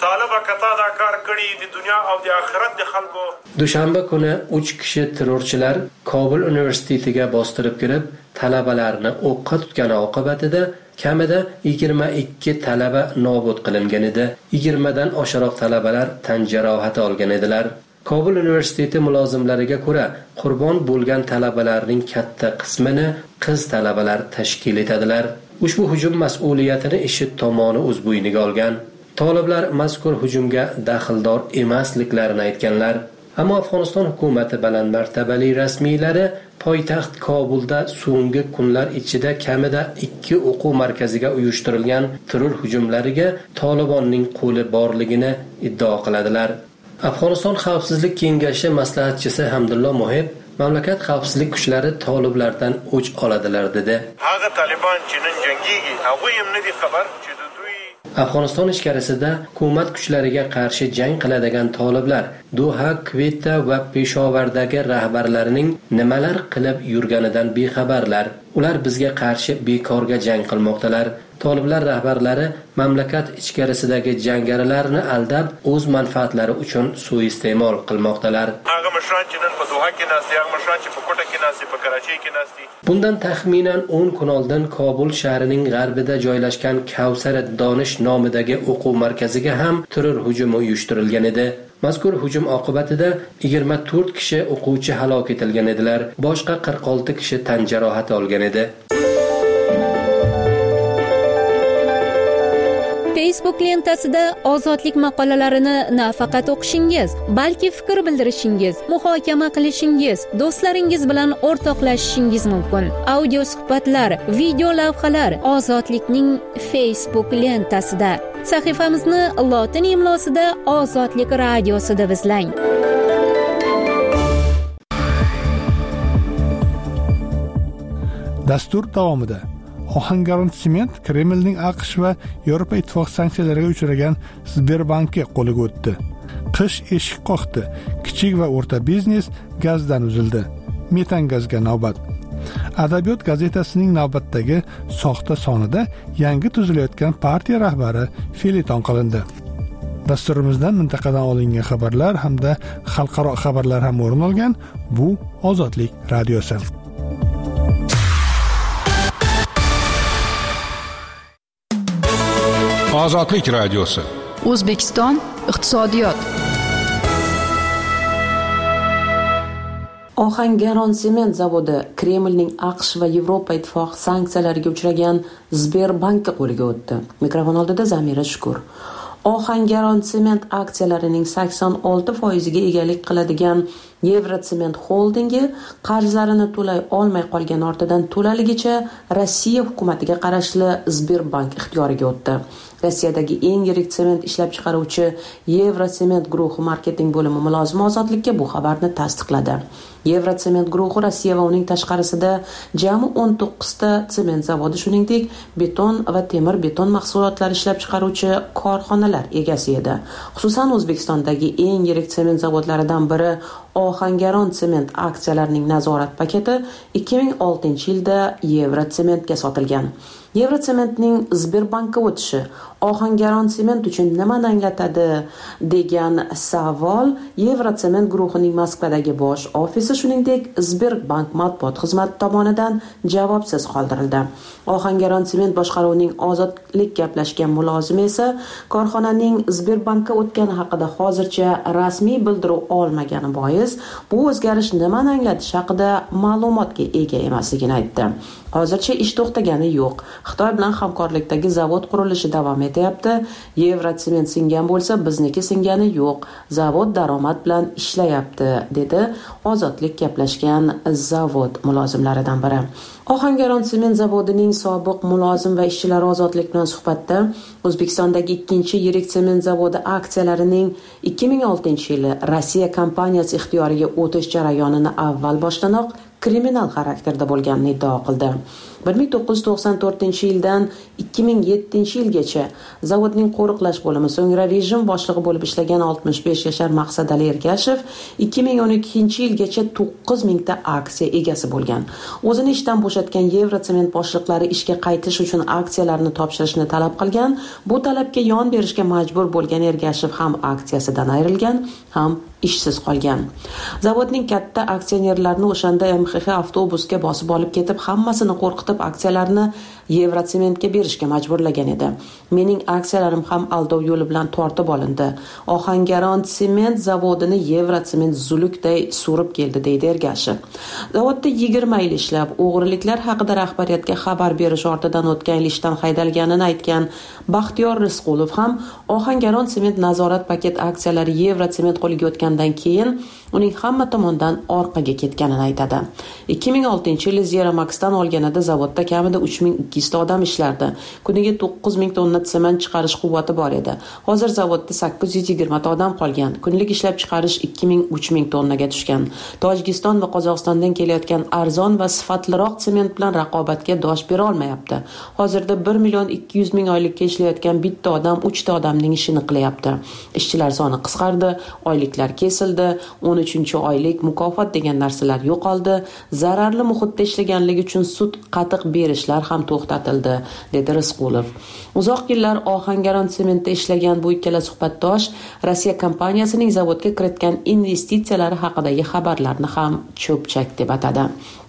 J: Dushanba kuni 3 kishi terrorchilar Kobul universitetiga bostirib kirib, talabalarni o'qqa tutgani oqibatida kamida 22 talaba nobud qilingan edi. 20 dan oshiqroq talabalar tan jarohati olgan edilar. Kobul universiteti mulozimlariga ko'ra, qurbon bo'lgan talabalarning katta qismini qiz talabalar tashkil etadilar. Ushbu hujum mas'uliyatini IShID tomoni o'z bo'yniga olgan. Toliblar mazkur hujumga daxldor emasliklarini aytganlar. Ammo Afg'oniston hukumati baland martabali rasmiylari poytaxt Kobulda so'nggi kunlar ichida kamida 2 o'quv markaziga uyushtirilgan terror hujumlariga Tolibonning qo'li borligini iddao qiladilar. Afg'oniston Xavfsizlik kengashi maslahatchisi Hamdullo Muhib mamlakat xavfsizlik kuchlari toliblardan o'ch oladilar dedi. Afg'oniston ichkarisida hukumat kuchlariga qarshi jang qiladigan toliblar Doha, Kvetta va Peshovardagi rahbarlarining nimalar qilib yurganidan bexabarlar. Ular bizga qarshi bekorga jang qilmoqdalar. Toliblar rahbarlari mamlakat ichkarisidagi jangarilarni aldab, o'z manfaatlari uchun suiiste'mol qilmoqdalar. Bundan taxminan 10 kun oldin Kobul shahrining g'arbida joylashgan Kavsar Donish nomidagi o'quv markaziga ham terror hujumi uyushtirilgan edi. Mazkur hujum oqibatida 24 kishi o'quvchi halok etilgan edilar. Boshqa 46 kishi tan jarohati olgan edi.
K: Facebook lentasida ozodlik maqolalarini nafaqat o'qishingiz, balki fikr bildirishingiz, muhokama qilishingiz, do'stlaringiz bilan o'rtoqlashishingiz mumkin. Audio suhbatlar, video lavhalar Ozodlikning Facebook lentasida. Sahifamizni lotin imlosida Ozodlik radiosi deb izlang.
A: Dastur davomida Ohangaron Sement Kremlning AQSh va Yevropa Ittifoqi sanksiyalariga uchragan Sberbankga qo'liga o'tdi. Qish eshik qoqdi. Kichik va o'rta biznes gazdan uzildi. Metan gazga navbat. Adabiyot gazetasining navbatdagi soxta sonida yangi tuzilayotgan partiya rahbari feliton qilindi. Dasturimizdan mintaqadan olingan xabarlar hamda xalqaro xabarlar ham o'rin olgan. Bu Ozodlik radiosi.
N: Ozodlik radiosi.
M: O'zbekiston iqtisodiyot.
L: Ohangaron sement zavodi Kremlning AQSh va Yevropa Ittifoqi sanksiyalariga uchragan Sberbankga qo'liga o'tdi. Mikrofon oldida Zamira Shukur. Ohangaron sement aksiyalarining 86% ga egalik qiladigan Yevrotsement holdingi qarzlarini to'lay olmay qolgan ortidan to'laligicha Rossiya hukumatiga qarashli Sberbank ixtiyoriga o'tdi. Rossiyadagi eng yirik sement ishlab chiqaruvchi Yevrosement guruhi marketing bo'limi mulozimi Ozodlikka bu xabarni tasdiqladi. Yevrosement guruhi Rossiya va uning tashqarisida jami 19 ta sement zavodi, shuningdek beton va temir beton mahsulotlari ishlab chiqaruvchi korxonalar egasi edi. Xususan O'zbekistondagi eng yirik sement zavodlaridan biri Ohangaron sement aksiyalarining nazorat paketi 2006-yilda Yevrosementga sotilgan. Yevrosementning Sberbankka o'tishi Ohangaron sement uchun nimani anglatadi degan savol Yevrosement guruhining Moskvadagi bosh ofisi, shuningdek Sberbank matbuot xizmati tomonidan javobsiz qoldirildi. Ohangaron sement boshqaruvining Ozodlik gaplashgan mulozimi esa korxonaning Sberbankka o'tgani haqida hozircha rasmiy bildiruv olmagani bois bu o'zgarish nimani anglatishi haqida ma'lumotga ega emasligini aytdi. Hozircha ish to'xtagani yo'q. Xitoy bilan hamkorlikdagi zavod qurilishi davom etyapti. Yevrosement singan bo'lsa, bizniki singani yo'q. Zavod daromad bilan ishlayapti, dedi Ozodlik gaplashgan zavod mulozimlaridan biri. Ohangaron sement zavodining sobiq mulozim va ishchilari Ozodlik bilan suhbatda O'zbekistondagi ikkinchi yirik sement zavodi aksiyalarining 2006-yili Rossiya kompaniyasi ixtiyoriga o'tish jarayonini avval boshdanoq kriminal xarakterda bo'lganini iddao qildi. 1994-yildan 2007-yilgacha zavodning qo'riqlash bo'limi, so'ngra rejim boshlig'i bo'lib ishlagan 65 yashar Maqsadali Ergashev 2012-yilgacha 9000 ta aksiya egasi bo'lgan. O'zini ishdan bo'shatgan Yevrosement boshliqlari ishga qaytish uchun aksiyalarni topshirishni talab qilgan. Bu talabga yon berishga majbur bo'lgan Ergashev ham aksiyasidan ayrilgan, ham ishsiz qolgan. Zavodning katta aksionerlarini o'shanda MXX avtobusga bosib olib ketib, hammasini qo'rqitib aksiyalarni Yevrosementga berishga majburlagan edi. Mening aksiyalarim ham aldov yo'li bilan tortib olindi. Ohangaron sement zavodini Yevrosement zulukday surib keldi, deydi Ergashev. Zavodda 20 yil ishlab, o'g'riliklar haqida rahbariyatga xabar berish ortidan o'tgan yil ishdan haydalganini aytgan Baxtiyor Risqulov ham Ohangaron sement nazorat paket aksiyalari Yevrosement qo'liga o'tgandan keyin uning hamma tomondan orqaga ketganini aytadi. 2006-yili Zeramaxdan olganida zavodda kamida 3200 ta odam ishlardi. Kuniga 9000 tonna sement chiqarish quvvati bor edi. Hozir zavodda 820 ta odam qolgan. Kunlik ishlab chiqarish 2000-3000 tonnaga tushgan. Tojikiston va Qozog'istondan kelayotgan arzon va sifatliroq sement bilan raqobatga dosh bera olmayapti. Hozirda 1,2 million oylikka ishlayotgan bitta odam 3 ta odamning ishini qilyapti. Ishchilar soni qisqardi, oyliklar kesildi, 13-oylik mukofot degan narsalar yo'qoldi, zararli muhitda ishlaganligi uchun sud qatiq berishlar ham to'xtatildi, dedi Risqulov. Uzoq yillar Ohangaron sementda ishlagan bu ikkala suhbatdosh Rossiya kompaniyasining zavodga kiritgan investitsiyalari haqidagi xabarlarni ham cho'pchak deb atadi.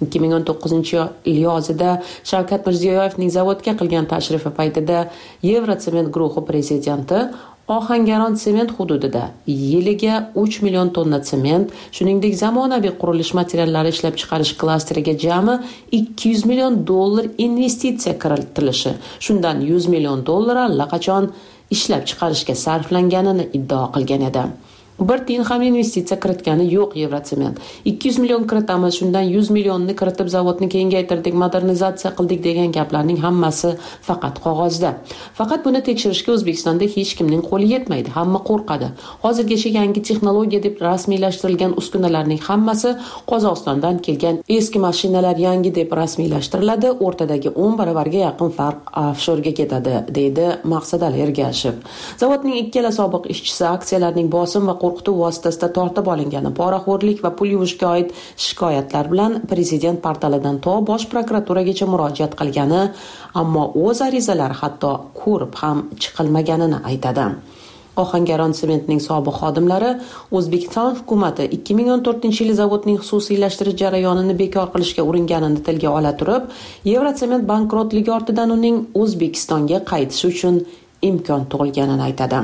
L: 2019-yil yozida Shavkat Mirziyoyevning zavodga qilgan tashrifi paytida Yevrosement guruhi prezidenti Ohangaron sement hududida yiliga 3 million tonna sement, shuningdek zamonaviy qurilish materiallari ishlab chiqarish klasteriga jami 200 million dollar investitsiya kiritilishi, shundan 100 million dollar allaqachon ishlab chiqarishga sarflanganini iddao qilgan edi. Bir tiyin ham investitsiya kiritgani yo'q Yevrosement. 200 million kiritamiz, shundan 100 millionni kiritib zavodni kengaytirdik, modernizatsiya qildik degan gaplarning hammasi faqat qog'ozda. Faqat buni tekshirishga O'zbekistonda hech kimning qo'li yetmaydi, hamma qo'rqadi. Hozirgacha yangi texnologiya deb rasmiylashtirilgan uskunalarning hammasi Qozog'istondan kelgan eski mashinalar yangi deb rasmiylashtiriladi, o'rtadagi 10 baravarga yaqin farq offshorga ketadi, deydi Maqsadali Ergashev. Zavodning ikkala sobiq ishchisi aksiyalarning bosim va qo'rqituv vositasida tortib olingani, poraxo'rlik va pul yuvishga oid shikoyatlar bilan prezident portalidan to bosh prokuraturagacha murojaat qilgani, ammo o'z arizalari hatto ko'rib ham chiqilmaganini aytadi. Ohangaron sementning sobiq xodimlari O'zbekiston hukumati 2014-yili zavodning xususiylashtirish jarayonini bekor qilishga uringanini tilga ola turib, Yevrosement bankrotligi ortidan uning O'zbekistonga qaytishi uchun imkon tug'ilganini aytadi.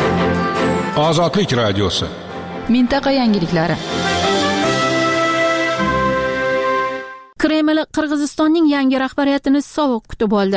N: Ozodlik radiosi.
M: Mintaqa yangiliklari.
C: Kreml Qirg'izistonning yangi rahbariyatini sovuq kutib oldi.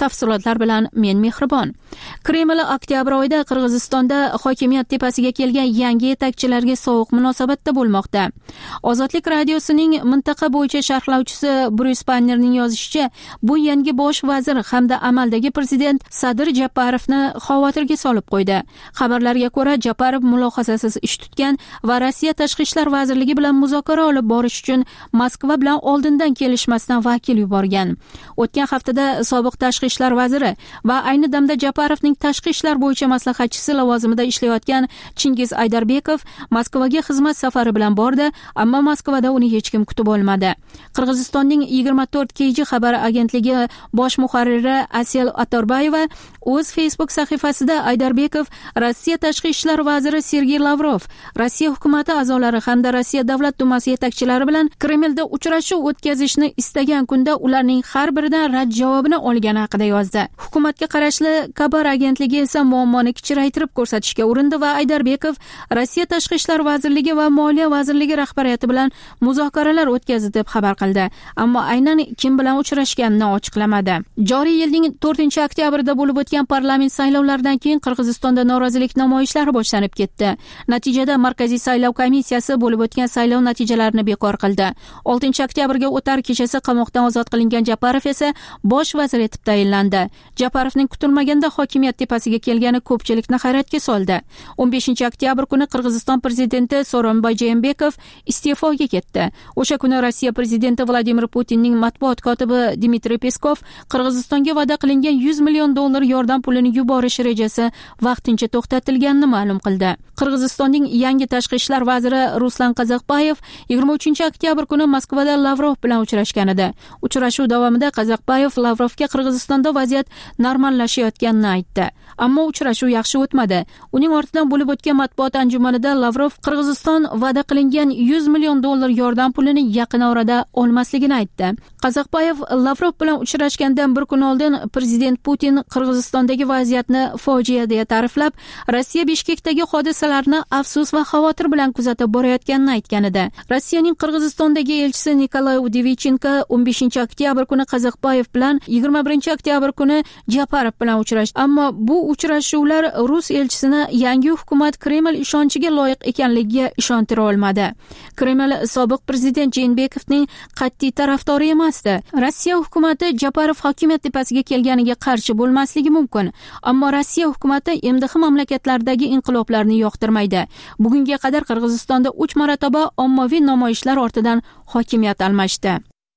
C: Tafsilotlar bilan men Mehribon. Kreml oktyabr oyida Qirg'izistonda hokimiyat tepasiga kelgan yangi yetakchilarga sovuq munosabatda bo'lmoqda. Ozodlik radiosining mintaqa bo'yicha sharhlovchisi Bruce Bannerning yozishicha, bu yangi bosh vazir hamda amaldagi prezident Sadir Japarovni xavotirga solib qo'ydi. Xabarlarga ko'ra, Japarov mulohazasiz ish tutgan va Rossiya tashqi ishlar vazirligi bilan muzokara olib borish uchun Moskva bilan oldindan kelishmasdan vakil yuborgan. O'tgan haftada sobiq tashqi ishlar vaziri va ayni damda Japarovning tashqi ishlar bo'yicha maslahatchisi lavozimida ishlayotgan Chingiz Aydarbekov Moskvaga xizmat safari bilan bordi, ammo Moskvada uni hech kim kutib olmadi. Qirg'izistonning 24KG xabar agentligi bosh muharriri Asel Atorbayeva o'z Facebook sahifasida Aydarbekov Rossiya tashqi ishlar vaziri Sergey Lavrov, Rossiya hukumati a'zolari hamda Rossiya davlat dumasi yetakchilari bilan Kremlda uchrashuv o'tkazishni istagan kunda ularning har biridan rad javobini olgani haqida yozdi. Hukumatga qarashli Kabar agentligi esa muammoni kichraytirib ko'rsatishga urindi va Aydarbekov Rossiya tashqi ishlar vazirligi va moliya vazirligi rahbariyati bilan muzokaralar o'tkazdi deb xabar qildi, ammo aynan kim bilan uchrashganini ochiqlamadi. Joriy yilning 4-oktyabrida bo'lib o'tgan parlament saylovlaridan keyin Qirg'izistonda norozilik namoyishlari boshlanib ketdi. Natijada Markaziy saylov komissiyasi bo'lib o'tgan saylov natijalarini bekor qildi. 6-oktyabrga o'tar kechasi qamoqdan ozod qilingan Japarov esa bosh vazir etib tayinlandi. Japarovning kutilmaganda hokimiyat tepasiga kelgani ko'pchilikni hayratga soldi. 15-oktyabr kuni Qirg'iziston prezidenti Sooronbay Jeenbekov iste'foga ketdi. O'sha kuni Rossiya prezidenti Vladimir Putinning matbuot kotibi Dmitriy Peskov Qirg'izistonga va'da qilingan $100 million yordam pulini yuborish rejasi vaqtincha to'xtatilganini ma'lum qildi. Qirg'izistonning yangi tashqi ishlar vaziri Ruslan Qazaqbayev 23-oktyabr kuni Moskvada Lavrov bilan uchrashgan edi. Uchrashuv davomida Qazaqbayev Lavrovga Qirg'izistonda vaziyat normallashayotganini aytdi. Ammo uchrashuv yaxshi o'tmadi. Uning ortidan bo'lib o'tgan matbuot anjumanida Lavrov Qirg'iziston va'da qilingan $100 million yordam pulini yaqin orada olmasligini aytdi. Qazaqbayev Lavrov bilan uchrashgandan bir kun oldin prezident Putin Qirg'izistondagi vaziyatni fojia deya ta'riflab, Rossiya Bishkekdagi hodisalarni afsus va xavotir bilan kuzatib borayotganini aytgan edi. Rossiyaning Qirg'izistondagi elchisi Nikolay Udivichenko 15-oktyabr kuni Qazaqbayev bilan 21-oktyabr kuni Japarov bilan uchrashdi. Ammo bu uchrashuvlar Rus elchisini yangi hukumat Kreml ishonchiga loyiq ekanligiga ishontira olmadi. Kreml sobiq prezident Jeenbekovning qat'iy tarafdori emasdi. Rossiya hukumati Japarov hokimiyat tepasiga kelganiga qarshi bo'lmasligi mumkin, ammo Rossiya hukumati MDH mamlakatlaridagi inqiloblarni yoqtirmaydi. Bugunga qadar Qirg'izistonda 3 marotaba ommaviy namoyishlar ortidan hokimiyat almashdi.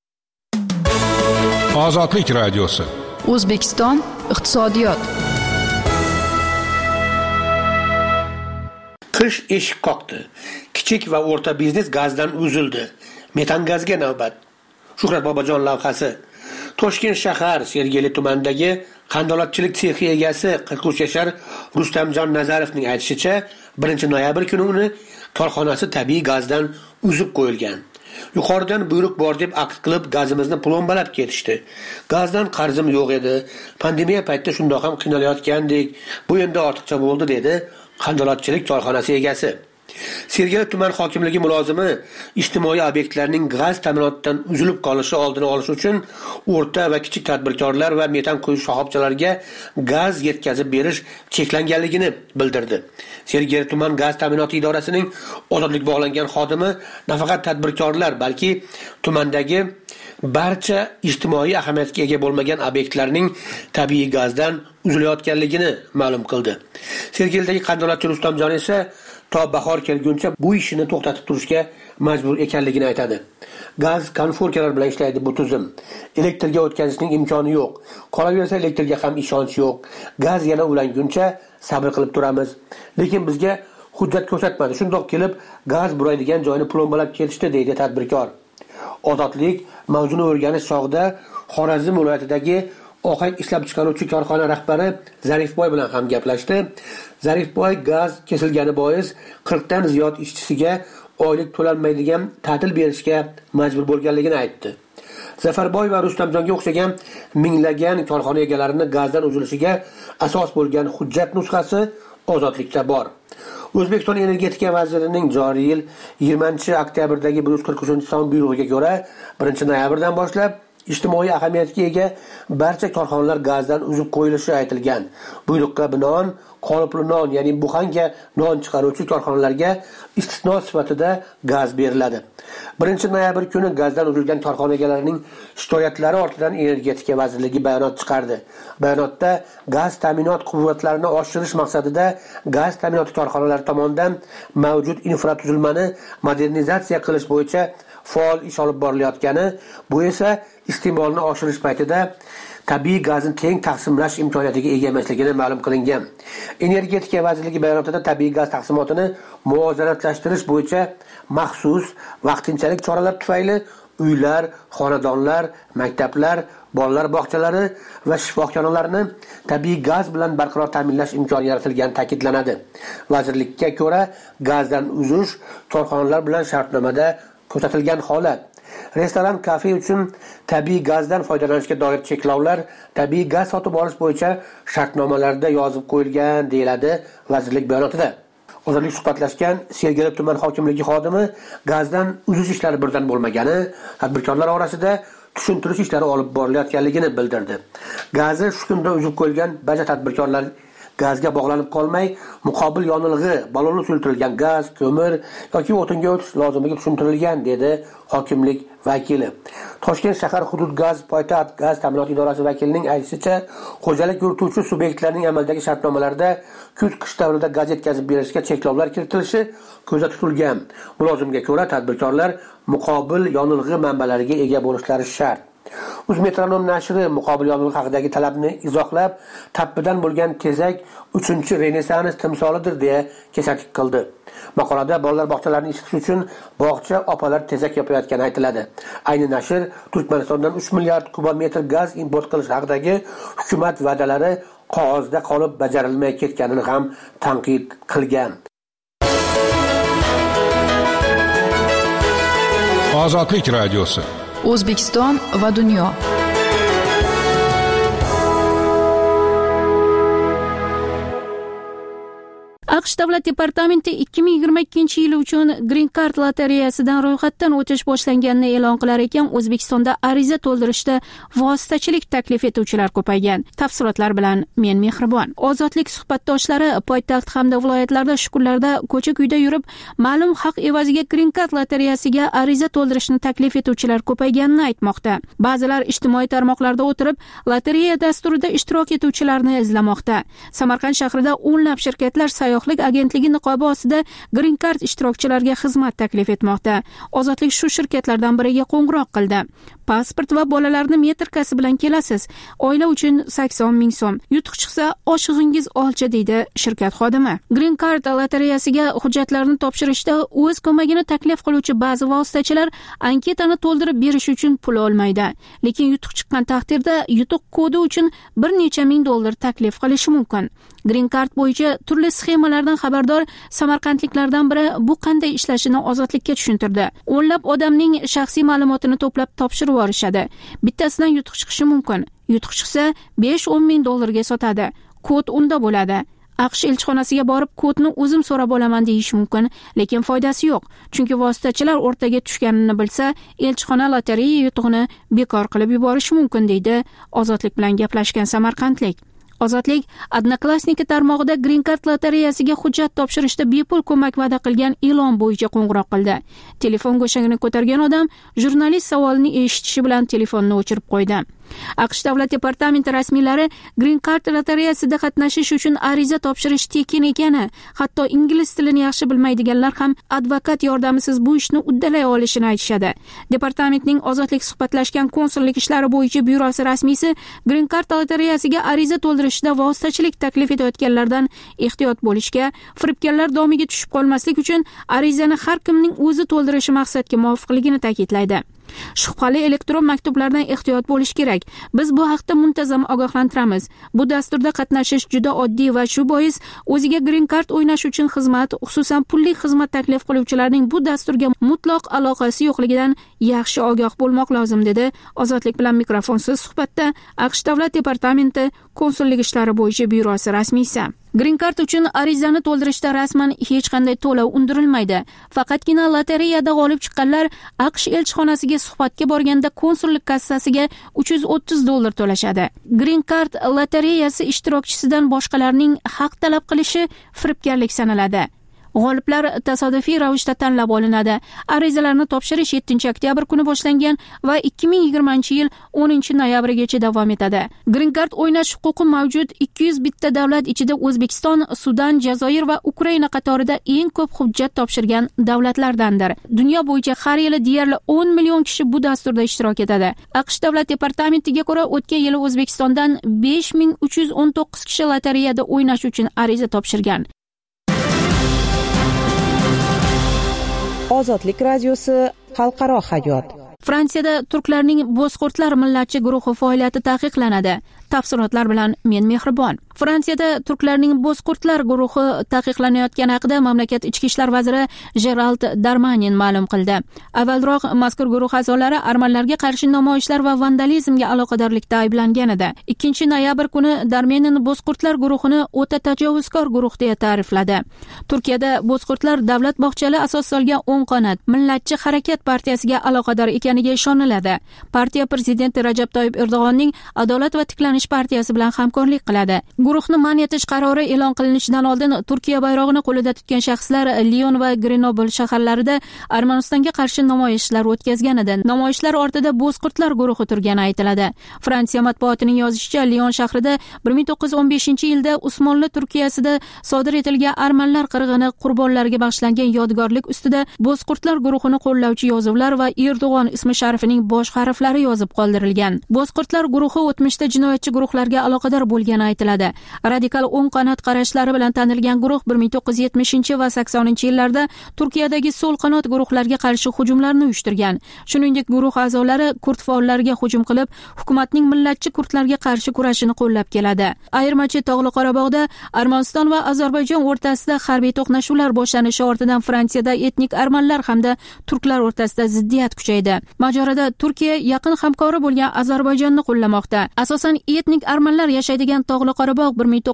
N: Ozodlik radiosi.
M: O'zbekiston iqtisodiyot.
D: Qish eshik qoqdi. Kichik va o'rta biznes gazdan uzildi. Metan gazga navbat. Shuhrat Bobojon lavhasi. Toshkent shahar Sergeli tumanidagi qandolatchilik sexi egasi 43 yashar Rustamjon Nazarovning aytishicha, 1-noyabr kuni uni korxonasi tabiiy gazdan uzib qo'yilgan. Yuqoridan buyruq bor deb aqd qilib gazimizni plombalab ketishdi. Gazdan qarzim yo'q edi. Pandemiya paytida shundoq ham qiynalayotgandik. Bu endi ortiqcha bo'ldi dedi qandolatchilik korxonasi egasi. Sergeli tuman hokimligi mulozimi ijtimoiy obyektlarning gaz ta'minotidan uzilib qolishi oldini olish uchun o'rta va kichik tadbirkorlar va metan quyish shoxobchalariga gaz yetkazib berish cheklanganligini bildirdi. Sergeli tuman gaz ta'minoti idorasining ozodlik bog'langan xodimi nafaqat tadbirkorlar, balki tumandagi barcha ijtimoiy ahamiyatga ega bo'lmagan obyektlarning tabiiy gazdan uzilayotganligini ma'lum qildi. Sergelidagi qandolatchi Rustamjon esa to bahor kelguncha bu ishini to'xtatib turishga majbur ekanligini aytadi. Gaz konforkalar bilan ishlaydi bu tizim. Elektrga o'tkazishning imkoni yo'q. Qolaversa elektrga ham ishonch yo'q. Gaz yana ulanguncha sabr qilib turamiz. Lekin bizga hujjat ko'rsatmadi. Shundoq kelib gaz buraydigan joyni plombalab ketishdi deydi tadbirkor. Ozodlik mavzuni o'rganish chog'ida Xorazm viloyatidagi ohak ishlab chiqaruvchi korxona rahbari Zarifboy bilan ham gaplashdi. Zarifboy gaz kesilgani bois 40 dan ziyod ishchisiga oylik to'lanmaydigan ta'til berishga majbur bo'lganligini aytdi. Zafarboy va Rustamjonga o'xshagan minglagan korxona egalarini gazdan uzilishiga asos bo'lgan hujjat nusxasi ozodlikda bor. O'zbekiston energetika vazirining joriy yil 20-oktyabrdagi 143-son buyrug'iga ko'ra 1-noyabrdan boshlab ijtimoiy ahamiyatga ega barcha korxonalar gazdan uzib qo'yilishi aytilgan. Buyruqqa binoan qolipli non, ya'ni buxanga non chiqaruvchi korxonalarga istisno sifatida gaz beriladi. 1-noyabr kuni gazdan uzilgan korxona egalarining shikoyatlari ortidan Energetika vazirligi bayonot chiqardi. Bayonotda gaz ta'minot quvvatlarini oshirish maqsadida gaz ta'minot korxonalari tomonidan mavjud infratuzilmani modernizatsiya qilish bo'yicha faol ish olib borilayotgani, bu esa iste'molni oshirish paytida tabiiy gazni teng taqsimlash imkoniyatiga ega emasligini ma'lum qilingan. Energetika vazirligi bayonotida tabiiy gaz taqsimotini muvozanatlashtirish bo'yicha maxsus vaqtinchalik choralar tufayli uylar, xonadonlar, maktablar, bolalar bog'chalari va shifoxonalarni tabiiy gaz bilan barqaror ta'minlash imkoni yaratilgani ta'kidlanadi. Vazirlikka ko'ra, gazdan uzish korxonalar bilan shartnomada ko'rsatilgan holat. Restoran, kafe uchun tabiiy gazdan foydalanishga doir cheklovlar tabiiy gaz sotib olish bo'yicha shartnomalarda yozib qo'yilgan, deyiladi vazirlik bayonotida. Ozodlik suhbatlashgan Sergeli tuman hokimligi xodimi gazdan uzish ishlari birdan bo'lmagani, tadbirkorlar orasida tushuntirish ishlari olib borilayotganligini bildirdi. Gazni shu kunda uzib qo'yilgan barcha tadbirkorlar gazga bog'lanib qolmay, muqobil yonilg'i, balonli suyultirilgan gaz, ko'mir yoki o'tinga o'tish lozimligi tushuntirilgan, dedi hokimlik vakili. Toshkent shahar hudud gaz poytaxt gaz ta'minot idorasi vakilining aytishicha, xo'jalik yurituvchi subyektlarning amaldagi shartnomalarida kuz-qish davrida gaz yetkazib berishga cheklovlar kiritilishi ko'zda tutilgan. Mulozimga ko'ra, tadbirkorlar muqobil yonilg'i manbalariga ega bo'lishlari shart. Uzmetronom nashri muqobil yonilg'i haqidagi talabni izohlab, tappidan bo'lgan tezak 3-renessans timsolidir deya kesatlik qildi. Maqolada bolalar bog'chalarini isitish uchun bog'cha opalar tezak yopayotgani aytiladi. Ayni nashr Turkmanistondan 3 milliard kubometr gaz import qilish haqidagi hukumat va'dalari qog'ozda qolib bajarilmay ketganini ham tanqid qilgan.
N: Ozodlik radiosi.
M: O'zbekiston va dunyo.
C: AQSh davlat departamenti 2022-yil uchun Green Card lotereyasidan ro'yxatdan o'tish boshlanganini e'lon qilar ekan, O'zbekistonda ariza to'ldirishda vositachilik taklif etuvchilar ko'paygan. Tafsilotlar bilan men Mehribon. Ozodlik suhbatdoshlari poytaxt hamda viloyatlarda shu kunlarda ko'cha-kuyda yurib, ma'lum haq evaziga Green Card lotereyasiga ariza to'ldirishni taklif etuvchilar ko'payganini aytmoqda. Ba'zilar ijtimoiy tarmoqlarda o'tirib, lotereya dasturida ishtirok etuvchilarni izlamoqda. Samarqand shahrida o'nlab shirkatlar sayyohlik agentligi niqobi ostida Green Card ishtirokchilariga xizmat taklif etmoqda. Ozodlik shu shirkatlardan biriga qo'ng'iroq qildi. Pasport va bolalarni metrkasi bilan kelasiz. Oila uchun 80 ming so'm. Yutuq chiqsa, oshig'ingiz olcha, deydi shirkat xodimi. Green Card lotereyasiga hujjatlarni topshirishda o'z ko'magini taklif qiluvchi ba'zi vositachilar anketani to'ldirib berish uchun pul olmaydi. Lekin yutuq chiqqan taqdirda yutuq kodi uchun bir necha ming dollar taklif qilishi mumkin. Green Card bo'yicha turli sxemalardan xabardor samarqandliklardan biri bu qanday ishlashini Ozodlikka tushuntirdi. O'nlab odamning shaxsiy ma'lumotini to'plab topshirib yuborishadi. Bittasidan yutuq chiqishi mumkin. Yutuq chiqsa 5-10 ming dollarga sotadi. Kod unda bo'ladi. AQSh elchixonasiga borib kodni o'zim so'rab olaman deyish mumkin, lekin foydasi yo'q. Chunki vositachilar o'rtaga tushganini bilsa, elchixona lotereya yutug'ini bekor qilib yuborishi mumkin, deydi Ozodlik bilan gaplashgan samarqandlik. Ozodlik Odnoklassniki tarmog'ida Green Card lotereyasiga hujjat topshirishda bepul ko'mak va'da qilgan e'lon bo'yicha qo'ng'iroq qildi. Telefon go'shagini ko'targan odam jurnalist savolini eshitishi bilan telefonni o'chirib qo'ydi. AQSh davlat departamenti rasmiylari Green Card lotereyasida qatnashish uchun ariza topshirish tekin ekani, hatto ingliz tilini yaxshi bilmaydiganlar ham advokat yordamisiz bu ishni uddalay olishini aytishadi. Departamentning Ozodlik suhbatlashgan konsullik ishlari bo'yicha byurosi rasmiysi Green Card lotereyasiga ariza to'ldirishda vositachilik taklif etayotganlardan ehtiyot bo'lishga, firibgarlar domiga tushib qolmaslik uchun arizani har kimning o'zi to'ldirishi maqsadga muvofiqligini ta'kidlaydi. Shubhali elektron maktublardan ehtiyot bo'lish kerak. Biz bu haqda muntazam ogohlantiramiz. Bu dasturda qatnashish juda oddiy va shu bois o'ziga Green Card o'ynash uchun xizmat, xususan pulli xizmat taklif qiluvchilarning bu dasturga mutlaq aloqasi yo'qligidan yaxshi ogoh bo'lmoq lozim, dedi Ozodlik bilan mikrofonsiz suhbatda AQSh davlat departamenti konsullik ishlari bo'yicha byurosi rasmiysi. Green Card uchun arizani to'ldirishda rasman hech qanday to'lov undirilmaydi. Faqatgina lotereyada g'olib chiqqanlar AQSh elchixonasiga suhbatga borganda konsullik kassasiga $330 to'lashadi. Green Card lotereyasi ishtirokchisidan boshqalarning haq talab qilishi firibgarlik sanaladi. G'oliblar tasodifiy ravishda tanlab olinadi. Arizalarni topshirish 7-oktyabr kuni boshlangan va 2020-yil 10-noyabrigacha davom etadi. Green Card o'ynash huquqi mavjud 201 ta davlat ichida O'zbekiston, Sudan, Jazoir va Ukraina qatorida eng ko'p hujjat topshirgan davlatlardandir. Dunyo bo'yicha har yili deyarli 10 million kishi bu dasturda ishtirok etadi. AQSh davlat departamentiga ko'ra, o'tgan yili O'zbekistondan 5319 kishi lotereyada o'ynash uchun ariza topshirgan.
F: Ozodlik radiosi xalqaro hayot.
C: Fransiyada turklarning bozkurtlar millatchi guruhi faoliyati taqiqlanadi. Tafsilotlar bilan men Mehribon. Fransiyada turklarning bozkurtlar guruhi taqiqlanayotgani haqida mamlakat ichki ishlar vaziri Gerald Darmanin ma'lum qildi. Avvalroq mazkur guruh a'zolari armanlarga qarshi namoyishlar va vandalizmga aloqadorlikda ayblangan edi. 2-noyabr kuni Darmanin bozkurtlar guruhini o'ta tajovuzkor guruh deya ta'rifladi. Turkiyada bozkurtlar davlat bog'chali asos solgan 10 qanot millatchi harakat partiyasiga aloqador ekaniga ishoniladi. Partiya prezidenti Rajab Toyyib Erdo'g'onning Adolat va tiklanish partiyasi bilan hamkorlik qiladi. Guruhni man etish qarori e'lon qilinishidan oldin Turkiya bayrog'ini qo'lida tutgan shaxslar Lyon va Grenoble shaharlarida Armanistonga qarshi namoyishlar o'tkazgan edi. Namoyishlar ortida bozkurtlar guruhi turgani aytiladi. Fransiya matbuotining yozishicha, Lyon shahrida 1915-yilda Usmonli Turkiyasida sodir etilgan armanlar qirg'ini qurbonlariga bag'ishlangan yodgorlik ustida bozkurtlar guruhini qo'llovchi yozuvlar va Erdo'g'on ismi sharifining bosh harflari yozib qoldirilgan. Bozkurtlar guruhi o'tmishda jinoyatchi guruhlarga aloqador bo'lgani aytiladi. Radikal o'ng qanot qarashlari bilan tanilgan guruh 1970 va 80-yillarda Turkiyadagi so'l qanot guruhlarga qarshi hujumlarni uyushtirgan. Shuningdek, guruh a'zolari kurd faollariga hujum qilib, hukumatning millatchi kurdlarga qarshi kurashini qo'llab keladi. Ayirmachi Tog'li Qorabog'da Armaniston va Ozarbayjon o'rtasida harbiy to'qnashuvlar boshlanishi ortidan Fransiyada etnik armanlar hamda turklar o'rtasida ziddiyat kuchaydi. Mojaroda Turkiya yaqin hamkori bo'lgan Ozarbayjonni qo'llamoqda. Asosan etnik armanlar yashaydigan Tog'li Qorabog'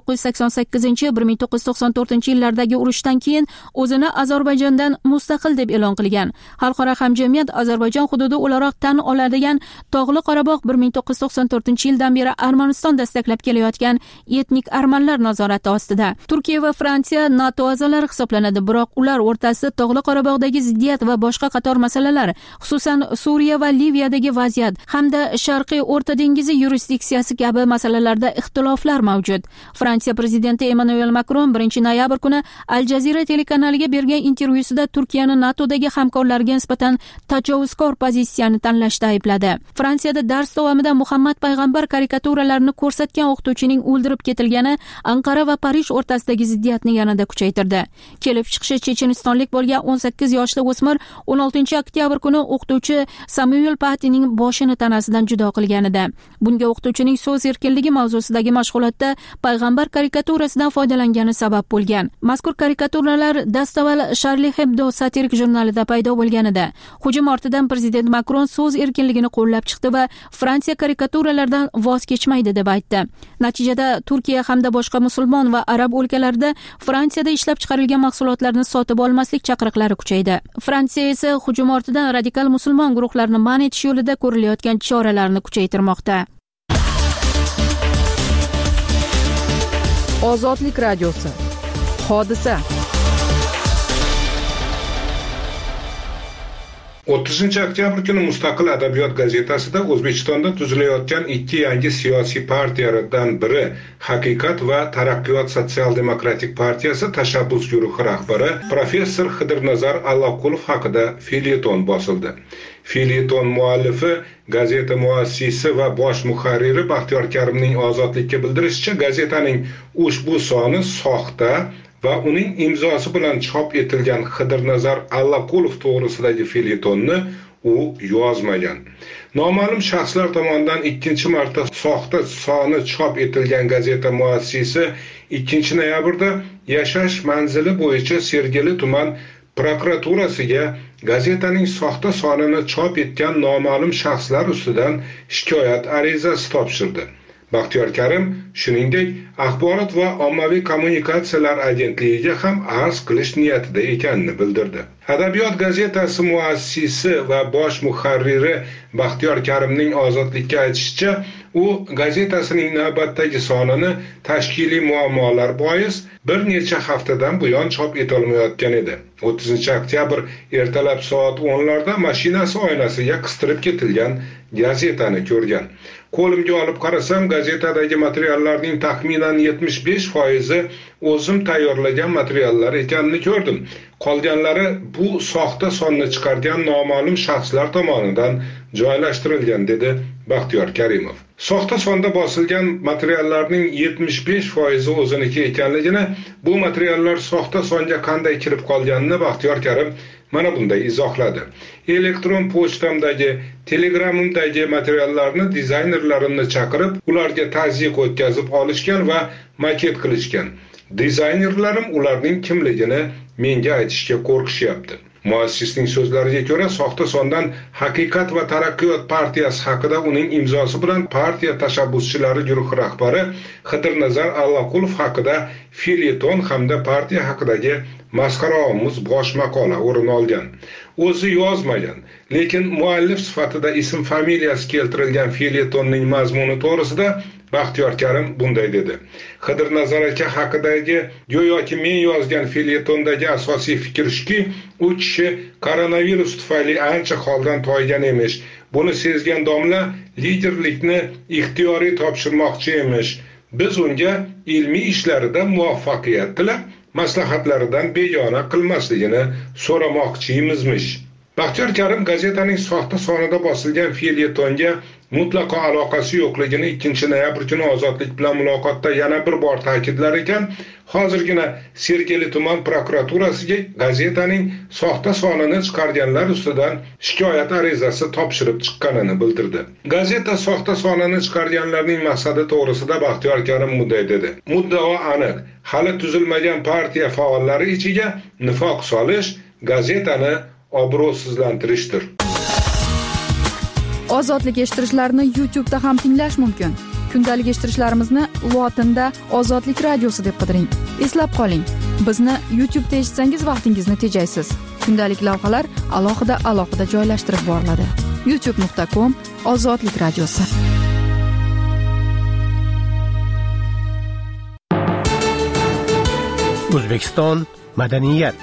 C: 1988-1994-yillardagi urushdan keyin o'zini Ozarbayjondan mustaqil deb e'lon qilgan. Xalqaro hamjamiyat Ozarbayjon hududi o'laroq tan oladigan Tog'li Qorabog' 1994-yildan beri Armaniston dastaklab kelayotgan etnik armanlar nazorati ostida. Turkiya va Fransiya NATO a'zolari hisoblanadi, biroq ular o'rtasida Tog'li Qorabog'dagi ziddiyat va boshqa qator masalalar, xususan Suriya va Liviyadagi vaziyat hamda Sharqiy O'rta dengizi yurisdiksiyasi kabi masalalarda ixtiloflar mavjud. Fransiya prezidenti Emmanuel Macron 1-noyabr kuni Al Jazeera telekanaliga bergan intervyusida Turkiyani NATOdagi hamkorlariga nisbatan tajovuzkor pozitsiyani tanlashda aybladi. Fransiyada dars davomida Muhammad payg'ambar karikaturalarini ko'rsatgan o'qituvchining o'ldirib ketilgani Anqara va Parij o'rtasidagi ziddiyatni yanada kuchaytirdi. Kelib chiqishi chechenistonlik bo'lgan 18 yoshli o'smir 16-oktyabr kuni o'qituvchi Samuel Patining boshini tanasidan judo qilgan edi. Bunga o'qituvchining so'z erkinligi mavzusidagi mashg'ulotda payg'ambar karikaturasidan foydalangani sabab bo'lgan. Mazkur karikaturalar dastavval Charlie Hebdo satirik jurnalida paydo bo'lgan edi. Hujum ortidan prezident Macron so'z erkinligini qo'llab chiqdi va Fransiya karikaturalardan voz kechmaydi deb aytdi. Natijada Turkiya hamda boshqa musulmon va arab o'lkalarida Fransiyada ishlab chiqarilgan mahsulotlarni sotib olmaslik chaqiriqlari kuchaydi. Fransiya esa hujum ortidan radikal musulmon guruhlarni man etish yo'lida ko'rilayotgan choralarni kuchaytirmoqda.
M: Ozodlik radiosi. Hodisa.
H: 30-oktyabr kuni Mustaqil adabiyot gazetasida O'zbekistonda tuzilayotgan ikki yangi siyosiy partiyalardan biri Haqiqat va Taraqqiyot sotsial-demokratik partiyasi tashabbus guruhi rahbari professor Xidirnazar Alloqulov haqida felyeton bosildi. Felyeton muallifi, gazeta muassisi va bosh muharriri Baxtiyor Karimning Ozodlikka bildirishicha, gazetaning ushbu soni soxta va uning imzosi bilan chop etilgan Xidirnazar Allaqulov to'g'risidagi felyetonni u yozmagan. Noma'lum shaxslar tomonidan ikkinchi marta soxta soni chop etilgan gazeta muassisi 2-noyabrda yashash manzili bo'yicha Sergeli tuman prokuraturasiga gazetaning soxta sonini chop etgan noma'lum shaxslar ustidan shikoyat arizasi topshirdi. Baxtiyor Karim shuningdek axborot va ommaviy kommunikatsiyalar agentligiga ham arz qilish niyatida ekanini bildirdi. Adabiyot gazetasi muassisi va bosh muharriri Baxtiyor Karimning Ozodlikka aytishicha, u gazetasining navbatdagi sonini tashkiliy muammolar bois bir necha haftadan buyon chop etolmayotgan edi. 30-oktyabr ertalab soat 10larda mashinasi oynasiga qistirib ketilgan gazetani ko'rgan. Qo'limga olib qarasam, gazetadagi materiallarning taxminan 75% o'zim tayyorlagan materiallar ekanini ko'rdim. Qolganlari bu soxta sonni chiqargan noma'lum shaxslar tomonidan joylashtirilgan, dedi Baxtiyor Karimov. Soxta sonda bosilgan materiallarning 75% o'ziniki ekanligini, bu materiallar soxta songa qanday kirib qolganini Baxtiyor Karim mana bunday izohladi. Elektron pochtamdagi, Telegramimdagi materiallarni dizaynerlarimni chaqirib, ularga tazyiq o'tkazib olishgan va maket qilishgan. Dizaynerlarim ularning kimligini menga aytishga qo'rqishyapti. Muassisning so'zlariga ko'ra, soxta sondan Haqiqat va taraqqiyot partiyasi haqida uning imzosi bilan partiya tashabbuschilari guruhi rahbari Xidirnazar Allaqulov haqida felyeton hamda partiya haqidagi masxaraomuz bosh maqola o'rin olgan. O'zi yozmagan, lekin muallif sifatida ism familiyasi keltirilgan felyetonning mazmuni to'g'risida Baxtiyor Karim bunday dedi. Xidirnazar aka haqidagi go'yoki men yozgan felyetondagi asosiy fikr shuki, u kishi koronavirus tufayli ancha holdan toygan emish. Buni sezgan domla liderlikni ixtiyoriy topshirmoqchi emish. Biz unga ilmiy ishlarida muvaffaqiyat tilab, maslahatlaridan begona qilmasligini so'ramoqchimizmish. Baxtiyor Karim gazetaning soxta sonida bosilgan felyetonga mutlaqo aloqasi yo'qligini 2-noyabr kuni Ozodlik bilan muloqotda yana bir bor ta'kidlar ekan, hozirgina Sergeli tuman prokuraturasiga gazetaning soxta sonini chiqarganlar ustidan shikoyat arizasi topshirib chiqqanini bildirdi. Gazeta soxta sonini chiqarganlarning maqsadi to'g'risida Baxtiyor Karim bunday dedi. Muddao aniq, hali tuzilmagan partiya faollari ichiga nifoq solish, gazetani obro'sizlantirishdir.
M: Ozodlik eshittirishlarni YouTube'da ham tinglash mumkin. Kundalik eshittirishlarimizni lotinda Ozodlik radiosi deb qidiring. Eslab qoling, bizni YouTube'da eshitsangiz vaqtingizni tejaysiz. Kundalik lavhalar alohida joylashtirib boriladi. youtube.com/Ozodlik radiosi.
D: O'zbekiston madaniyat.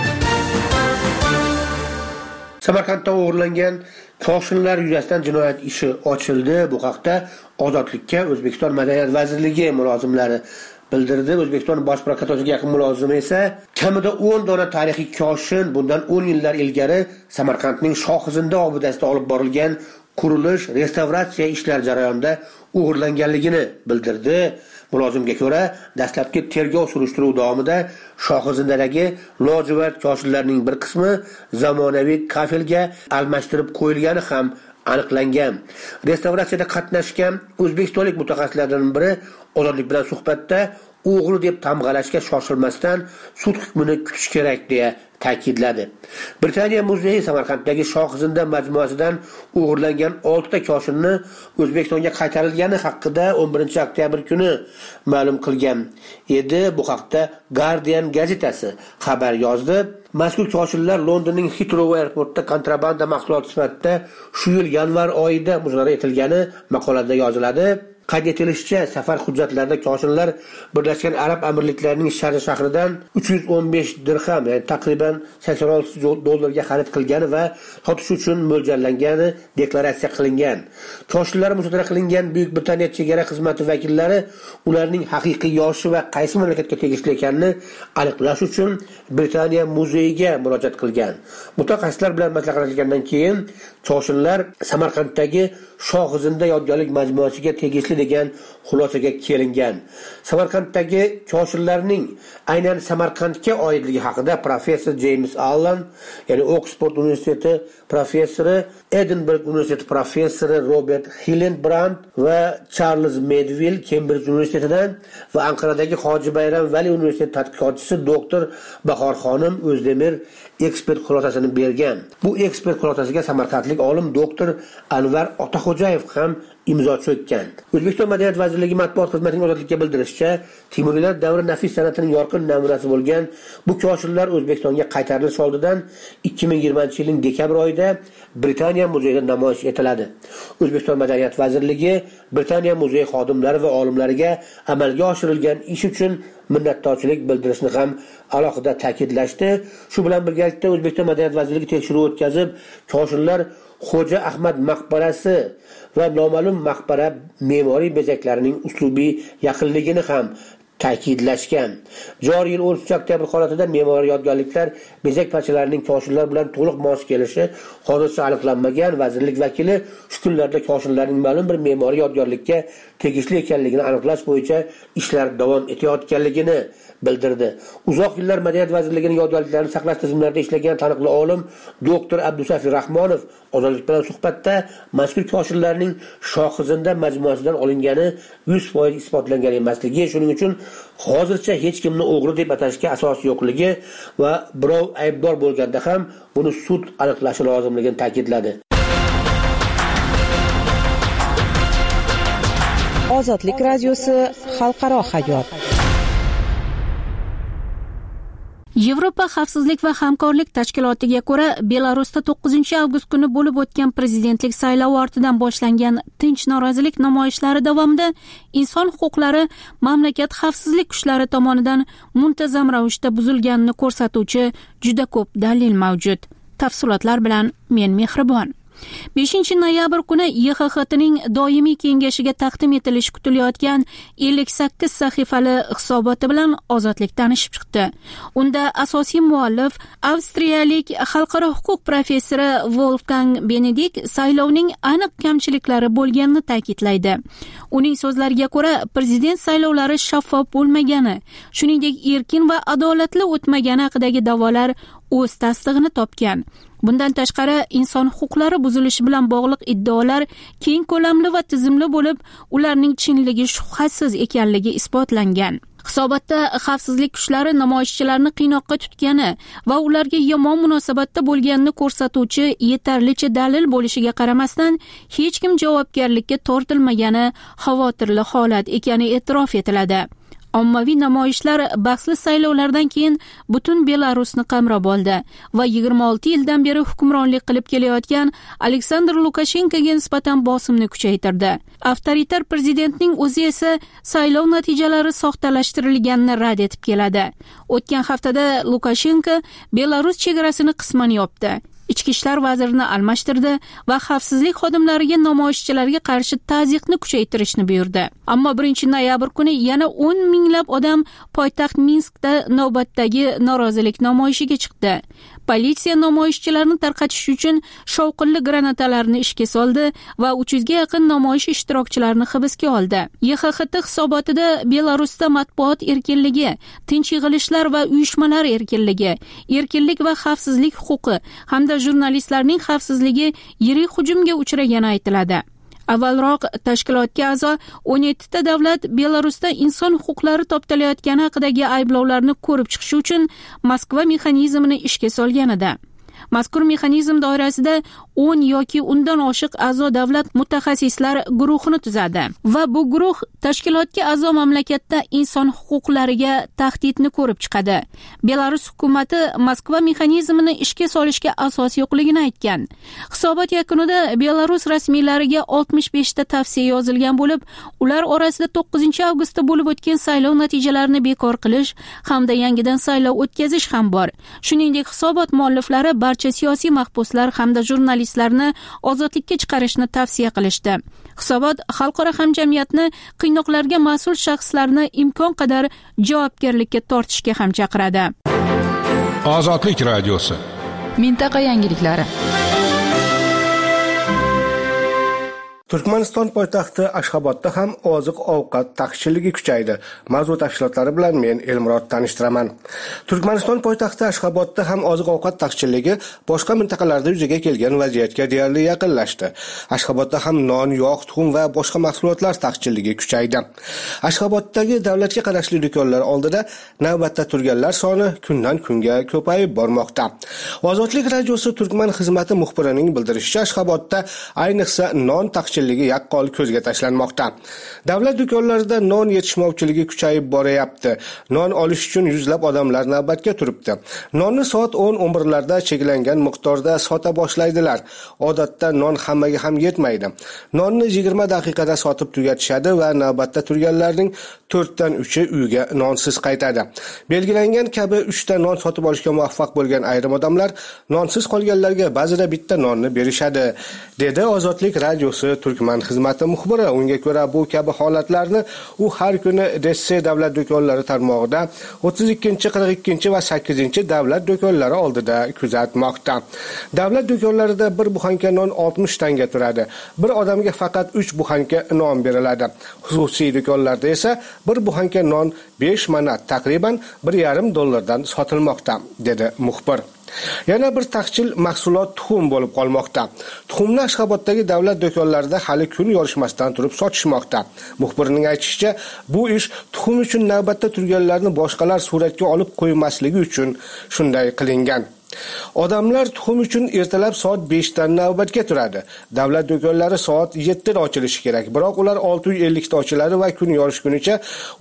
D: Samarqandda o'g'irlangan koshinlar yuzasidan jinoyat ishi ochildi. Bu haqda Ozodlikka O'zbekiston Madaniyat vazirligi mulozimlari bildirdi. O'zbekiston bosh prokuraturasiga yaqin mulozim esa kamida 10 dona tarixiy koshin bundan 10 yillar ilgari Samarqandning Shohizinda obidasida olib borilgan qurilish, restavratsiya ishlari jarayonida o'g'irlanganligini bildirdi. Mulozimga ko'ra, dastlabki tergov surishtiruv davomida Shohizindadagi lojivard koshinlarning bir qismi zamonaviy kafelga almashtirib qo'yilgani ham aniqlangan. Restavratsiyada qatnashgan o'zbekistonlik mutaxassislardan biri Ozodlik bilan suhbatda o'g'ri deb tamg'alashga shoshilmasdan sud hukmini kutish kerak deya ta'kidladi. Britaniya muzeyi Samarqanddagi Shohizinda majmuasidan o'g'irlangan 6 ta koshinni O'zbekistonga qaytarilgani haqida 11-oktyabr kuni ma'lum qilgan edi. Bu haqda Guardian gazetasi xabar yozdi. Mazkur koshinlar Londonning Heathrow aeroportida kontrabanda mahsuloti sifatida shu yil yanvar oyida musodara etilgani maqolada yoziladi. Qayd etilishicha, safar hujjatlarida koshinlar Birlashgan Arab Amirliklarining Sharja shahridan 315 dirham, ya'ni taqriban 86 dollarga xarid qilgani va sotish uchun mo'ljallangani deklaratsiya qilingan. Koshinlar musodara qilingan Buyuk Britaniya chegara xizmati vakillari ularning haqiqiy yoshi va qaysi mamlakatga tegishli ekanini aniqlash uchun Britaniya muzeyiga murojaat qilgan. Mutaxassislar bilan maslahatlashgandan keyin koshinlar Samarqanddagi Shohizinda yodgorlik majmuasiga tegishli degan xulosaga kelingan. Samarqanddagi koshinlarning aynan Samarqandga oidligi haqida professor James Allen, ya'ni Oxford universiteti professori, Edinburgh universiteti professori Robert Hillenbrand va Charles Medville Cambridge universitetidan va Anqaradagi Hoji Bayram Vali universiteti tadqiqotchisi doktor Bahor xonim O'zdemir ekspert xulosasini bergan. Bu ekspert xulosasiga samarqandlik olim doktor Anvar Otaxo'jayev ham imzo cho'kkan. O'zbekiston Madaniyat vazirligi matbuot xizmatining ozodlikka bildirishicha, Temuriylar davri nafis san'atining yorqin namunasi bo'lgan bu koshillar O'zbekistonga qaytarilish oldidan 2020-yilning dekabr oyida Britaniya muzeyida namoyish etiladi. O'zbekiston Madaniyat vazirligi Britaniya muzeyi xodimlari va olimlariga amalga oshirilgan ish uchun minnatdorchilik bildirishni ham alohida ta'kidlashdi. Shu bilan birgalikda O'zbekiston Madaniyat vazirligi tekshiruv o'tkazib, koshillar Xo'ja Ahmad maqbarasi va noma'lum maqbara me'moriy bezaklarining uslubiy yaqinligini ham ta'kidlashgan. Joriy yil 13 oktyabr holatida me'moriy yodgorliklar bezak parchalarining koshillar bilan to'liq mos kelishi hozircha aniqlanmagan. Vazirlik vakili shu kunlarda koshillarning ma'lum bir me'moriy yodgorlikka tegishli ekanligini aniqlash bo'yicha ishlar davom etayotganligini bildirdi. Uzoq yillar Madaniyat vazirligining yodgorliklarini saqlash tizimlarida ishlagan taniqli olim doktor Abdusafi Rahmonov ozodlik bilan suhbatda mazkur koshillarning Shohizinda majmuasidan olingani 100% isbotlangan emasligi, shuning uchun hozircha hech kimni o'g'ri deb atashga asos yo'qligi va birov aybdor bo'lganda ham buni sud aniqlashi lozimligini ta'kidladi.
F: Ozodlik radiosi xalqaro hayot.
C: Yevropa xavfsizlik va hamkorlik tashkilotiga ko'ra, Belarusda 9-avgust kuni bo'lib o'tgan prezidentlik saylovi ortidan boshlangan tinch norozilik namoyishlari davomida inson huquqlari mamlakat xavfsizlik kuchlari tomonidan muntazam ravishda buzilganini ko'rsatuvchi juda ko'p dalil mavjud. Tafsilotlar bilan men Mehribon. 5-noyabr kuni YXXTning doimiy kengashiga taqdim etilishi kutilayotgan 58 sahifali hisoboti bilan Ozodlik tanishib chiqdi. Unda asosiy muallif avstriyalik xalqaro huquq professori Wolfgang Benedikt saylovning aniq kamchiliklari bo'lganini ta'kidlaydi. Uning so'zlariga ko'ra, prezident saylovlari shaffof bo'lmagani, shuningdek erkin va adolatli o'tmagani haqidagi da'volar o'z tasdig'ini topgan. Bundan tashqari, inson huquqlari buzilishi bilan bog'liq iddaolar keng ko'lamli va tizimli bo'lib, ularning chinligi shubhasiz ekanligi isbotlangan. Hisobotda xavfsizlik kuchlari namoyishchilarni qiynoqqa tutgani va ularga yomon munosabatda bo'lganini ko'rsatuvchi yetarlicha dalil bo'lishiga qaramasdan, hech kim javobgarlikka tortilmagani xavotirli holat ekani e'tirof etiladi. Ommaviy namoyishlar bahsli saylovlardan keyin butun Belarusni qamrab oldi va 26 yildan beri hukmronlik qilib kelayotgan Aleksandr Lukashenkoga nisbatan bosimni kuchaytirdi. Avtoritar prezidentning o'zi esa saylov natijalari soxtalashtirilganini rad etib keladi. O'tgan haftada Lukashenko Belarus chegarasini qisman yopdi. Ichki ishlar vazirini almashtirdi va xavfsizlik xodimlariga namoyishchilarga qarshi ta'ziqni kuchaytirishni buyurdi. Ammo 1-noyabr kuni yana 10 minglab odam poytaxt Minskda navbatdagi norozilik namoyishiga chiqdi. Politsiya namoyishchilarni tarqatish uchun shovqinli granatalarni ishga soldi va 300 ga yaqin namoyish ishtirokchilarini hibsga oldi. YXXT hisobotida Belarusda matbuot erkinligi, tinch yig'ilishlar va uyushmalar erkinligi, erkinlik va xavfsizlik huquqi hamda jurnalistlarning xavfsizligi yirik hujumga uchragani aytiladi. Avvalroq tashkilotga a'zo 17 ta davlat Belarusda inson huquqlari toptalayotgani haqidagi ayblovlarni ko'rib chiqish uchun Moskva mexanizmini ishga solgan edi. Mazkur mexanizm doirasida 10 yoki undan oshiq a'zo davlat mutaxassislar guruhini tuzadi va bu guruh tashkilotga a'zo mamlakatda inson huquqlariga tahdidni ko'rib chiqadi. Belarus hukumatı Moskva mexanizmini ishga solishga asos yo'qligini aytgan. Hisobot yakunida Belarus rasmiylariga 65 ta tavsiya yozilgan bo'lib, ular orasida 9-avgustda bo'lib o'tgan saylov natijalarini bekor qilish hamda yangidan saylov o'tkazish ham bor. Shuningdek, hisobot mualliflari barcha siyosiy mahbuslar hamda jurnalistlarni ozodlikka chiqarishni tavsiya qilishdi. Hisobot xalqaro hamjamiyatni qiynoqlarga mas'ul shaxslarni imkon qadar javobgarlikka tortishga ham chaqiradi.
N: Ozodlik radiosi.
M: Mintaqa yangiliklari.
O: Turkmaniston poytaxti Ashxobodda ham oziq-ovqat taqchilligi kuchaydi. Mavzu tafsilotlari bilan men Elmurod tanishtiraman. Turkmaniston poytaxti Ashxobodda ham oziq-ovqat taqchilligi boshqa mintaqalarda yuzaga kelgan vaziyatga deyarli yaqinlashdi. Ashxobodda ham non, yog', tuxum va boshqa mahsulotlar taqchilligi kuchaydi. Ashxoboddagi davlatga qarashli do'konlar oldida navbatda turganlar soni kundan kunga ko'payib bormoqda. Ozodlik radiosi Turkman xizmati muxbirining bildirishicha, Ashxobodda ayniqsa non taqchilligi taqchilligi yaqqol ko'zga tashlanmoqda. Davlat do'konlarida non yetishmovchiligi kuchayib boryapti. Non olish uchun yuzlab odamlar navbatga turibdi. Nonni soat 10-11larda cheklangan miqdorda sota boshlaydilar. Odatda non hammaga ham yetmaydi. Nonni 20 daqiqada sotib tugatishadi va navbatda turganlarning 4dan 3i uyga nonsiz qaytadi. Belgilangan kabi 3 ta non sotib olishga muvaffaq bo'lgan ayrim odamlar nonsiz qolganlarga ba'zida bitta nonni berishadi, dedi Ozodlik radiosi Turkman xizmati muxbiri. Unga ko'ra bu kabi holatlarni u har kuni Desse davlat do'konlari tarmog'ida 32, 42 va 8 davlat do'konlari oldida kuzatmoqda. Davlat do'konlarida bir buxanka non 60 tanga turadi. Bir odamga faqat 3 buxanka non beriladi. Xususiy do'konlarda esa bir buxanka non 5 manat, taqriban $1.5 sotilmoqda, dedi muxbir. Yana bir taqchil mahsulot tuxum bo'lib qolmoqda. Tuxumni Ashxoboddagi davlat do'konlarida hali kun yorishmasdan turib sotishmoqda. Muxbirning aytishicha, bu ish tuxum uchun navbatda turganlarni boshqalar suratga olib qo'ymasligi uchun shunday qilingan. Odamlar tuxum uchun ertalab soat 5 dan navbatga turadi. Davlat do'konlari soat 7 da ochilishi kerak, biroq ular 6:50 da ochiladi va kun yorishgunicha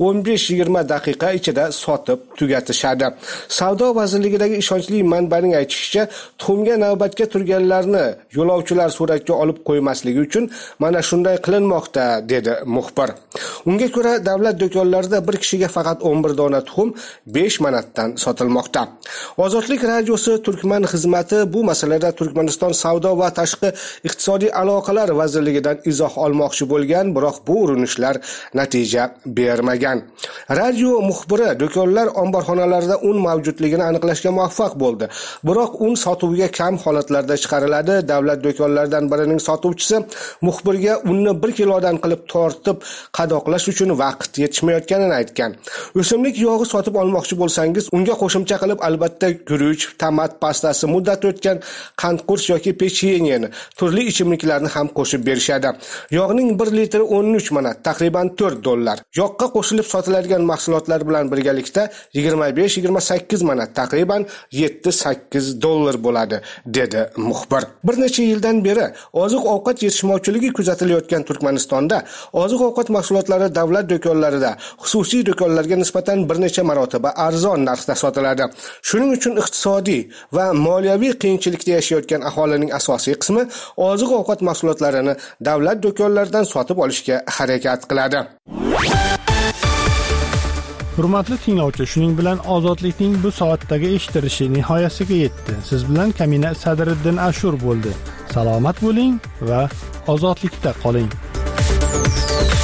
O: 15-20 daqiqa ichida sotib tugatishadi. Savdo vazirligidagi ishonchli manbaning aytishicha, tuxumga navbatga turganlarni yo'lovchilar suratga olib qo'ymasligi uchun mana shunday qilinmoqda, dedi muxbir. Unga ko'ra, davlat do'konlarida bir kishiga faqat 11 dona tuxum 5 manatdan sotilmoqda. Ozodlik radiosi Turkman xizmati bu masalada Turkmaniston savdo va tashqi iqtisodiy aloqalar vazirligidan izoh olmoqchi bo'lgan, biroq bu urinishlar natija bermagan. Radio muxbiri do'konlar omborxonalarida un mavjudligini aniqlashga muvaffaq bo'ldi. Biroq un sotuvga kam holatlarda chiqariladi. Davlat do'konlaridan birining sotuvchisi muxbirga unni 1 kilodan qilib tortib qadoqlash uchun vaqt yetishmayotganini aytgan. O'simlik yog'i sotib olmoqchi bo'lsangiz, unga qo'shimcha qilib albatta guruch, tomat pastasi, muddat o'tgan qandqurs yoki pechenyeni, turli ichimliklarni ham qo'shib berishadi. Yog'ning 1 litri 13 manat, taqriban $4. Yog'ga qo'shilib sotiladigan mahsulotlar bilan birgalikda 25-28 manat, taqriban $7-8 bo'ladi, dedi muxbir. Bir necha yildan beri oziq-ovqat yetishmovchiligi kuzatilayotgan Turkmanistonda oziq-ovqat mahsulotlari davlat do'konlarida xususiy do'konlarga nisbatan bir necha marotaba arzon narxda sotiladi. Shuning uchun iqtisodiy va moliyaviy qiyinchilikda yashayotgan aholining asosiy qismi oziq-ovqat mahsulotlarini davlat do'konlaridan sotib olishga harakat qiladi.
A: Hurmatli tinglovchi, shuning bilan Ozodlikning bu soatdagi eshitilishi nihoyasiga yetdi. Siz bilan Kamina Sadriddin Ashur bo'ldi. Salomat bo'ling va ozodlikda qoling.